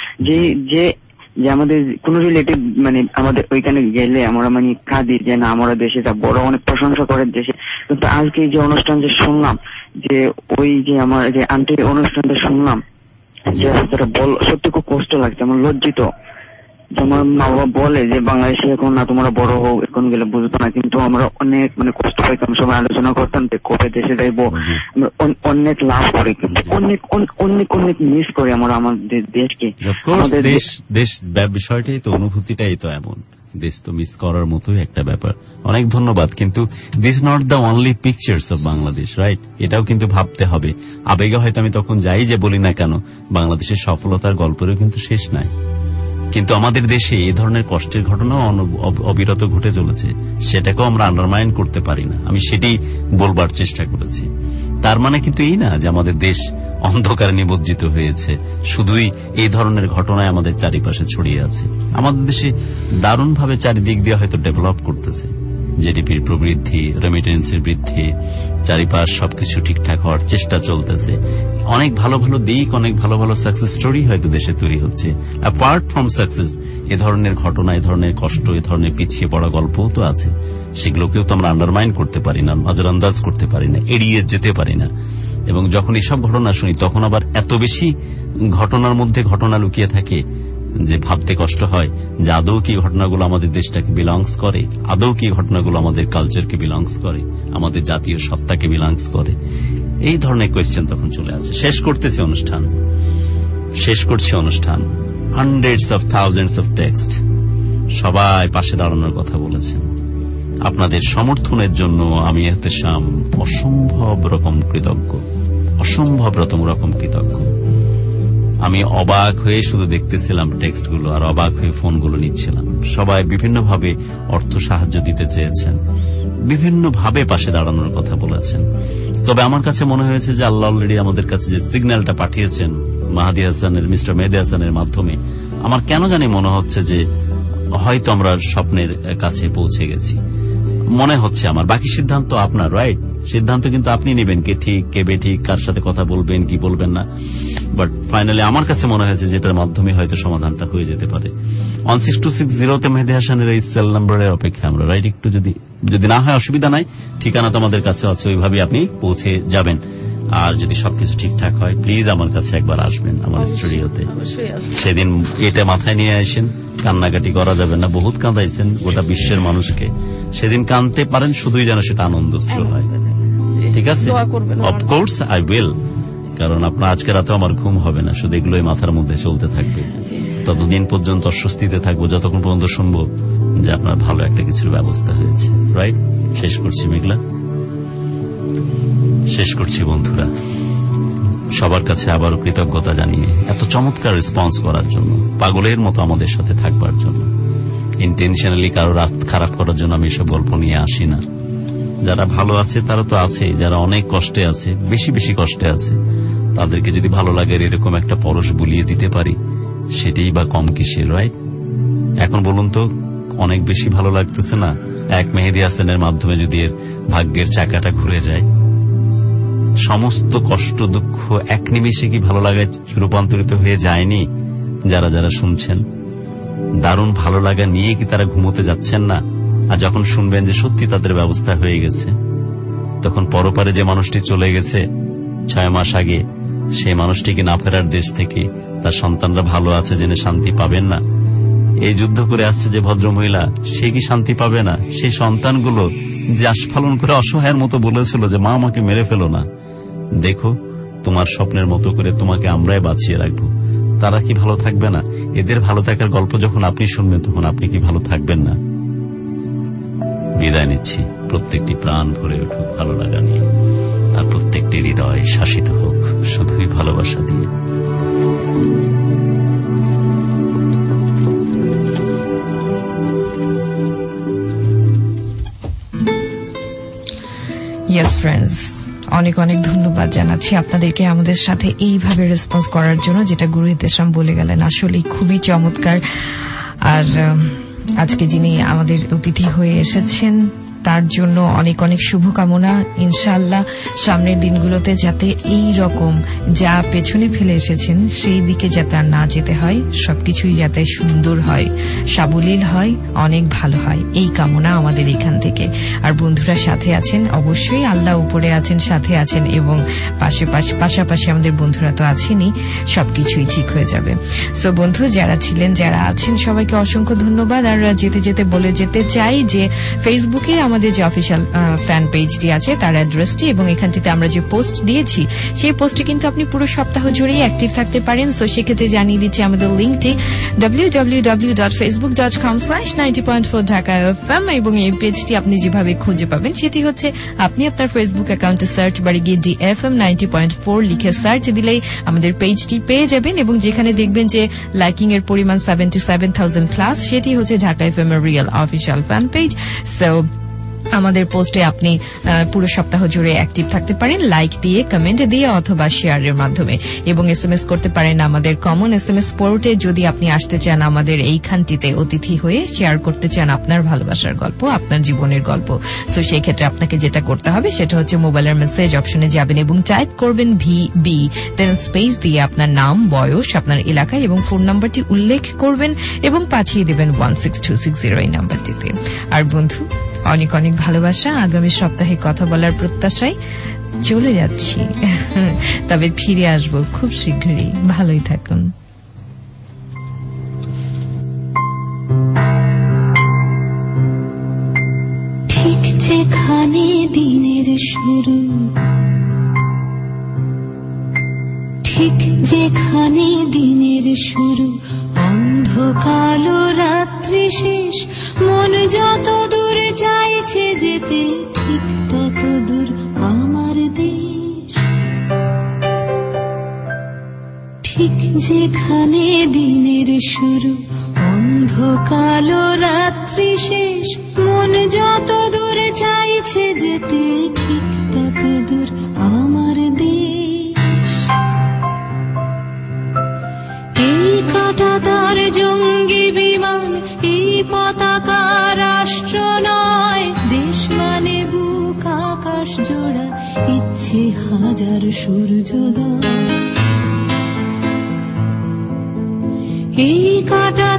Speaker 14: যে আমাদের কোন রিলেটিভ মানে আমাদের ওইখানে গেলে আমরা মানে কাঁদি যে না আমরা দেশে যা বড় অনেক প্রশংসা করে দেশে। কিন্তু আজকে যে অনুষ্ঠান যে শুনলাম, যে ওই যে আমার যে আন্টির অনুষ্ঠানটা শুনলাম, যে সত্যি খুব কষ্ট লাগছে, আমার লজ্জিত। তোমার মা বাবা বলে যে বাংলাদেশে এখন না তোমরা বড় হোক, এখন গেলে বুঝতো না, কিন্তু আমরা অনেক মানে কষ্ট পাইতাম, সবাই আলোচনা করতাম যে কবে দেশে যাইবো, অনেক লাভ করে, কিন্তু অনেক অনেক অনেক মিস করি আমরা আমাদের দেশকে।
Speaker 3: দেশ বিষয়টাই তো, অনুভূতিটাই তো এমন, দেশ তো মিস করার মতোই একটা ব্যাপার। অনেক ধন্যবাদ, কিন্তু this not the only pictures of Bangladesh, right? এটাও কিন্তু ভাবতে হবে। আবেগে হয়তো আমি তখন যাই যে বলি না কেন, বাংলাদেশের সফলতার গল্পেরও কিন্তু শেষ নাই। কিন্তু আমাদের দেশে এই ধরনের কষ্টের ঘটনাও অবিরত ঘটে চলেছে, সেটাকেও আমরা আন্ডারমাইন করতে পারি না। আমি সেটাই বলবার চেষ্টা করেছি। তার মানে কিন্তু এই না যে আমাদের দেশ অন্ধকারে নিমজ্জিত হয়েছে, শুধুই এই ধরনের ঘটনায় আমাদের চারিপাশে ছড়িয়ে আছে। আমাদের দেশে দারুণভাবে চারিদিক দিয়ে হয়তো ডেভেলপ করতেছে, জিডিপির প্রবৃদ্ধি, রেমিটেন্সের বৃদ্ধি, চারিপাশ সবকিছু ঠিকঠাক হওয়ার চেষ্টা চলতেছে। অনেক ভালো ভালো দিক, অনেক ভালো ভালো সাকসেস স্টোরি হয়তো দেশে তৈরি হচ্ছে। অ্যাপার্ট ফ্রম সাকসেস, এ ধরনের ঘটনা, এ ধরনের কষ্ট, এ ধরনের পিছিয়ে পড়া গল্পও তো আছে। সেগুলোকেও তো আমরা আন্ডারমাইন করতে পারি না, নজরআন্দাজ করতে পারি না, এড়িয়ে যেতে পারি না। এবং যখন এইসব ঘটনা শুনি, তখন আবার এত বেশি ঘটনার মধ্যে ঘটনা লুকিয়ে থাকে যে ভাবতে কষ্ট হয় যে আদৌ কি ঘটনাগুলো আমাদের দেশটাকে বিলংস করে, আদৌ কি ঘটনাগুলো আমাদের কালচারকে বিলংস করে, আমাদের জাতীয় সত্তাকে বিলংস করে। এই ধরনের কোয়েশ্চেন তখন চলে আসে। শেষ করছি অনুষ্ঠান। Hundreds of thousands of text, সবাই পাশে দাঁড়ানোর কথা বলেছেন। আপনাদের সমর্থনের জন্য আমি এহতেশাম অসম্ভব রকম কৃতজ্ঞ। আমি অবাক হয়ে শুধু দেখতেছিলাম টেক্সটগুলো, আর অবাক হয়ে ফোনগুলো নিচ্ছিলাম। সবাই বিভিন্নভাবে অর্থ সাহায্য দিতে চেয়েছেন, বিভিন্নভাবে পাশে দাঁড়ানোর কথা বলেছেন। তবে আমার কাছে মনে হয়েছে যে আল্লাহ অলরেডি আমাদের কাছে যে সিগন্যালটা পাঠিয়েছেন মিস্টার মেহেদী হাসানের মাধ্যমে, আমার কেন জানি মনে হচ্ছে যে হয়তো আমরা স্বপ্নের কাছে পৌঁছে গেছি মনে হচ্ছে আমার। বাকি সিদ্ধান্ত আপনার, রাইট? সিদ্ধান্ত কিন্তু আপনি নেবেন, কে ঠিক কে বেঠিক, কার সাথে কথা বলবেন কি বলবেন না। বাট ফাইনালি আমার কাছে মনে হয়েছে যেটার মাধ্যমে হয়তো সমাধানটা হয়ে যেতে পারে। 16260 মেহেদী হাসানের এই সেল নাম্বারের অপেক্ষা আমরা, রাইট? একটু যদি না হয় অসুবিধা নাই, ঠিকানা তো আমাদের কাছে আছে, ওইভাবে আপনি পৌঁছে যাবেন। আর যদি সবকিছু ঠিকঠাক হয়, প্লিজ আমার কাছে একবার আসবেন আমার স্টুডিওতে। সেদিন এটা মাথায় নিয়ে আসেন, কান্নাকাটি করা যাবে না। বহুত কাঁদাইছেন গোটা বিশ্বের মানুষকে, সেদিন কাঁদতে পারেন, শুধুই যেন সেটা আনন্দস্ত্র হয়। ঠিক আছে? অফকোর্স আই উইল, কারণ আপনার আজকে রাতে আমার ঘুম হবে না, শুধু এগুলোই মাথার মধ্যে চলতে থাকবে। ততদিন পর্যন্ত অস্বস্তিতে থাকবো যতক্ষণ পর্যন্ত শুনবো যে আপনার ভালো একটা কিছুর ব্যবস্থা হয়েছে। রাইট? শেষ করছি মেঘলা, শেষ করছি বন্ধুরা। সবার কাছে আবারও কৃতজ্ঞতা জানিয়ে এত চমৎকার রেসপন্স করার জন্য, পাগলের মতো আমাদের সাথে থাকবার জন্য। ইন্টেনশনালি কারো রাত খারাপ করার জন্য আমি এসব গল্প নিয়ে আসি না। যারা ভালো আছে তারা তো আছে, যারা অনেক কষ্টে আছে, বেশি বেশি কষ্টে আছে, তাদেরকে যদি ভালো লাগে এরকম একটা পরশ বুলিয়ে দিতে পারি, সেটাই বা কম কিসের। রাইট? এখন বলুন তো, অনেক বেশি ভালো লাগতেছে না এক মেহেদী হাসানের মাধ্যমে যদি এর ভাগ্যের চাকাটা ঘুরে যায়? সমস্ত কষ্ট দুঃখ এক নিমেষে কি ভালো লাগায় রূপান্তরিত হয়ে যায়নি? যারা যারা শুনছেন, দারুণ ভালো লাগা নিয়ে কি তারা ঘুমোতে যাচ্ছেন না? আর যখন শুনবেন যে সত্যি তাদের ব্যবস্থা হয়ে গেছে, তখন পরপারে যে মানুষটি চলে গেছে 6 মাস আগে, সেই মানুষটিকে না ফেরার দেশ থেকে তার সন্তানরা ভালো আছে জেনে শান্তি পাবেন না? এই যুদ্ধ করে আসছে যে ভদ্রমহিলা, সে কি শান্তি পাবে না? সেই সন্তানগুলো যে আস্ফালন করে অসহায়ের মতো বলেছিল যে মা আমাকে মেরে ফেলো না, দেখো তোমার স্বপ্নের মতো করে তোমাকে আমরাই বাঁচিয়ে রাখবো, তারা কি ভালো থাকবে না? এদের ভালো থাকার গল্প যখন আপনি শুনবেন, তখন আপনি কি ভালো থাকবেন না? বিদায় নিচ্ছি। প্রত্যেকটি প্রাণ ভরে উঠুক ভালো লাগা নিয়ে, আর প্রত্যেকটি হৃদয় শাসিত হোক শুধুই ভালোবাসা দিয়ে।
Speaker 2: ইয়েস ফ্রেন্ডস, অনেক অনেক ধন্যবাদ জানাচ্ছি আপনাদেরকে আমাদের সাথে এইভাবে রেসপন্স করার জন্য, যেটা গুরু ইতেশাম বলে গেলেন, আসলে খুবই চমৎকার। আর আজকে যিনি আমাদের অতিথি হয়ে এসেছেন তার জন্য অনেক অনেক শুভকামনা। ইনশাআল্লাহ সামনের দিনগুলোতে যাতে এই রকম যা পেছনে ফেলে এসেছেন সেই দিকে যাতে আর না যেতে হয়, সবকিছুই যাতে সুন্দর হয়, সাবলীল হয়, অনেক ভালো হয়, এই কামনা আমাদের এখান থেকে। আর বন্ধুরা সাথে আছেন, অবশ্যই আল্লাহ উপরে আছেন, সাথে আছেন, এবং পাশাপাশি আমাদের বন্ধুরা তো আছেনই, সবকিছুই ঠিক হয়ে যাবে। সো বন্ধু যারা ছিলেন, যারা আছেন, সবাইকে অসংখ্য ধন্যবাদ। আর যেতে যেতে বলে যেতে চাই যে ফেসবুকে আমাদের যে অফিসিয়াল ফ্যান পেজটি আছে তার অ্যাড্রেসটি, এবং এখানটিতে আমরা যে পোস্ট দিয়েছি সেই পোস্টে কিন্তু আপনি পুরো সপ্তাহ জুড়েই অ্যাক্টিভ থাকতে পারেন। সো সেক্ষেত্রে জানিয়ে দিচ্ছি আমাদের লিঙ্কটি www.facebook.com/90.4 ঢাকা FM, এবং এই পেজটি আপনি যেভাবে খুঁজে পাবেন সেটি হচ্ছে আপনি আপনার ফেসবুক অ্যাকাউন্টে সার্চ বারে গিয়ে DFM 90.4 লিখে সার্চ দিলেই আমাদের পেজটি পেয়ে যাবেন, এবং যেখানে দেখবেন যে লাইকিং এর পরিমাণ 77,000 প্লাস, সেটি হচ্ছে ঢাকা FM এর real official fan page. So আমাদের পোস্টে আপনি পুরো সপ্তাহ জুড়ে অ্যাক্টিভ থাকতে পারেন, লাইক দিয়ে, কমেন্ট দিয়ে, অথবা শেয়ারের মাধ্যমে, এবং SMS করতে পারেন আমাদের কমন SMS পোর্টে যদি আপনি আসতে চান আমাদের এইখানটিতে অতিথি হয়ে শেয়ার করতে চান আপনার ভালোবাসার গল্প, আপনার জীবনের গল্প। তো সেই ক্ষেত্রে আপনাকে যেটা করতে হবে সেটা হচ্ছে মোবাইলের মেসেজ অপশনে যাবেন এবং টাইপ করবেন VB, দেন স্পেস দিয়ে আপনার নাম, বয়স, আপনার এলাকা এবং ফোন নাম্বারটি উল্লেখ করবেন এবং পাঠিয়ে দেবেন 16260 এই নাম্বারটিতে। আর বন্ধু অনেক অনেক ভালোবাসা, আগামী সপ্তাহে কথা বলার প্রত্যাশায় চলে যাচ্ছি, তবে ফিরে আসবো খুব শীঘ্রই। ভালোই থাকুন।
Speaker 17: ঠিক যেখানে দিনের শুরু, ঠিক যেখানে দিনের শুরু, অন্ধকার রাত্রি শেষ, মন যত দূর চাইছে যেতে, ঠিক তত দূর আমার দেশ। ঠিক যেখানে দিনের শুরু, অন্ধকার রাত্রি শেষ, মন যত দূর চাইছে যেতে, ঠিক তত দূর আমার দেশ। এই কাঁটাতার জঙ্গি বিমান, এই পতাকা রাষ্ট্র নয়, দেশ মানে বুক আকাশ জোড়া, ইচ্ছে হাজার সূর্যোদয়। এই কাঁটা